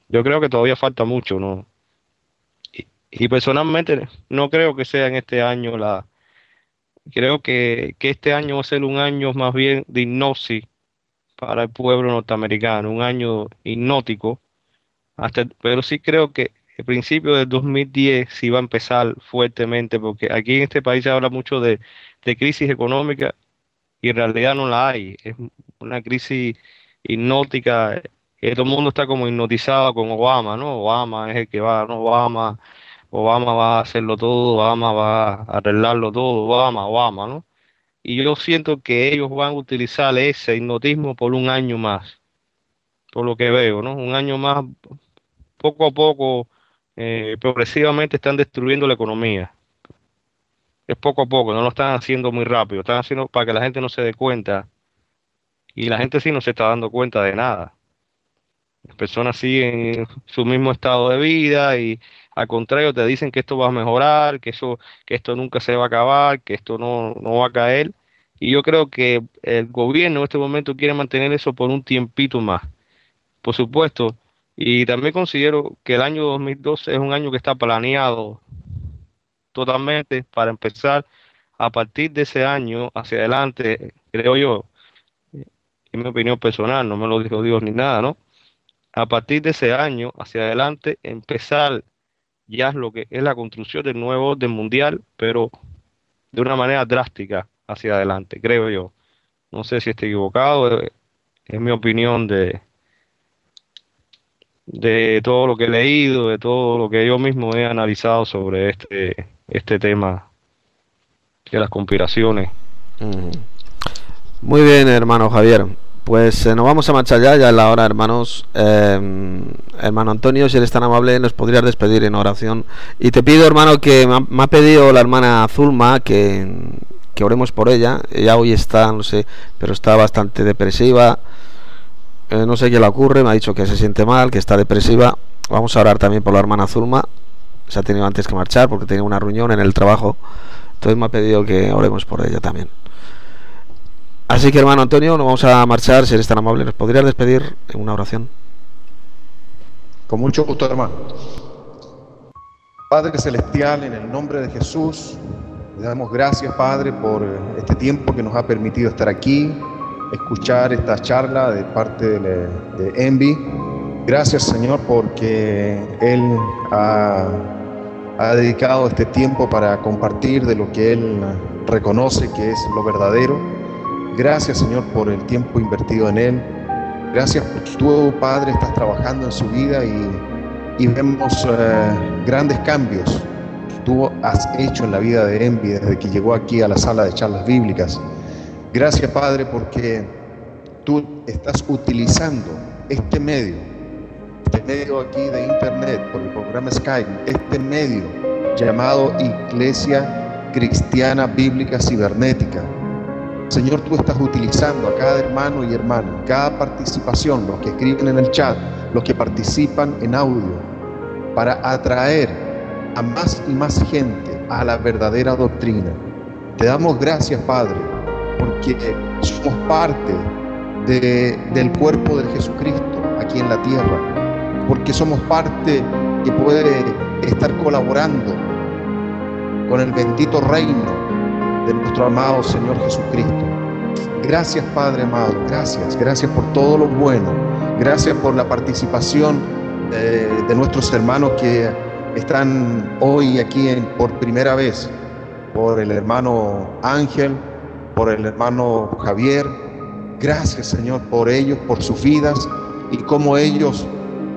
Yo creo que todavía falta mucho, ¿no? Y, y personalmente no creo que sea en este año la... Creo que, que este año va a ser un año más bien de hipnosis para el pueblo norteamericano, un año hipnótico, hasta, pero sí creo que el principio del dos mil diez sí va a empezar fuertemente, porque aquí en este país se habla mucho de, de crisis económica y en realidad no la hay. Es una crisis hipnótica. eh, Todo el mundo está como hipnotizado con Obama, ¿no? Obama es el que va, ¿no? Obama, Obama va a hacerlo todo, Obama va a arreglarlo todo, Obama, Obama, ¿no? Y yo siento que ellos van a utilizar ese hipnotismo por un año más, por lo que veo, ¿no? Un año más, poco a poco, eh, progresivamente están destruyendo la economía. Es poco a poco, no lo están haciendo muy rápido, están haciendo para que la gente no se dé cuenta y la gente sí no se está dando cuenta de nada. Las personas siguen su mismo estado de vida y al contrario te dicen que esto va a mejorar, que eso, que esto nunca se va a acabar, que esto no, no va a caer. Y yo creo que el gobierno en este momento quiere mantener eso por un tiempito más, por supuesto. Y también considero que el año dos mil doce es un año que está planeado totalmente para empezar a partir de ese año hacia adelante, creo yo, en mi opinión personal, no me lo dijo Dios ni nada, ¿no? A partir de ese año hacia adelante, empezar ya lo que es la construcción del nuevo orden mundial, pero de una manera drástica hacia adelante, creo yo. No sé si estoy equivocado, eh, es mi opinión de, de todo lo que he leído, de todo lo que yo mismo he analizado sobre este, este tema de las conspiraciones.
Mm. Muy bien, hermano Javier. Pues eh, nos vamos a marchar ya, ya es la hora, hermanos. Eh, hermano Antonio, si eres tan amable, nos podrías despedir en oración. Y te pido, hermano, que me ha, me ha pedido la hermana Zulma que, que oremos por ella. Ella hoy está, no sé, pero está bastante depresiva. Eh, no sé qué le ocurre, me ha dicho que se siente mal, que está depresiva. Vamos a orar también por la hermana Zulma. Se ha tenido antes que marchar porque tenía una reunión en el trabajo. Entonces me ha pedido que oremos por ella también. Así que, hermano Antonio, nos vamos a marchar. Si eres tan amable, ¿nos podrías despedir en una oración?
Con mucho gusto, hermano. Padre Celestial, en el nombre de Jesús, le damos gracias, Padre, por este tiempo que nos ha permitido estar aquí, escuchar esta charla de parte de, de Envy. Gracias, Señor, porque Él ha, ha dedicado este tiempo para compartir de lo que Él reconoce que es lo verdadero. Gracias, Señor, por el tiempo invertido en Él. Gracias porque tú, Padre, estás trabajando en su vida y, y vemos eh, grandes cambios que tú has hecho en la vida de Envy desde que llegó aquí a la sala de charlas bíblicas. Gracias, Padre, porque tú estás utilizando este medio, este medio aquí de internet, por el programa Skype, este medio llamado Iglesia Cristiana Bíblica Cibernética. Señor, tú estás utilizando a cada hermano y hermana, cada participación, los que escriben en el chat, los que participan en audio, para atraer a más y más gente a la verdadera doctrina. Te damos gracias, Padre, porque somos parte de, del cuerpo de Jesucristo aquí en la tierra, porque somos parte que puede estar colaborando con el bendito reino de nuestro amado Señor Jesucristo. Gracias, Padre amado, gracias, gracias por todo lo bueno, gracias por la participación de, de nuestros hermanos que están hoy aquí en, por primera vez, por el hermano Ángel, por el hermano Javier. Gracias, Señor, por ellos, por sus vidas y cómo ellos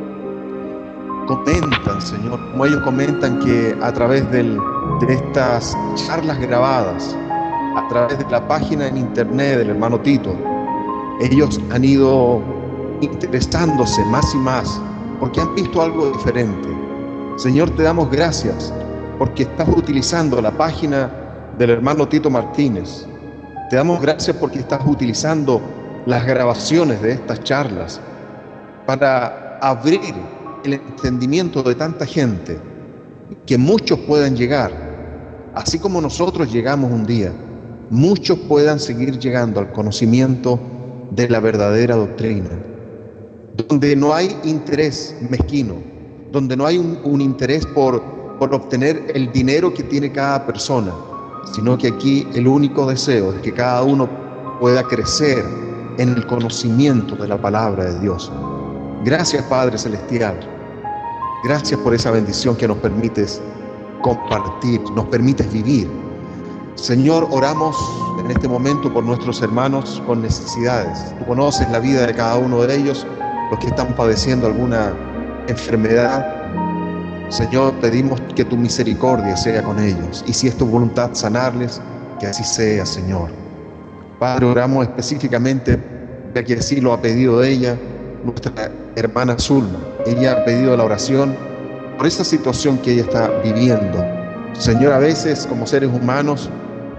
comentan, Señor, como ellos comentan que a través del, de estas charlas grabadas, a través de la página en internet del hermano Tito, ellos han ido interesándose más y más porque han visto algo diferente. Señor, te damos gracias porque estás utilizando la página del hermano Tito Martínez. Te damos gracias porque estás utilizando las grabaciones de estas charlas para abrir el entendimiento de tanta gente, que muchos puedan llegar, así como nosotros llegamos un día, muchos puedan seguir llegando al conocimiento de la verdadera doctrina. donde no hay interés mezquino, donde no hay un, un interés por, por obtener el dinero que tiene cada persona, sino que aquí el único deseo es que cada uno pueda crecer en el conocimiento de la palabra de Dios. Gracias, Padre Celestial. Gracias por esa bendición que nos permites compartir, nos permites vivir. Señor, oramos en este momento por nuestros hermanos con necesidades. Tú conoces la vida de cada uno de ellos, los que están padeciendo alguna enfermedad. Señor, pedimos que tu misericordia sea con ellos, y si es tu voluntad sanarles, que así sea, Señor. Padre, oramos específicamente, ya que así lo ha pedido ella, nuestra hermana Zulma. Ella ha pedido la oración por esa situación que ella está viviendo. Señor, a veces como seres humanos,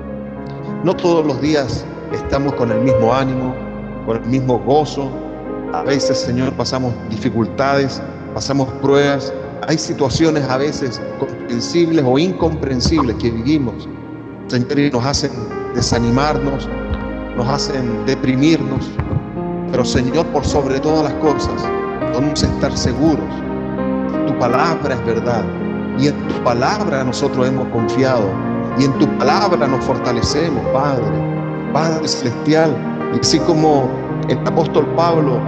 no todos los días estamos con el mismo ánimo, con el mismo gozo. A veces, Señor, pasamos dificultades, pasamos pruebas. Hay situaciones a veces comprensibles o incomprensibles que vivimos, Señor, y nos hacen desanimarnos, nos hacen deprimirnos. Pero, Señor, por sobre todas las cosas, debemos estar seguros. Tu palabra es verdad, y en tu palabra nosotros hemos confiado, y en tu palabra nos fortalecemos, Padre, Padre Celestial. Y así como el apóstol Pablo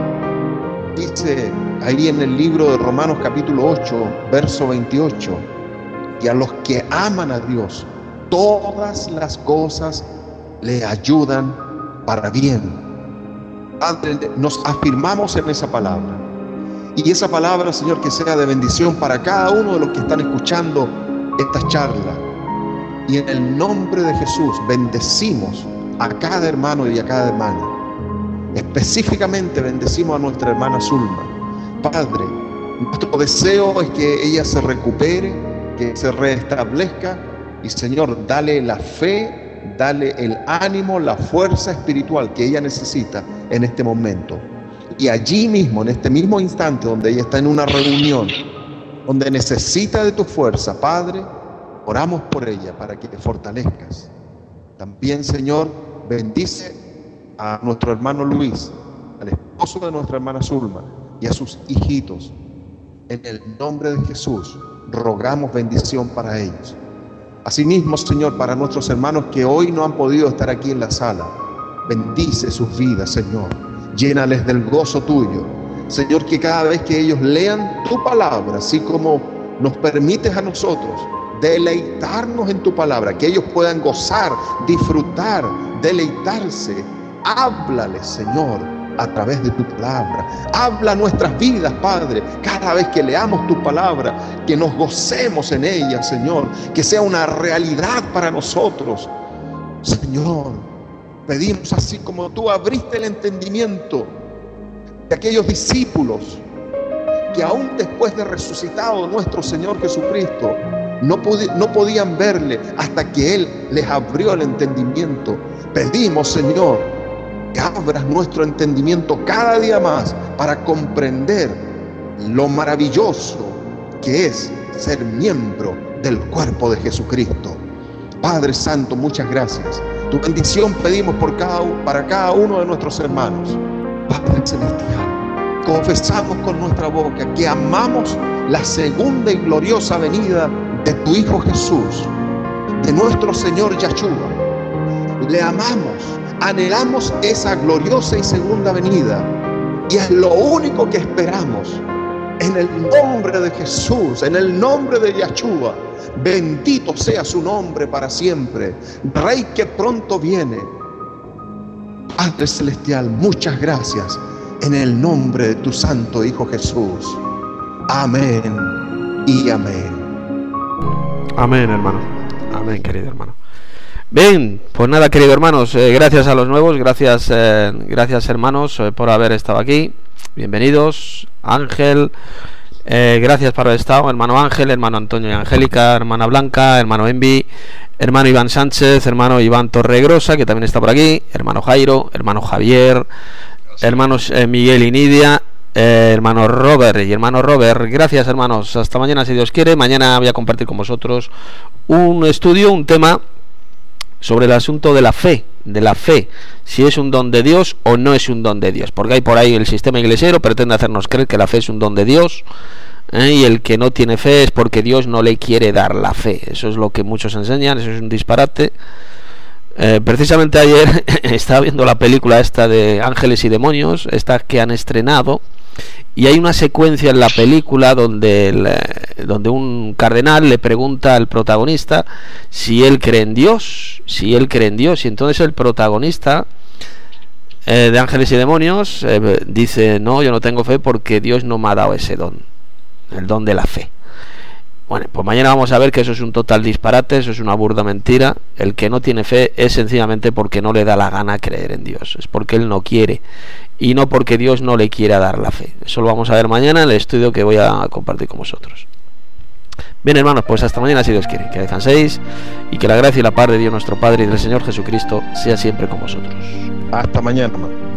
dice ahí en el libro de Romanos capítulo ocho, verso veintiocho, y a los que aman a Dios, todas las cosas le ayudan para bien. Padre, nos afirmamos en esa palabra, y esa palabra, Señor, que sea de bendición para cada uno de los que están escuchando esta charla. Y en el nombre de Jesús bendecimos a cada hermano y a cada hermana. Específicamente bendecimos a nuestra hermana Zulma. Padre, nuestro deseo es que ella se recupere, que se restablezca, y, Señor, dale la fe, dale el ánimo, la fuerza espiritual que ella necesita en este momento. Y allí mismo, en este mismo instante donde ella está en una reunión, donde necesita de tu fuerza, Padre, oramos por ella para que te fortalezcas. También, Señor, bendice a nuestro hermano Luis, al esposo de nuestra hermana Zulma, y a sus hijitos. En el nombre de Jesús rogamos bendición para ellos. Asimismo, Señor, para nuestros hermanos que hoy no han podido estar aquí en la sala, bendice sus vidas, Señor. Llénales del gozo tuyo, Señor, que cada vez que ellos lean tu palabra, así como nos permites a nosotros deleitarnos en tu palabra, que ellos puedan gozar, disfrutar, deleitarse. Háblales, Señor, a través de tu palabra. Habla nuestras vidas, Padre, cada vez que leamos tu palabra, que nos gocemos en ella, Señor, que sea una realidad para nosotros. Señor, pedimos, así como tú abriste el entendimiento de aquellos discípulos que aún después de resucitado nuestro Señor Jesucristo no, no podían verle hasta que Él les abrió el entendimiento. Pedimos, Señor, que abras nuestro entendimiento cada día más para comprender lo maravilloso que es ser miembro del cuerpo de Jesucristo. Padre Santo, muchas gracias. Tu bendición pedimos por cada, para cada uno de nuestros hermanos. Padre Celestial, confesamos con nuestra boca que amamos la segunda y gloriosa venida de tu Hijo Jesús, de nuestro Señor Yahshua. Le amamos, anhelamos esa gloriosa y segunda venida, y es lo único que esperamos. En el nombre de Jesús, en el nombre de Yahshua, bendito sea su nombre para siempre. Rey que pronto viene. Padre Celestial, muchas gracias en el nombre de tu santo Hijo Jesús. Amén y amén.
Amén, hermano. Amén, querido hermano. Bien, pues nada, queridos hermanos, eh, gracias a los nuevos, gracias, eh, gracias hermanos eh, por haber estado aquí. Bienvenidos, Ángel, eh, gracias por haber estado, hermano Ángel, hermano Antonio y Angélica, hermana Blanca, hermano Envi, hermano Iván Sánchez, hermano Iván Torregrosa, que también está por aquí, hermano Jairo, hermano Javier, hermanos eh, Miguel y Nidia, eh, hermano Robert y hermano Robert. Gracias, hermanos, hasta mañana si Dios quiere. Mañana voy a compartir con vosotros un estudio, un tema sobre el asunto de la fe, de la fe, si es un don de Dios o no es un don de Dios, porque hay por ahí el sistema iglesiero pretende hacernos creer que la fe es un don de Dios, ¿eh? Y el que no tiene fe es porque Dios no le quiere dar la fe. Eso es lo que muchos enseñan, eso es un disparate. Eh, precisamente ayer estaba viendo la película esta de Ángeles y Demonios, esta que han estrenado, y hay una secuencia en la película donde, el, donde un cardenal le pregunta al protagonista si él cree en Dios, si él cree en Dios, y entonces el protagonista eh, de Ángeles y Demonios eh, dice: no, yo no tengo fe porque Dios no me ha dado ese don, el don de la fe. Bueno, pues mañana vamos a ver que eso es un total disparate, eso es una burda mentira. El que no tiene fe es sencillamente porque no le da la gana creer en Dios, es porque él no quiere, y no porque Dios no le quiera dar la fe. Eso lo vamos a ver mañana en el estudio que voy a compartir con vosotros. Bien, hermanos, pues hasta mañana si Dios quiere. Que descanséis y que la gracia y la paz de Dios nuestro Padre y del Señor Jesucristo sea siempre con vosotros.
Hasta mañana, hermano.